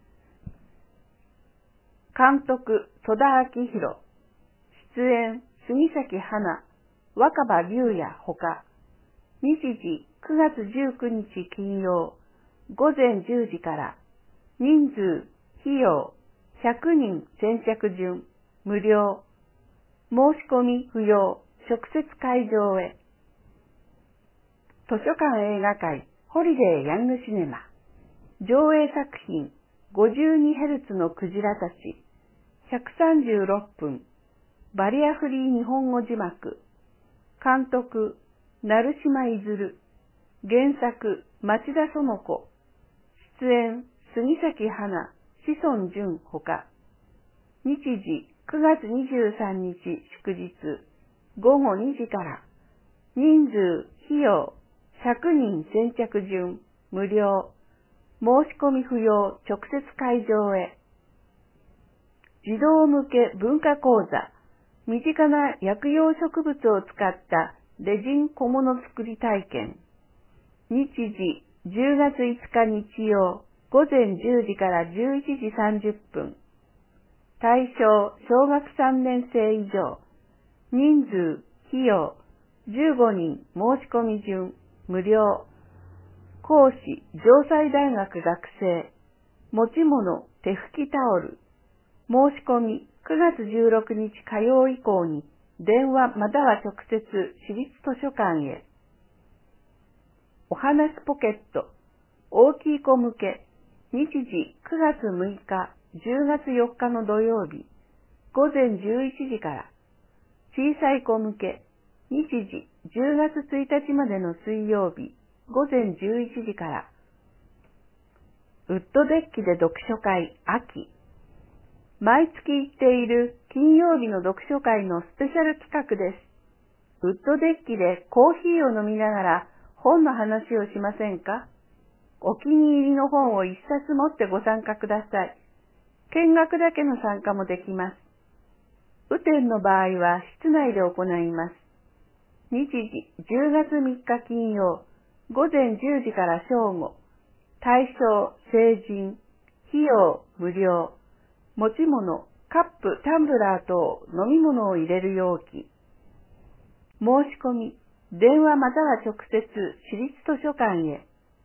監督、戸田明宏。出演、杉咲花、若葉龍也ほか。日時、9月19日金曜、午前10時から。人数、費用、100人先着順、無料。申し込み不要、直接会場へ。図書館映画会、ホリデーヤングシネマ。上映作品、52Hz のクジラたち。136分。バリアフリー日本語字幕。監督、成島いずる。原作、町田園子。出演、杉咲花、志尊淳ほか。日時、9月23日祝日、午後2時から。人数、費用、100人先着順、無料。申し込み不要、直接会場へ。児童向け文化講座、身近な薬用植物を使ったレジン小物作り体験。日時、10月5日日曜、午前10時から11時30分。対象、小学3年生以上。人数、費用、15人申し込み順、無料。講師、城西大学学生。持ち物、手拭きタオル。申し込み、9月16日火曜以降に、電話または直接、市立図書館へ。お話ポケット、大きい子向け、日時9月6日、10月4日の土曜日、午前11時から。小さい子向け、日時10月1日までの水曜日、午前11時から。ウッドデッキで読書会秋。毎月行っている金曜日の読書会のスペシャル企画です。ウッドデッキでコーヒーを飲みながら本の話をしませんか？お気に入りの本を一冊持ってご参加ください。見学だけの参加もできます。雨天の場合は室内で行います。日時10月3日金曜、午前10時から正午。対象、成人。費用、無料。持ち物、カップ、タンブラー等飲み物を入れる容器。申し込み、電話または直接、市立図書館へ。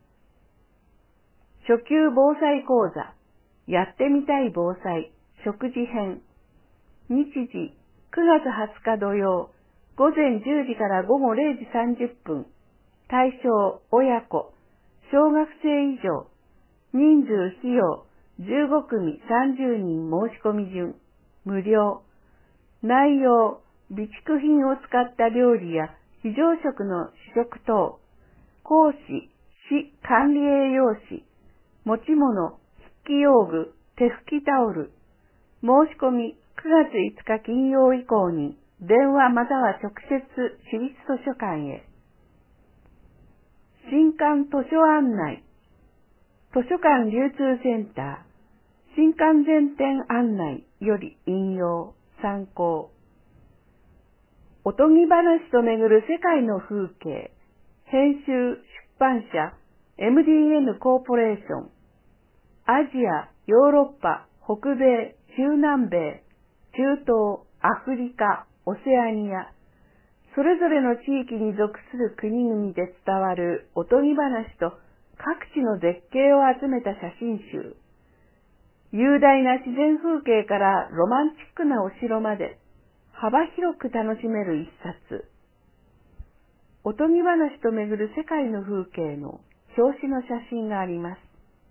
初級防災講座、やってみたい防災、食事編。日時、9月20日土曜、午前10時から午後0時30分。対象、親子、小学生以上。人数、費用、15組30人申し込み順、無料。内容、備蓄品を使った料理や非常食の試食等。講師、市管理栄養士。持ち物、筆記用具、手拭きタオル。申し込み、9月5日金曜以降に、電話または直接、市立図書館へ。新刊図書案内。図書館流通センター。新刊全店案内より引用、参考。おとぎ話とめぐる世界の風景。編集、出版社、MDN コーポレーション。アジア、ヨーロッパ、北米、中南米、中東、アフリカ、オセアニア。それぞれの地域に属する国々で伝わるおとぎ話と各地の絶景を集めた写真集。雄大な自然風景からロマンチックなお城まで幅広く楽しめる一冊。おとぎ話とめぐる世界の風景の表紙の写真があります。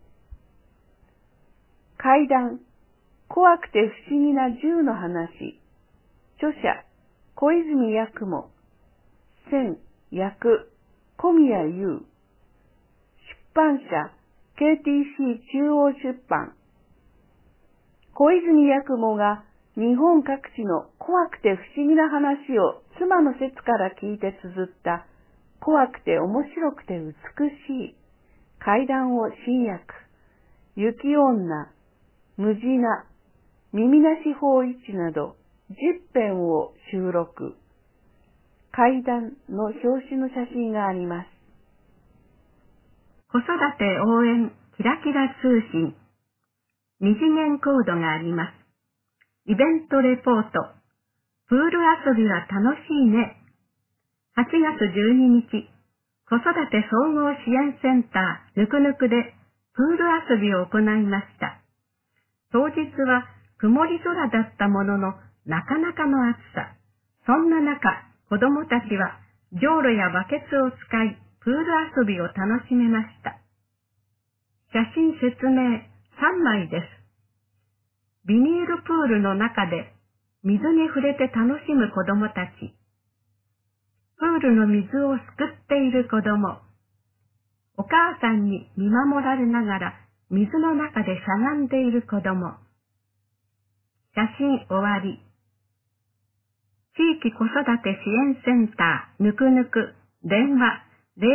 怪談、怖くて不思議な銃の話。著者、小泉八雲。選、訳、小宮優。出版社、KTC 中央出版。小泉八雲が日本各地の怖くて不思議な話を妻の説から聞いて綴った怖くて面白くて美しい怪談を新訳、雪女、無地な、耳なし法一など10編を収録。怪談の表紙の写真があります。 子育て応援キラキラ通信。二次元コードがあります。イベントレポート。プール遊びは楽しいね。8月12日、子育て総合支援センターぬくぬくでプール遊びを行いました。当日は曇り空だったもののなかなかの暑さ。そんな中、子供たちはじょうろやバケツを使いプール遊びを楽しめました。写真説明3枚です。ビニールプールの中で水に触れて楽しむ子供たち。プールの水をすくっている子供。お母さんに見守られながら水の中でしゃがんでいる子供。写真終わり。地域子育て支援センターぬくぬく電話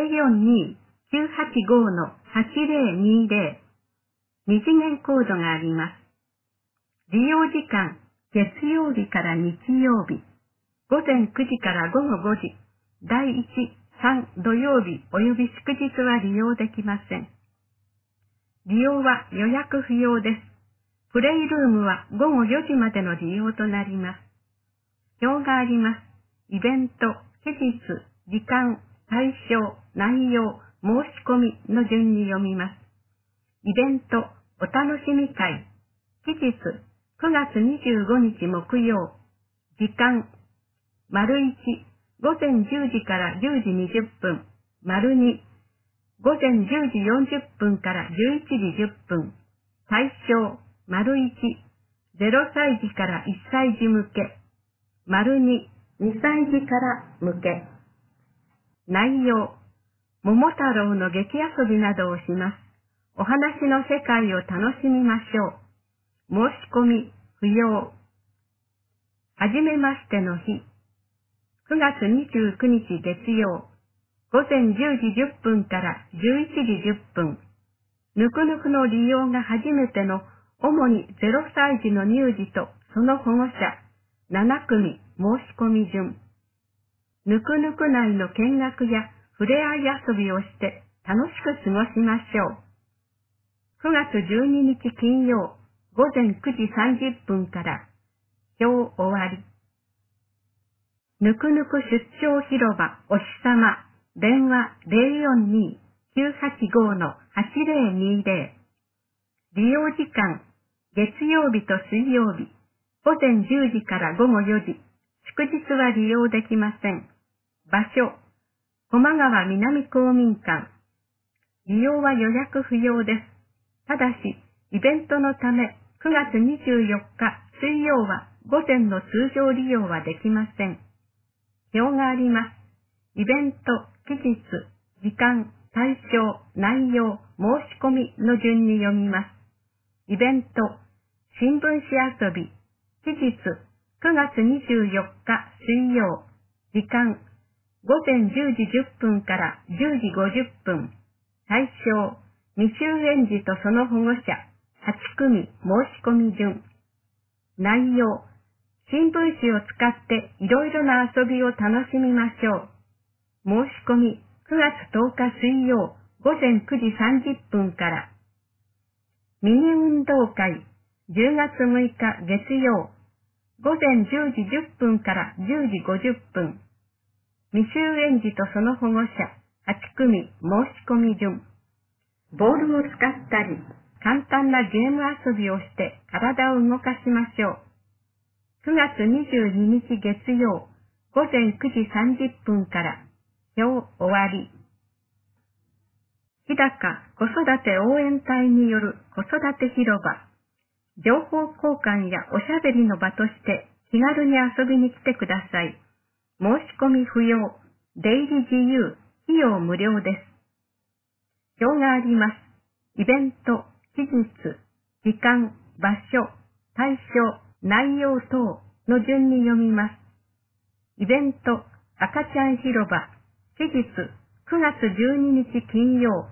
042-985-8020 二次元コードがあります。利用時間月曜日から日曜日午前9時から午後5時第1、3土曜日および祝日は利用できません。利用は予約不要です。プレイルームは午後4時までの利用となります。表があります。イベント、期日、時間、対象、内容、申し込みの順に読みます。イベント、お楽しみ会。期日、9月25日木曜。時間、①、午前10時から10時20分。②、午前10時40分から11時10分。対象、①、0歳児から1歳児向け。②、2歳児から向け。内容、桃太郎の劇遊びなどをします。お話の世界を楽しみましょう。申し込み不要。はじめましての日。9月29日月曜。午前10時10分から11時10分。ぬくぬくの利用が初めての主に0歳児の乳児とその保護者7組申し込み順。ぬくぬく内の見学や触れ合い遊びをして楽しく過ごしましょう。9月12日金曜午前9時30分から表終わり。ぬくぬく出張広場お日様電話 042-985-8020 利用時間月曜日と水曜日午前10時から午後4時祝日は利用できません。場所駒川南公民館。利用は予約不要です。ただしイベントのため9月24日水曜は午前の通常利用はできません。表があります。イベント、期日、時間、対象、内容、申し込みの順に読みます。イベント、新聞紙遊び、期日、9月24日水曜、時間、午前10時10分から10時50分、対象、未就園児とその保護者、8組申し込み順。内容、新聞紙を使っていろいろな遊びを楽しみましょう。申し込み9月10日水曜午前9時30分から。ミニ運動会10月6日月曜午前10時10分から10時50分。未就園児とその保護者8組申し込み順。ボールを使ったり簡単なゲーム遊びをして体を動かしましょう。9月22日月曜午前9時30分から表終わり。日高子育て応援隊による子育て広場。情報交換やおしゃべりの場として気軽に遊びに来てください。申し込み不要、出入り自由、費用無料です。表があります。イベント、期日、時間、場所、対象、内容等の順に読みます。イベント、赤ちゃん広場、期日、9月12日金曜、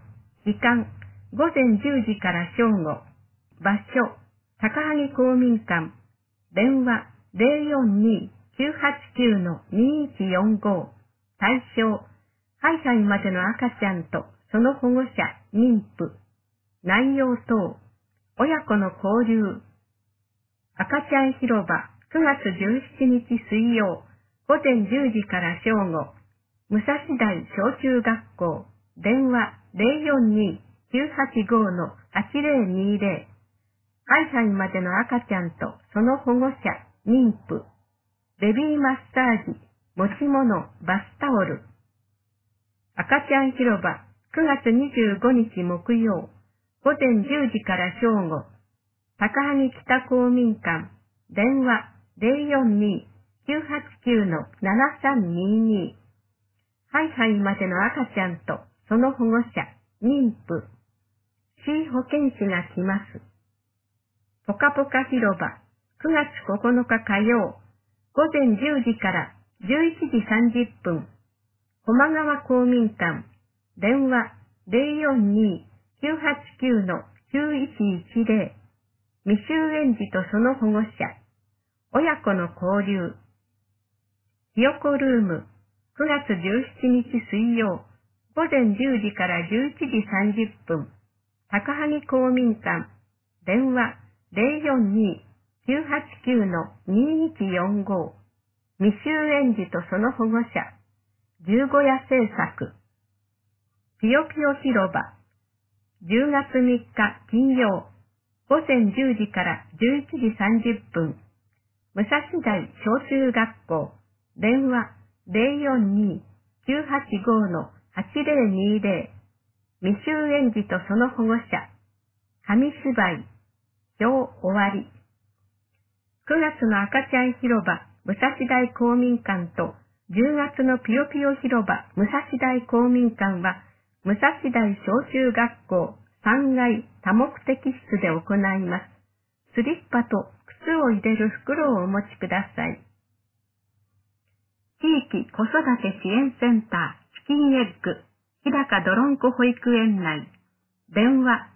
時間、午前10時から正午。場所、高萩公民館。電話、042-989-2145。対象、ハイハイまでの赤ちゃんとその保護者、妊婦。内容等、親子の交流。赤ちゃん広場、9月17日水曜、午前10時から正午。武蔵台小中学校。電話、042-985-8020。ハイハイまでの赤ちゃんとその保護者、妊婦。ベビーマッサージ、持ち物、バスタオル。赤ちゃん広場、9月25日木曜、午前10時から正午。高萩北公民館。電話、042-989-7322。ハイハイまでの赤ちゃんとその保護者、妊婦。市保健師が来ます。ぽかぽか広場、9月9日火曜、午前10時から11時30分。駒川公民館。電話、042-989-9110。未就園児とその保護者。親子の交流。ひよこルーム。9月17日水曜。午前10時から11時30分。高萩公民館。電話、042-989-2145。未就園児とその保護者。十五夜製作。ぴよぴよ広場。10月3日金曜。午前10時から11時30分。武蔵台小中学校。電話 042-985-8020。未就園児とその保護者。紙芝居。表終わり。9月の赤ちゃん広場武蔵台公民館と10月のぴよぴよ広場武蔵台公民館は武蔵台小中学校3階多目的室で行います。スリッパと靴を入れる袋をお持ちください。地域子育て支援センターチキンエッグ日高どろんこ保育園内。電話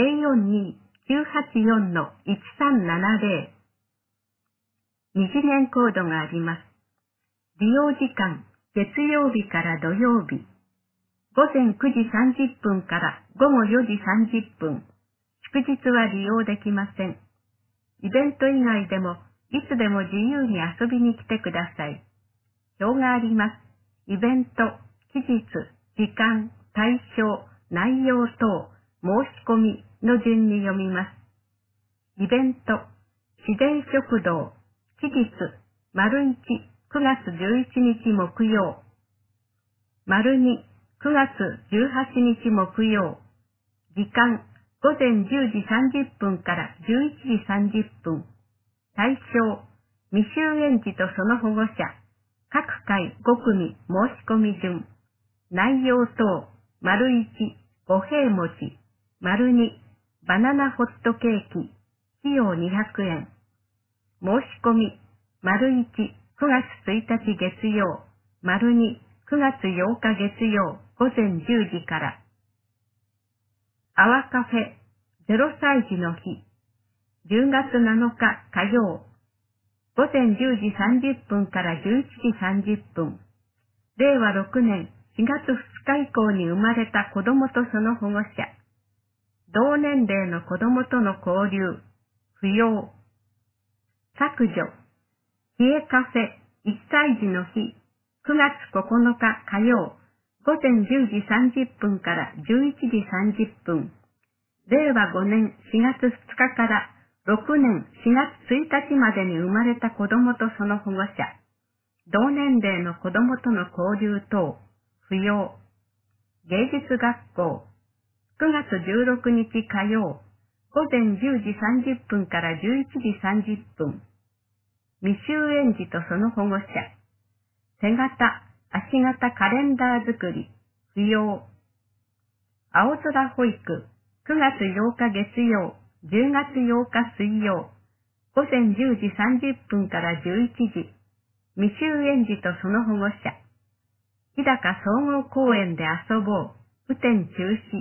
042-984-1370。二次元コードがあります。利用時間、月曜日から土曜日。午前9時30分から午後4時30分。祝日は利用できません。イベント以外でも、いつでも自由に遊びに来てください。表があります。イベント、期日、時間、対象、内容等、申し込みの順に読みます。イベント、自然食堂、期日、①、9月11日木曜。②、9月18日木曜。時間、午前10時30分から11時30分。対象、未就園児とその保護者。各回5組申し込み順。内容等、①、五平餅。②、バナナホットケーキ。費用200円。申し込み、①、9月1日月曜。②、9月8日月曜午前10時から。アワカフェ、0歳児の日。10月7日火曜。午前10時30分から11時30分。令和6年4月2日以降に生まれた子供とその保護者。同年齢の子供との交流。不要。削除。冷えカフェ、1歳児の日。9月9日火曜。午前10時30分から11時30分。令和5年4月2日から6年4月1日までに生まれた子供とその保護者。同年齢の子供との交流等。不要。芸術学校。9月16日火曜。午前10時30分から11時30分。未就園児とその保護者。手形、足形カレンダー作り。不要。青空保育。9月8日月曜。10月8日水曜。午前10時30分から11時。未就園児とその保護者。日高総合公園で遊ぼう。雨天中止。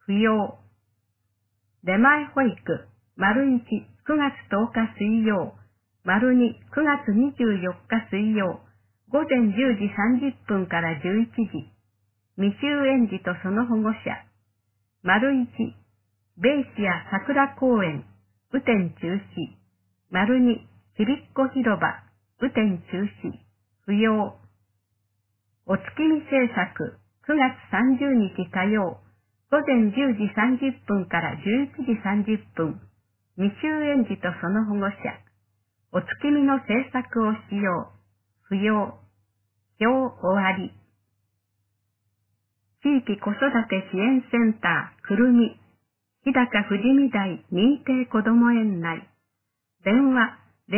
不要。出前保育、①、9月10日水曜、②、9月24日水曜、午前10時30分から11時、未就園児とその保護者、①、ベイシア桜公園、雨天中止、②、ちびっこ広場、雨天中止、不要。お月見制作、9月30日火曜、午前10時30分から11時30分、未就園児とその保護者、お月見の制作をしよう、不要。表終わり。地域子育て支援センター、くるみ、日高富士見台認定こども園内。電話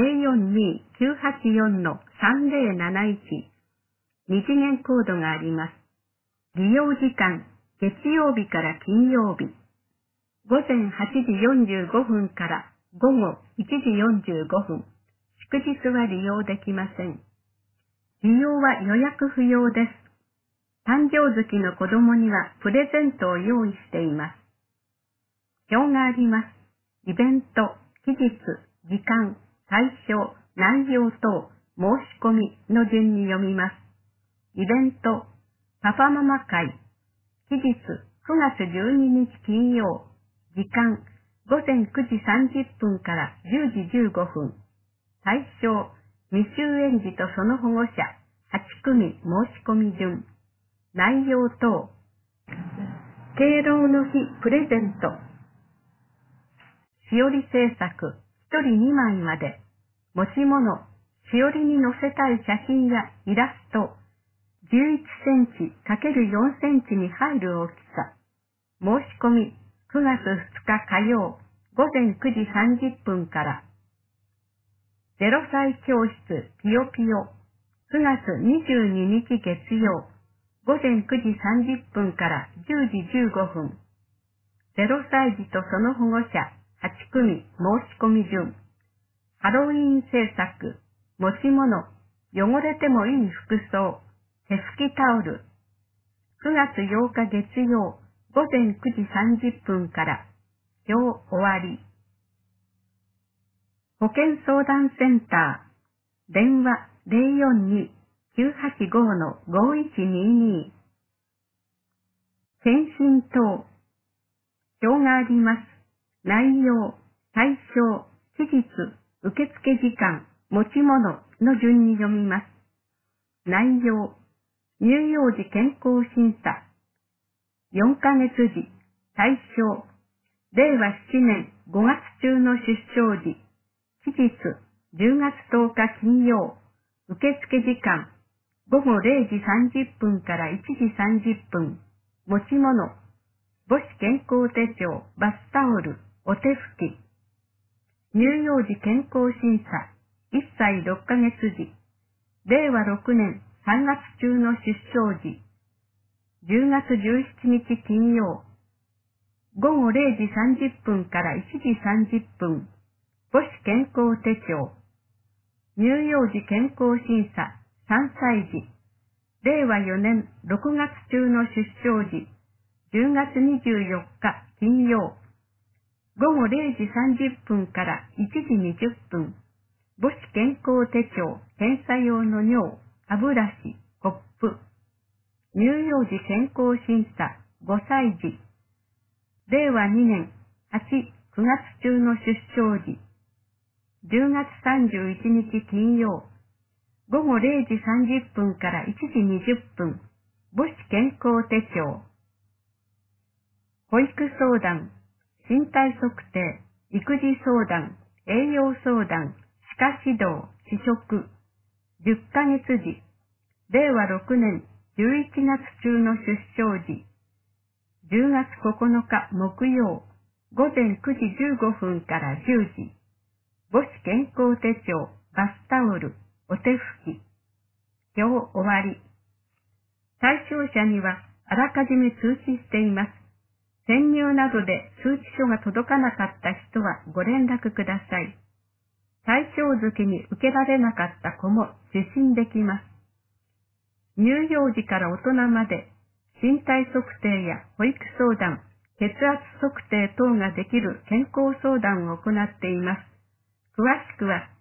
042-984-3071。二次元コードがあります。利用時間、月曜日から金曜日。午前8時45分から午後1時45分。祝日は利用できません。利用は予約不要です。誕生月の子供にはプレゼントを用意しています。表があります。イベント、期日、時間、対象、内容等、申し込みの順に読みます。イベント、パパママ会、期日、9月12日金曜、時間、午前9時30分から10時15分。対象、未就園児とその保護者、8組申し込み順。内容等。敬老の日プレゼント。しおり制作、1人2枚まで。持ち物、しおりに載せたい写真やイラスト。11センチ ×4 センチに入る大きさ。申し込み、9月2日火曜、午前9時30分から。0歳教室ぴよぴよ、9月22日月曜、午前9時30分から10時15分。0歳児とその保護者、8組申し込み順。ハロウィーン制作、持ち物、汚れてもいい服装、手拭きタオル。9月8日月曜、午前9時30分から。表終わり。保健相談センター。電話 042-985-5122。検診等。表があります。内容、対象、期日、受付時間、持ち物の順に読みます。内容、乳幼児健康審査。4ヶ月時、対象、令和7年5月中の出生時。期日、10月10日金曜。受付時間、午後0時30分から1時30分。持ち物、母子健康手帳、バスタオル、お手拭き。乳幼児健康審査、1歳6ヶ月時。令和6年3月中の出生時。10月17日金曜。午後0時30分から1時30分。母子健康手帳。乳幼児健康審査、3歳児。令和4年6月中の出生時。10月24日金曜。午後0時30分から1時20分。母子健康手帳、検査用の尿、歯ブラシ、コップ。乳幼児健康審査、5歳児。令和2年8、9月中の出生時。10月31日金曜。午後0時30分から1時20分。母子健康手帳。保育相談、身体測定、育児相談、栄養相談、歯科指導、試食。10ヶ月時。令和6年11月中の出生時。10月9日木曜。午前9時15分から10時。母子健康手帳、バスタオル、お手拭き。表終わり。対象者にはあらかじめ通知しています。潜入などで通知書が届かなかった人はご連絡ください。対象月に受けられなかった子も受診できます。乳幼児から大人まで身体測定や保育相談、 血圧測定等ができる健康相談を行っています。詳しくは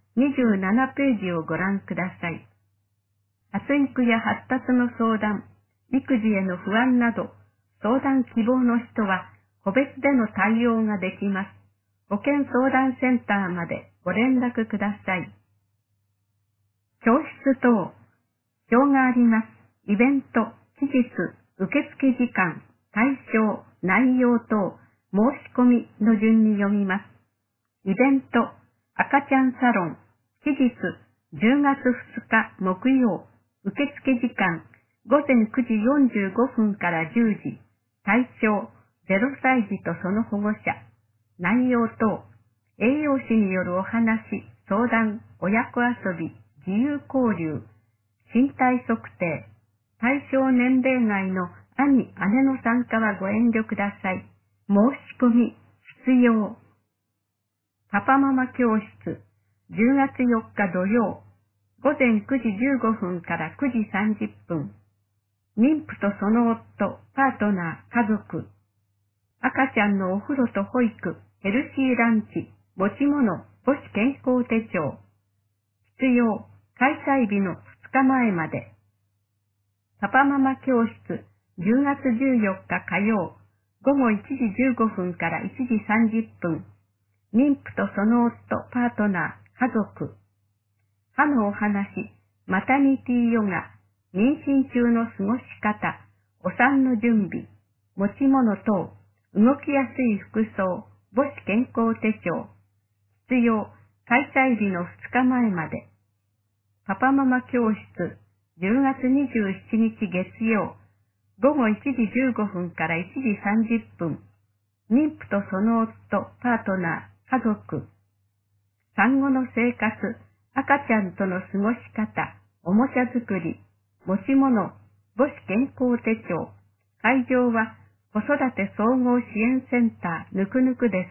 27ページをご覧ください。発育や発達の相談、育児への不安など、相談希望の人は個別での対応ができます。保健相談センターまでご連絡ください。教室等、表があります。イベント、期日、受付時間、対象、内容等、申し込みの順に読みます。イベント、赤ちゃんサロン、期日、10月2日木曜、受付時間、午前9時45分から10時、対象、0歳児とその保護者、内容等、栄養士によるお話、相談、親子遊び、自由交流、身体測定、対象年齢外の兄、姉の参加はご遠慮ください。申し込み、必要。パパママ教室、10月4日土曜、午前9時15分から9時30分。妊婦とその夫、パートナー、家族。赤ちゃんのお風呂と保育、ヘルシーランチ、持ち物、母子健康手帳。必要、開催日の2日前まで。パパママ教室、10月14日火曜、午後1時15分から1時30分。妊婦とその夫、パートナー、家族。歯のお話、マタニティヨガ、妊娠中の過ごし方、お産の準備、持ち物等、動きやすい服装、母子健康手帳。必要、開催日の2日前まで。パパママ教室、10月27日月曜、午後1時15分から1時30分。妊婦とその夫、パートナー、家族。産後の生活、赤ちゃんとの過ごし方、おもちゃ作り、持ち物、母子健康手帳。会場は子育て総合支援センターぬくぬくです。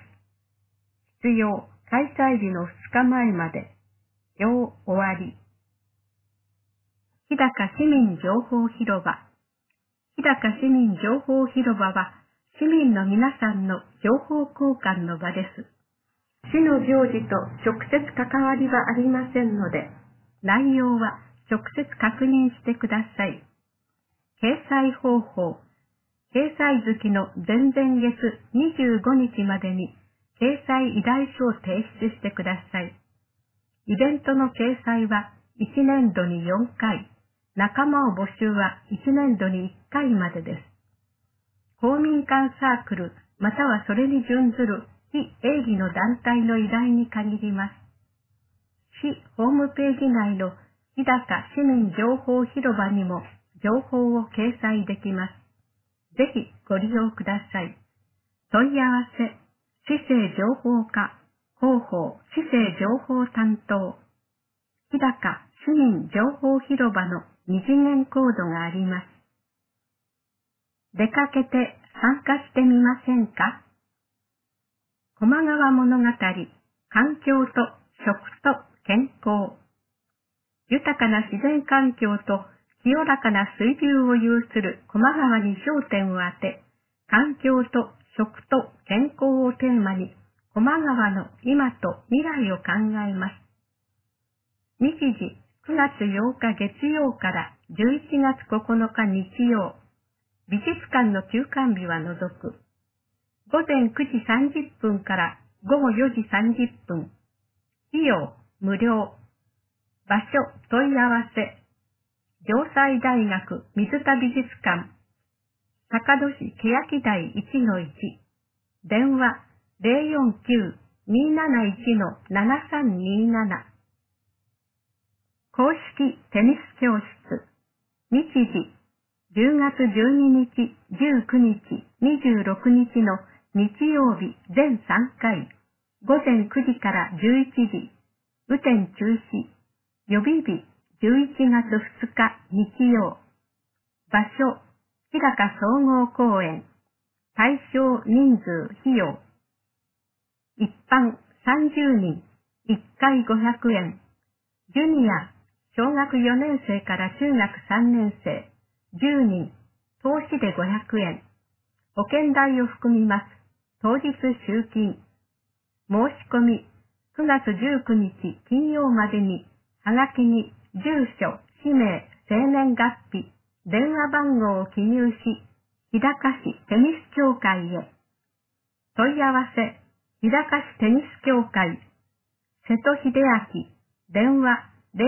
必要、開催日の2日前まで。表終わり。日高市民情報広場。日高市民情報広場は市民の皆さんの情報交換の場です。市の行事と直接関わりはありませんので、内容は直接確認してください。掲載方法。掲載月の前々月25日までに掲載依頼書を提出してください。イベントの掲載は1年度に4回、仲間を募集は1年度に1回までです。公民館サークルまたはそれに準ずる非営利の団体の依頼に限ります。市ホームページ内の日高市民情報広場にも情報を掲載できます。ぜひご利用ください。問い合わせ、市政情報課、広報、市政情報担当。日高市民情報広場の二次元コードがあります。出かけて参加してみませんか？高麗川物語、環境と食と健康。豊かな自然環境と清らかな水流を有する高麗川に焦点を当て、環境と食と健康をテーマに高麗川の今と未来を考えます。日時9月8日月曜から11月9日日曜。美術館の休館日は除く。午前9時30分から午後4時30分。費用無料。場所問い合わせ。城西大学水田美術館。坂戸市欅台 1-1。電話 049-271-7327。公式テニス教室。日時10月12日、19日、26日の日曜日全3回。午前9時から11時。雨天中止。予備日11月2日日曜。場所、日高総合公園。対象人数費用。一般30人、1回500円。ジュニア、小学4年生から中学3年生、10人、投資で500円。 保険代を含みます。当日集金。申し込み、9月19日金曜までに、はがきに住所、氏名、生年月日、電話番号を記入し、日高市テニス協会へ。問い合わせ、日高市テニス協会、瀬戸秀明、電話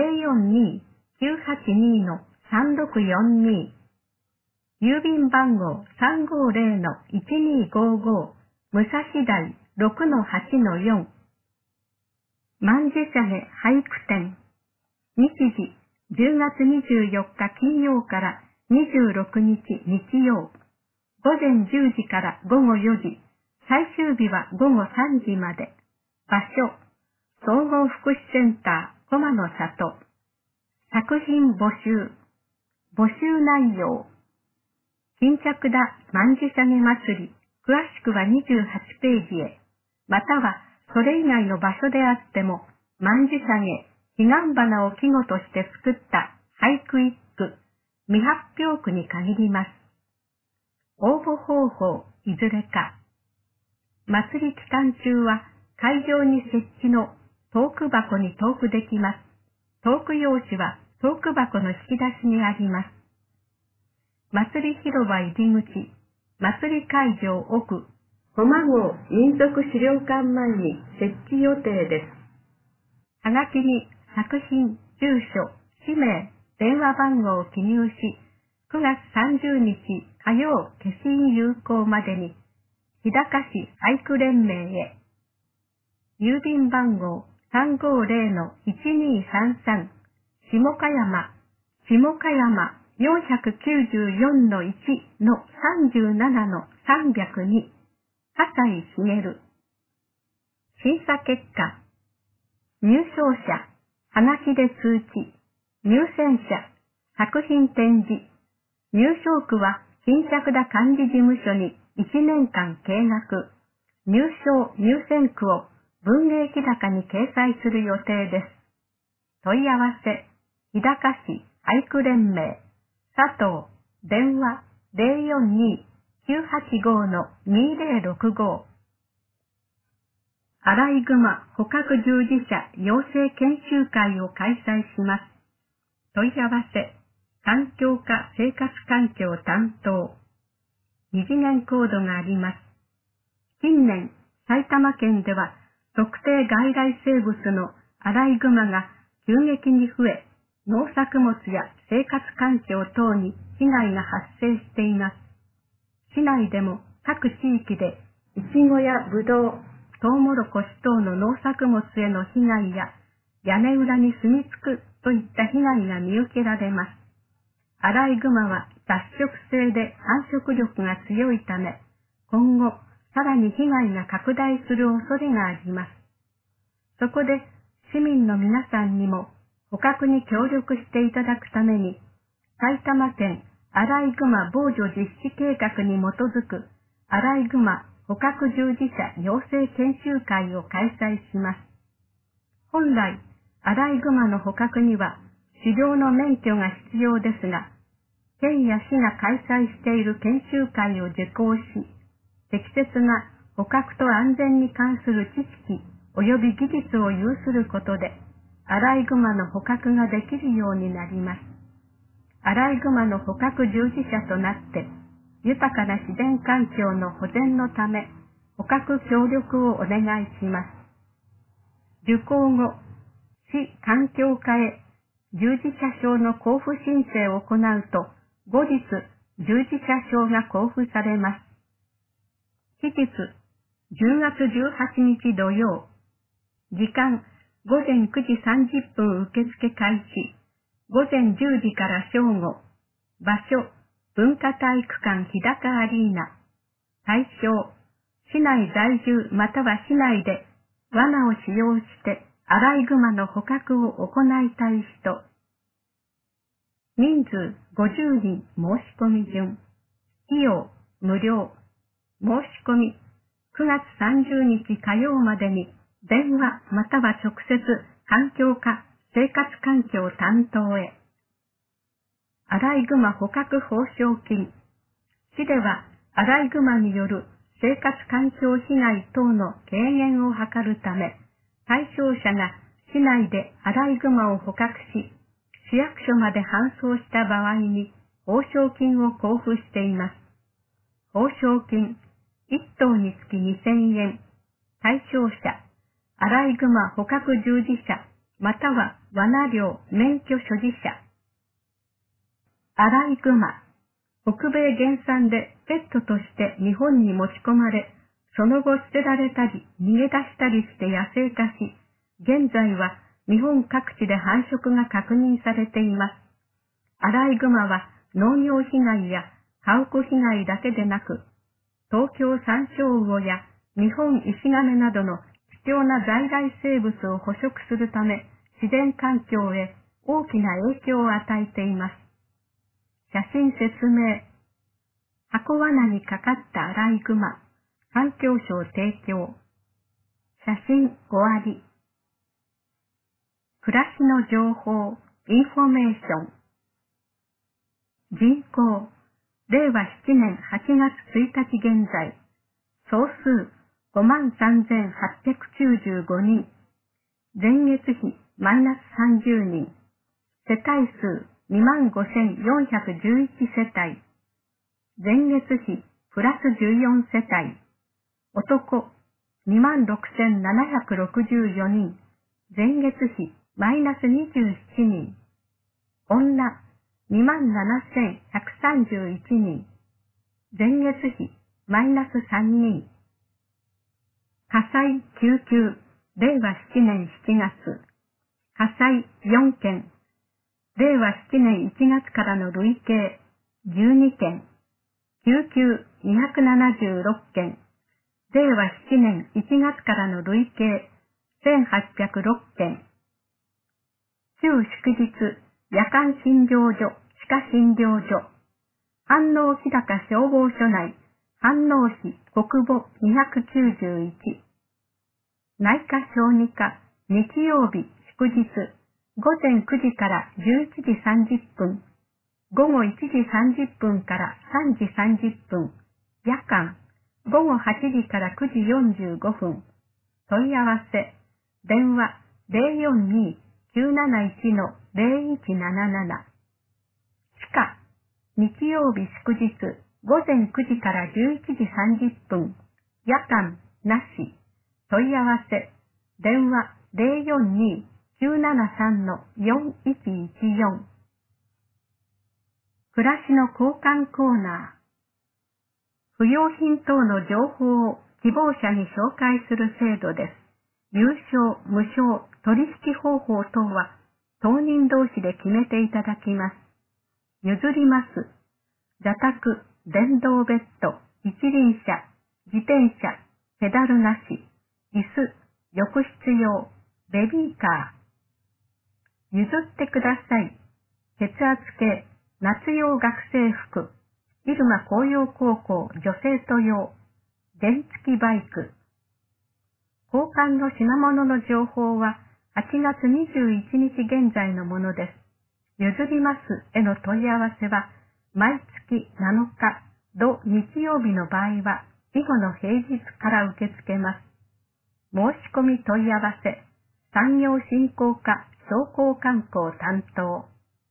042-982-3642、郵便番号350-1255、武蔵台 6-8-4、万寿社へ俳句展、日時10月24日金曜から26日日曜、午前10時から午後4時、最終日は午後3時まで。場所、総合福祉センター、駒の里。作品募集。募集内容。巾着田万寿社祭り。詳しくは28ページへ。または、それ以外の場所であっても、万寿社彼岸花を季語として作った俳句一句、未発表句に限ります。応募方法、いずれか。祭り期間中は会場に設置のトーク箱にトークできます。トーク用紙はトーク箱の引き出しにあります。祭り広場入り口、祭り会場奥、駒郷民族資料館前に設置予定です。はがきに作品、住所、氏名、電話番号を記入し、9月30日火曜消印有効までに、日高市俳句連盟へ。郵便番号350-1233、下鹿山 494-1-37-302、笠井茂。審査結果。入賞者、はがきで通知。入選者、作品展示。入賞句は、巾着田管理事務所に1年間計画。入賞・入選句を文芸日高に掲載する予定です。問い合わせ、日高市俳句連盟、佐藤、電話042-985-2065。アライグマ捕獲従事者養成研修会を開催します。問い合わせ、環境課生活環境担当。二次元コードがあります。近年、埼玉県では特定外来生物のアライグマが急激に増え、農作物や生活環境等に被害が発生しています。市内でも各地域でイチゴやブドウ、トウモロコシ等の農作物への被害や屋根裏に住み着くといった被害が見受けられます。アライグマは雑食性で繁殖力が強いため、今後さらに被害が拡大する恐れがあります。そこで市民の皆さんにも捕獲に協力していただくために、埼玉県アライグマ防除実施計画に基づくアライグマ捕獲従事者養成研修会を開催します。本来、アライグマの捕獲には狩猟の免許が必要ですが、県や市が開催している研修会を受講し、適切な捕獲と安全に関する知識及び技術を有することで、アライグマの捕獲ができるようになります。アライグマの捕獲従事者となって、豊かな自然環境の保全のため、捕獲協力をお願いします。受講後、市環境課へ従事者証の交付申請を行うと、後日、従事者証が交付されます。期日、10月18日土曜。時間、午前9時30分受付開始。午前10時から正午。場所、文化体育館日高アリーナ。対象、市内在住または市内で罠を使用してアライグマの捕獲を行いたい人。人数50人申し込み順。費用無料。申し込み9月30日火曜までに電話または直接環境課生活環境担当へ。アライグマ捕獲報奨金。市ではアライグマによる生活環境被害等の軽減を図るため、対象者が市内でアライグマを捕獲し、市役所まで搬送した場合に報奨金を交付しています。報奨金、1頭につき2000円。対象者、アライグマ捕獲従事者、または罠猟免許所持者。アライグマ、北米原産でペットとして日本に持ち込まれ、その後捨てられたり逃げ出したりして野生化し、現在は日本各地で繁殖が確認されています。アライグマは農業被害や家屋被害だけでなく、東京サンショウウオや日本イシガメなどの貴重な在来生物を捕食するため、自然環境へ大きな影響を与えています。写真説明。箱罠にかかったアライグマ、環境省提供。写真終わり。暮らしの情報、インフォメーション。人口、令和7年8月1日現在、総数53,895人、前月比マイナス30人、世帯数25,411世帯、前月比プラス14世帯、男26,764人、前月比マイナス27人、女27,131人、前月比マイナス3人、火災救急、令和7年7月、火災4件、令和7年1月からの累計12件、救急276件、令和7年1月からの累計1806件、旧祝日、夜間診療所、歯科診療所、飯能日高消防署内、飯能市国母291、内科小児科、日曜日、祝日、午前9時から11時30分、午後1時30分から3時30分、夜間、午後8時から9時45分、問い合わせ、電話 042-971-0177、歯科、日曜日祝日、午前9時から11時30分、夜間、なし、問い合わせ、電話 042-973-4114。暮らしの交換コーナー。不用品等の情報を希望者に紹介する制度です。有償、無償、取引方法等は当人同士で決めていただきます。譲ります。座卓、電動ベッド、一輪車、自転車、ペダルなし、椅子、浴室用、ベビーカー。譲ってください。血圧計、夏用学生服、入間紅葉高校女生徒用、原付バイク。交換の品物の情報は8月21日現在のものです。譲りますへの問い合わせは、毎月7日、土日曜日の場合は、以後の平日から受け付けます。申し込み問い合わせ、産業振興課商工観光担当。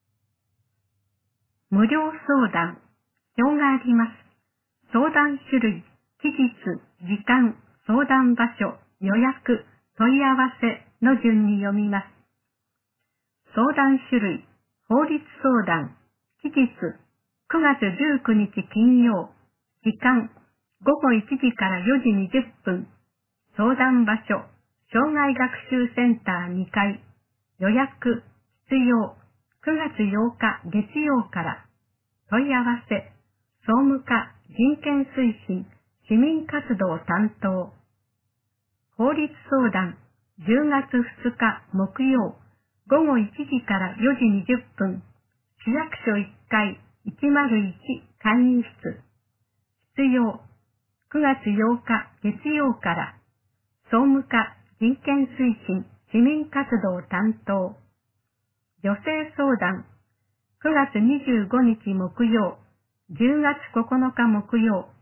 無料相談、表があります。相談種類、期日、時間、相談場所、予約、問い合わせの順に読みます。相談種類、法律相談、期日、9月19日金曜、時間、午後1時から4時20分、相談場所、障害学習センター2階、予約、必要、9月8日月曜から、問い合わせ、総務課人権推進、市民活動担当。法律相談、10月2日木曜、午後1時から4時20分、市役所1階101会議室。必要、9月8日月曜から、総務課人権推進、市民活動担当。女性相談、9月25日木曜、10月9日木曜、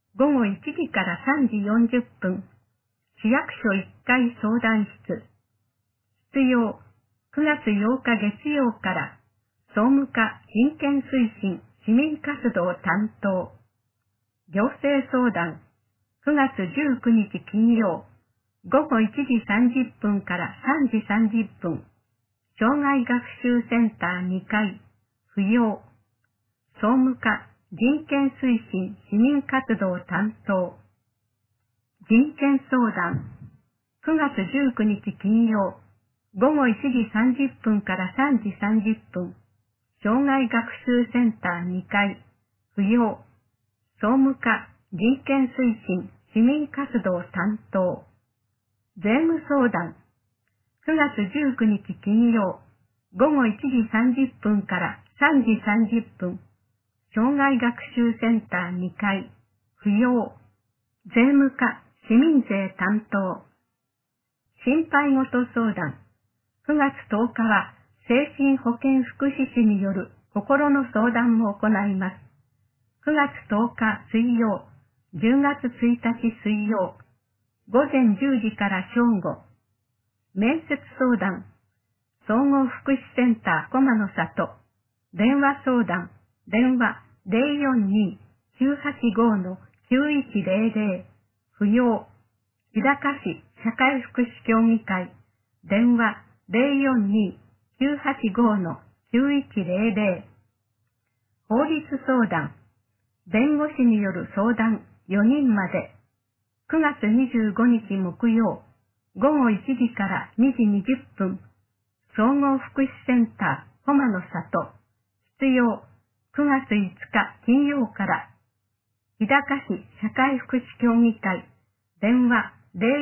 午後1時から3時40分、市役所1階相談室。必要、9月8日月曜から、総務課人権推進市民活動担当。行政相談、9月19日金曜、午後1時30分から3時30分、障害学習センター2階、不要。総務課人権推進市民活動担当。人権相談、9月19日金曜、午後1時30分から3時30分、障害学習センター2階、不要。総務課人権推進市民活動担当。税務相談、9月19日金曜、午後1時30分から3時30分、障害学習センター2階、不要。税務課市民税担当。心配事相談、9月10日は精神保健福祉士による心の相談も行います。9月10日水曜、10月1日水曜、午前10時から正午。面接相談、総合福祉センター駒の里。電話相談、電話 042-985-9100。不要。日高市社会福祉協議会。電話 042-985-9100。法律相談、弁護士による相談4人まで。9月25日木曜、午後1時から2時20分、総合福祉センター駒の里。必要、9月5日金曜から。日高市社会福祉協議会。電話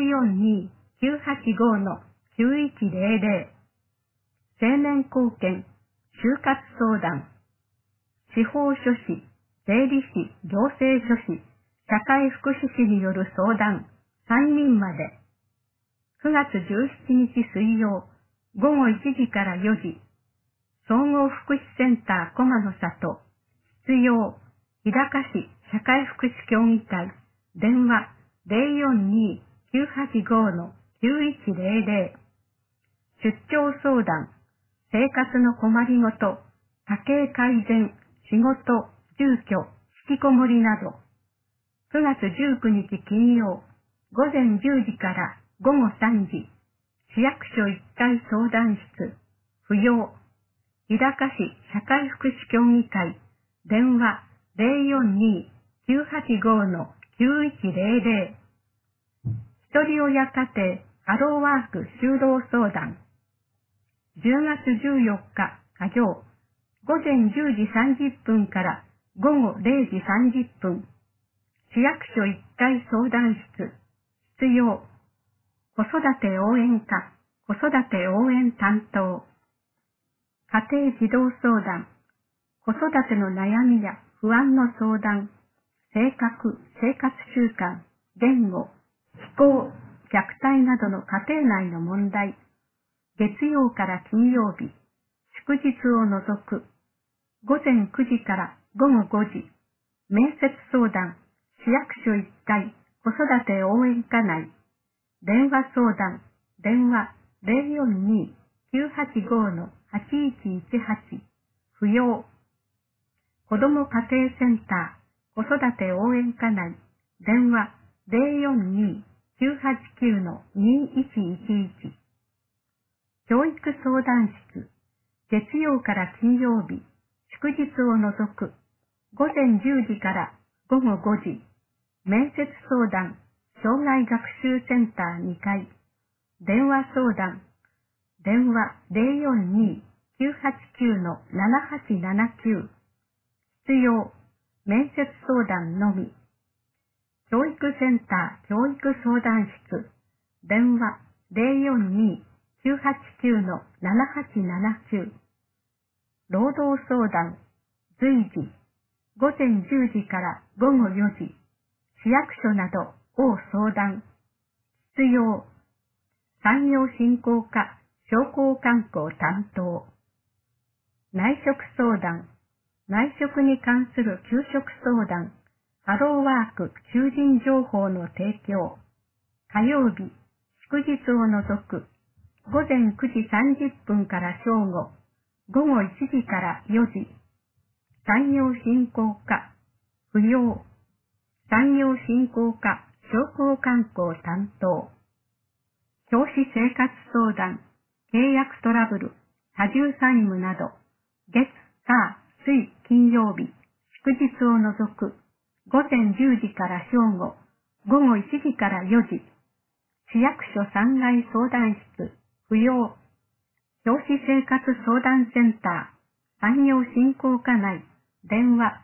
042-985-9100。青年貢献、就活相談。司法書士、税理士、行政書士、社会福祉士による相談3人まで。9月17日水曜、午後1時から4時。総合福祉センター駒の里。必要、日高市社会福祉協議会。電話 042-985-9100。出張相談、生活の困りごと、家計改善、仕事、住居、引きこもりなど。9月19日金曜、午前10時から午後3時。市役所1階相談室。不要。日高市社会福祉協議会。電話 042-985-9100。ひとり親家庭ハローワーク就労相談。10月14日火曜、午前10時30分から午後0時30分。市役所1階相談室。必要。子育て応援課、子育て応援担当。家庭児童相談。子育ての悩みや不安の相談。性格、生活習慣、言語、非行、虐待などの家庭内の問題。月曜から金曜日、祝日を除く。午前9時から午後5時。面接相談、市役所1階、子育て応援課内。電話相談、電話 042-985-8118。不要。子ども家庭センター、子育て応援課内。電話 042-989-2111。教育相談室、月曜から金曜日、祝日を除く。午前10時から午後5時。面接相談、障害学習センター2階。電話相談。電話 042-989-7879。必要。面接相談のみ。教育センター教育相談室。電話 042-989-7879。労働相談。随時。午前10時から午後4時。市役所などを相談。必要。産業振興課商工観光担当。内職相談。内職に関する給食相談。 ハローワーク求人情報の提供。火曜日、祝日を除く、午前9時30分から正午、午後1時から4時。産業振興課、不要。産業振興課、商工観光担当。消費生活相談、契約トラブル、多重債務など、月、火、水、金曜日、祝日を除く、午前10時から正午、午後1時から4時。市役所3階相談室、不要。消費生活相談センター、産業振興課内、電話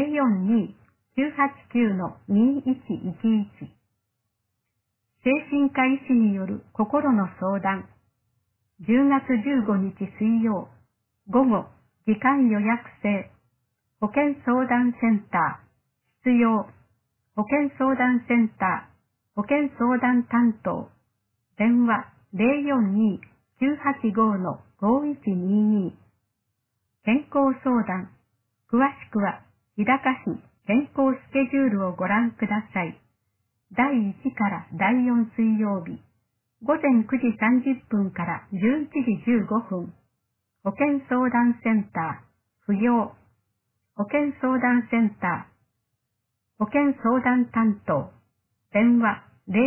042-989-2111。精神科医師による心の相談。10月15日水曜、午後、時間予約制。保健相談センター、必要。保健相談センター、保健相談担当。電話 042-985-5122。健康相談。詳しくは、日高市健康スケジュールをご覧ください。第1から第4水曜日、午前9時30分から11時15分。保健相談センター、不要。保健相談センター、保健相談担当。電話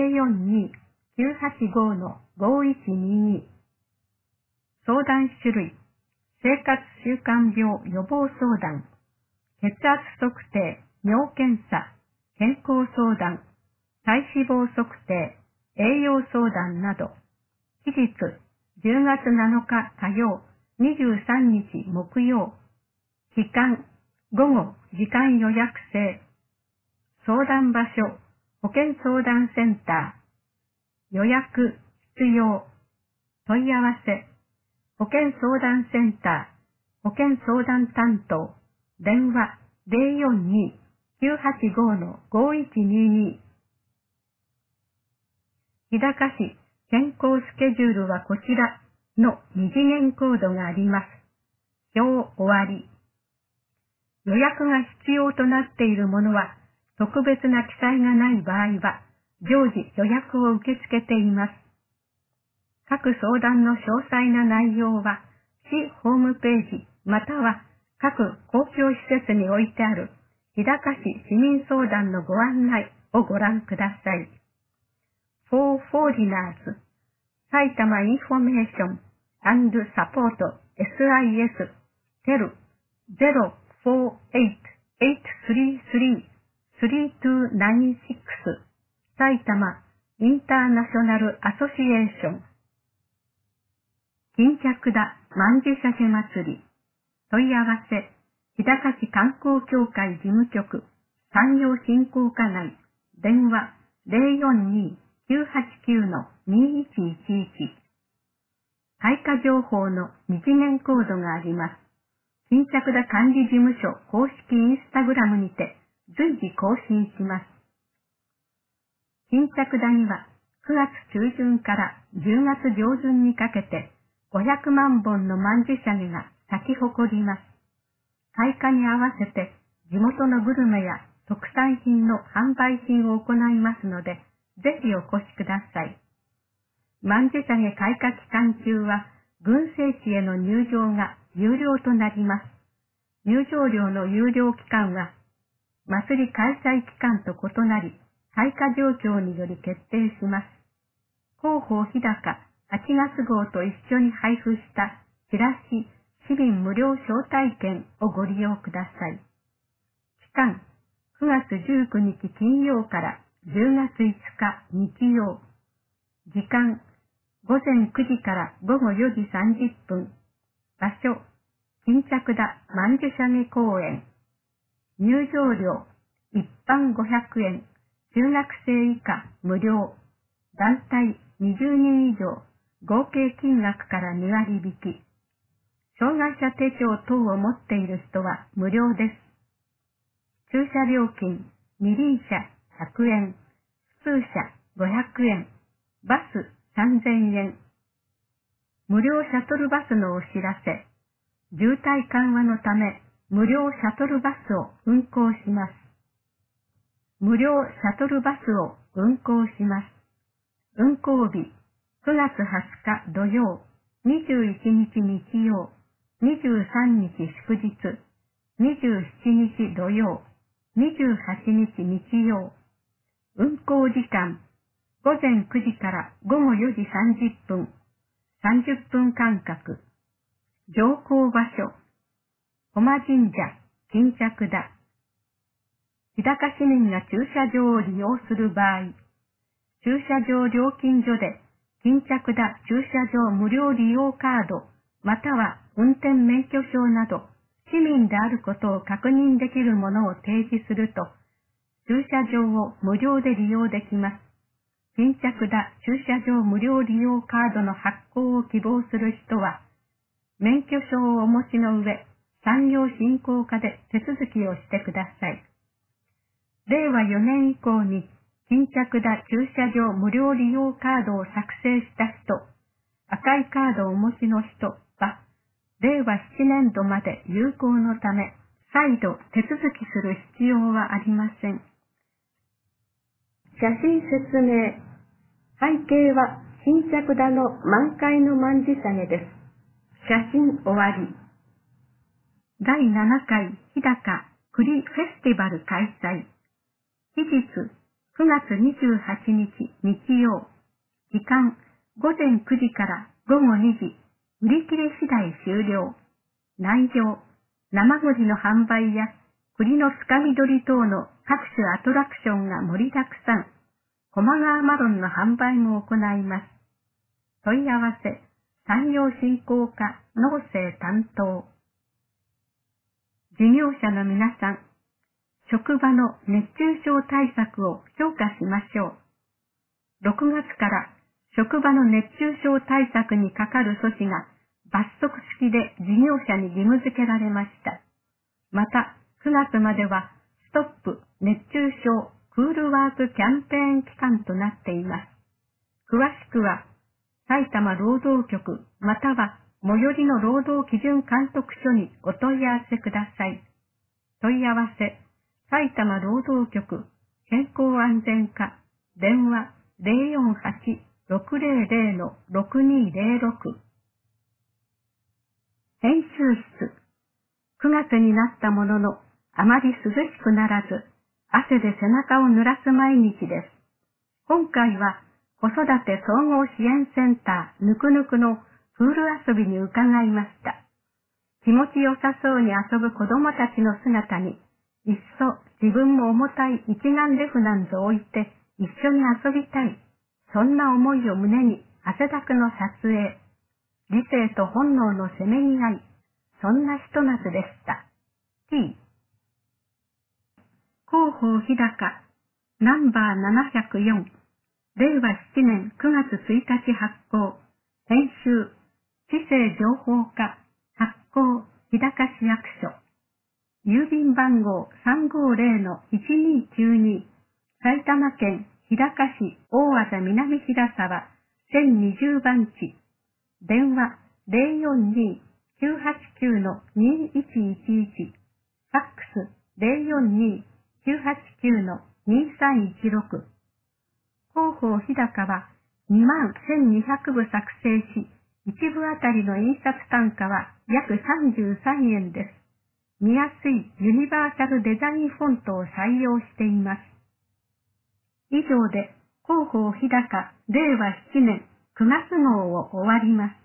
042-985-5122。相談種類。生活習慣病予防相談。血圧測定、尿検査、健康相談、体脂肪測定、栄養相談など。期日、10月7日火曜、23日木曜。期間、午後、時間予約制。相談場所、保健相談センター。予約、必要。問い合わせ、保健相談センター、保健相談担当。電話 042-985-5122。日高市健康スケジュールはこちらの二次元コードがあります。表終わり。予約が必要となっているものは、特別な記載がない場合は、常時予約を受け付けています。各相談の詳細な内容は、市ホームページまたは各公共施設に置いてある日高市市民相談のご案内をご覧ください。For Foreigners 埼玉インフォメーション&サポート SIS テル 048-833-3296 埼玉インターナショナルアソシエーション。巾着田曼珠沙華祭り。問い合わせ、日高市観光協会事務局、産業振興課内、電話 042-989-2111。開花情報の二次元コードがあります。巾着田管理事務所公式インスタグラムにて随時更新します。巾着田には9月中旬から10月上旬にかけて500万本の曼珠沙華が咲き誇ります。開花に合わせて地元のグルメや特産品の販売品を行いますので、ぜひお越しください。曼珠沙華開花期間中は、群生地への入場が有料となります。入場料の有料期間は、祭り開催期間と異なり、開花状況により決定します。広報日高8月号と一緒に配布したチラシ、市民無料招待券をご利用ください。期間、9月19日金曜から10月5日日曜。時間、午前9時から午後4時30分。場所、巾着田曼珠沙華公園。入場料、一般500円、中学生以下無料。団体20人以上、合計金額から2割引き。障害者手帳等を持っている人は無料です。駐車料金、二輪車100円、普通車500円、バス3000円。無料シャトルバスのお知らせ。渋滞緩和のため、無料シャトルバスを運行します。 無料シャトルバスを運行します。運行日、9月20日土曜、21日日曜、23日祝日、27日土曜、28日日曜。運行時間、午前9時から午後4時30分、30分間隔。乗降場所、駒神社、巾着田。日高市民が駐車場を利用する場合、駐車場料金所で巾着田駐車場無料利用カード、または運転免許証など、市民であることを確認できるものを提示すると、駐車場を無料で利用できます。巾着田駐車場無料利用カードの発行を希望する人は、免許証をお持ちの上、産業振興課で手続きをしてください。令和4年以降に、巾着田駐車場無料利用カードを作成した人、赤いカードをお持ちの人は、令和7年度まで有効のため、再度手続きする必要はありません。写真説明。背景は巾着田の満開の曼珠沙華です。写真終わり。第7回日高栗フェスティバル開催。期日9月28日日曜。時間午前9時から午後2時。売り切れ次第終了。内容、生栗の販売や栗のつかみ取り等の各種アトラクションが盛りだくさん。駒川マロンの販売も行います。問い合わせ、産業振興課農政担当。事業者の皆さん、職場の熱中症対策を強化しましょう。6月から職場の熱中症対策にかかる措置が罰則付きで事業者に義務付けられました。また、9月まではストップ熱中症クールワークキャンペーン期間となっています。詳しくは、埼玉労働局または最寄りの労働基準監督署にお問い合わせください。問い合わせ、埼玉労働局健康安全課電話 048-600-6206 編集室。9月になったものの、あまり涼しくならず、汗で背中を濡らす毎日です。今回は子育て総合支援センターぬくぬくのプール遊びに伺いました。気持ちよさそうに遊ぶ子供たちの姿に、いっそ自分も重たい一眼レフなんぞ置いて一緒に遊びたい。そんな思いを胸に汗だくの撮影。理性と本能のせめぎ合い。そんなひと夏でした。T。広報日高、ナンバー704、令和7年9月1日発行、編集、知性情報課、発行、日高市役所、郵便番号350-1292、埼玉県日高市大和田南平沢1020番地、電話042-989-2111、ファックス042-989-2316。広報日高は21,200部作成し、1部あたりの印刷単価は約33円です。見やすいユニバーサルデザインフォントを採用しています。以上で広報日高令和7年9月号を終わります。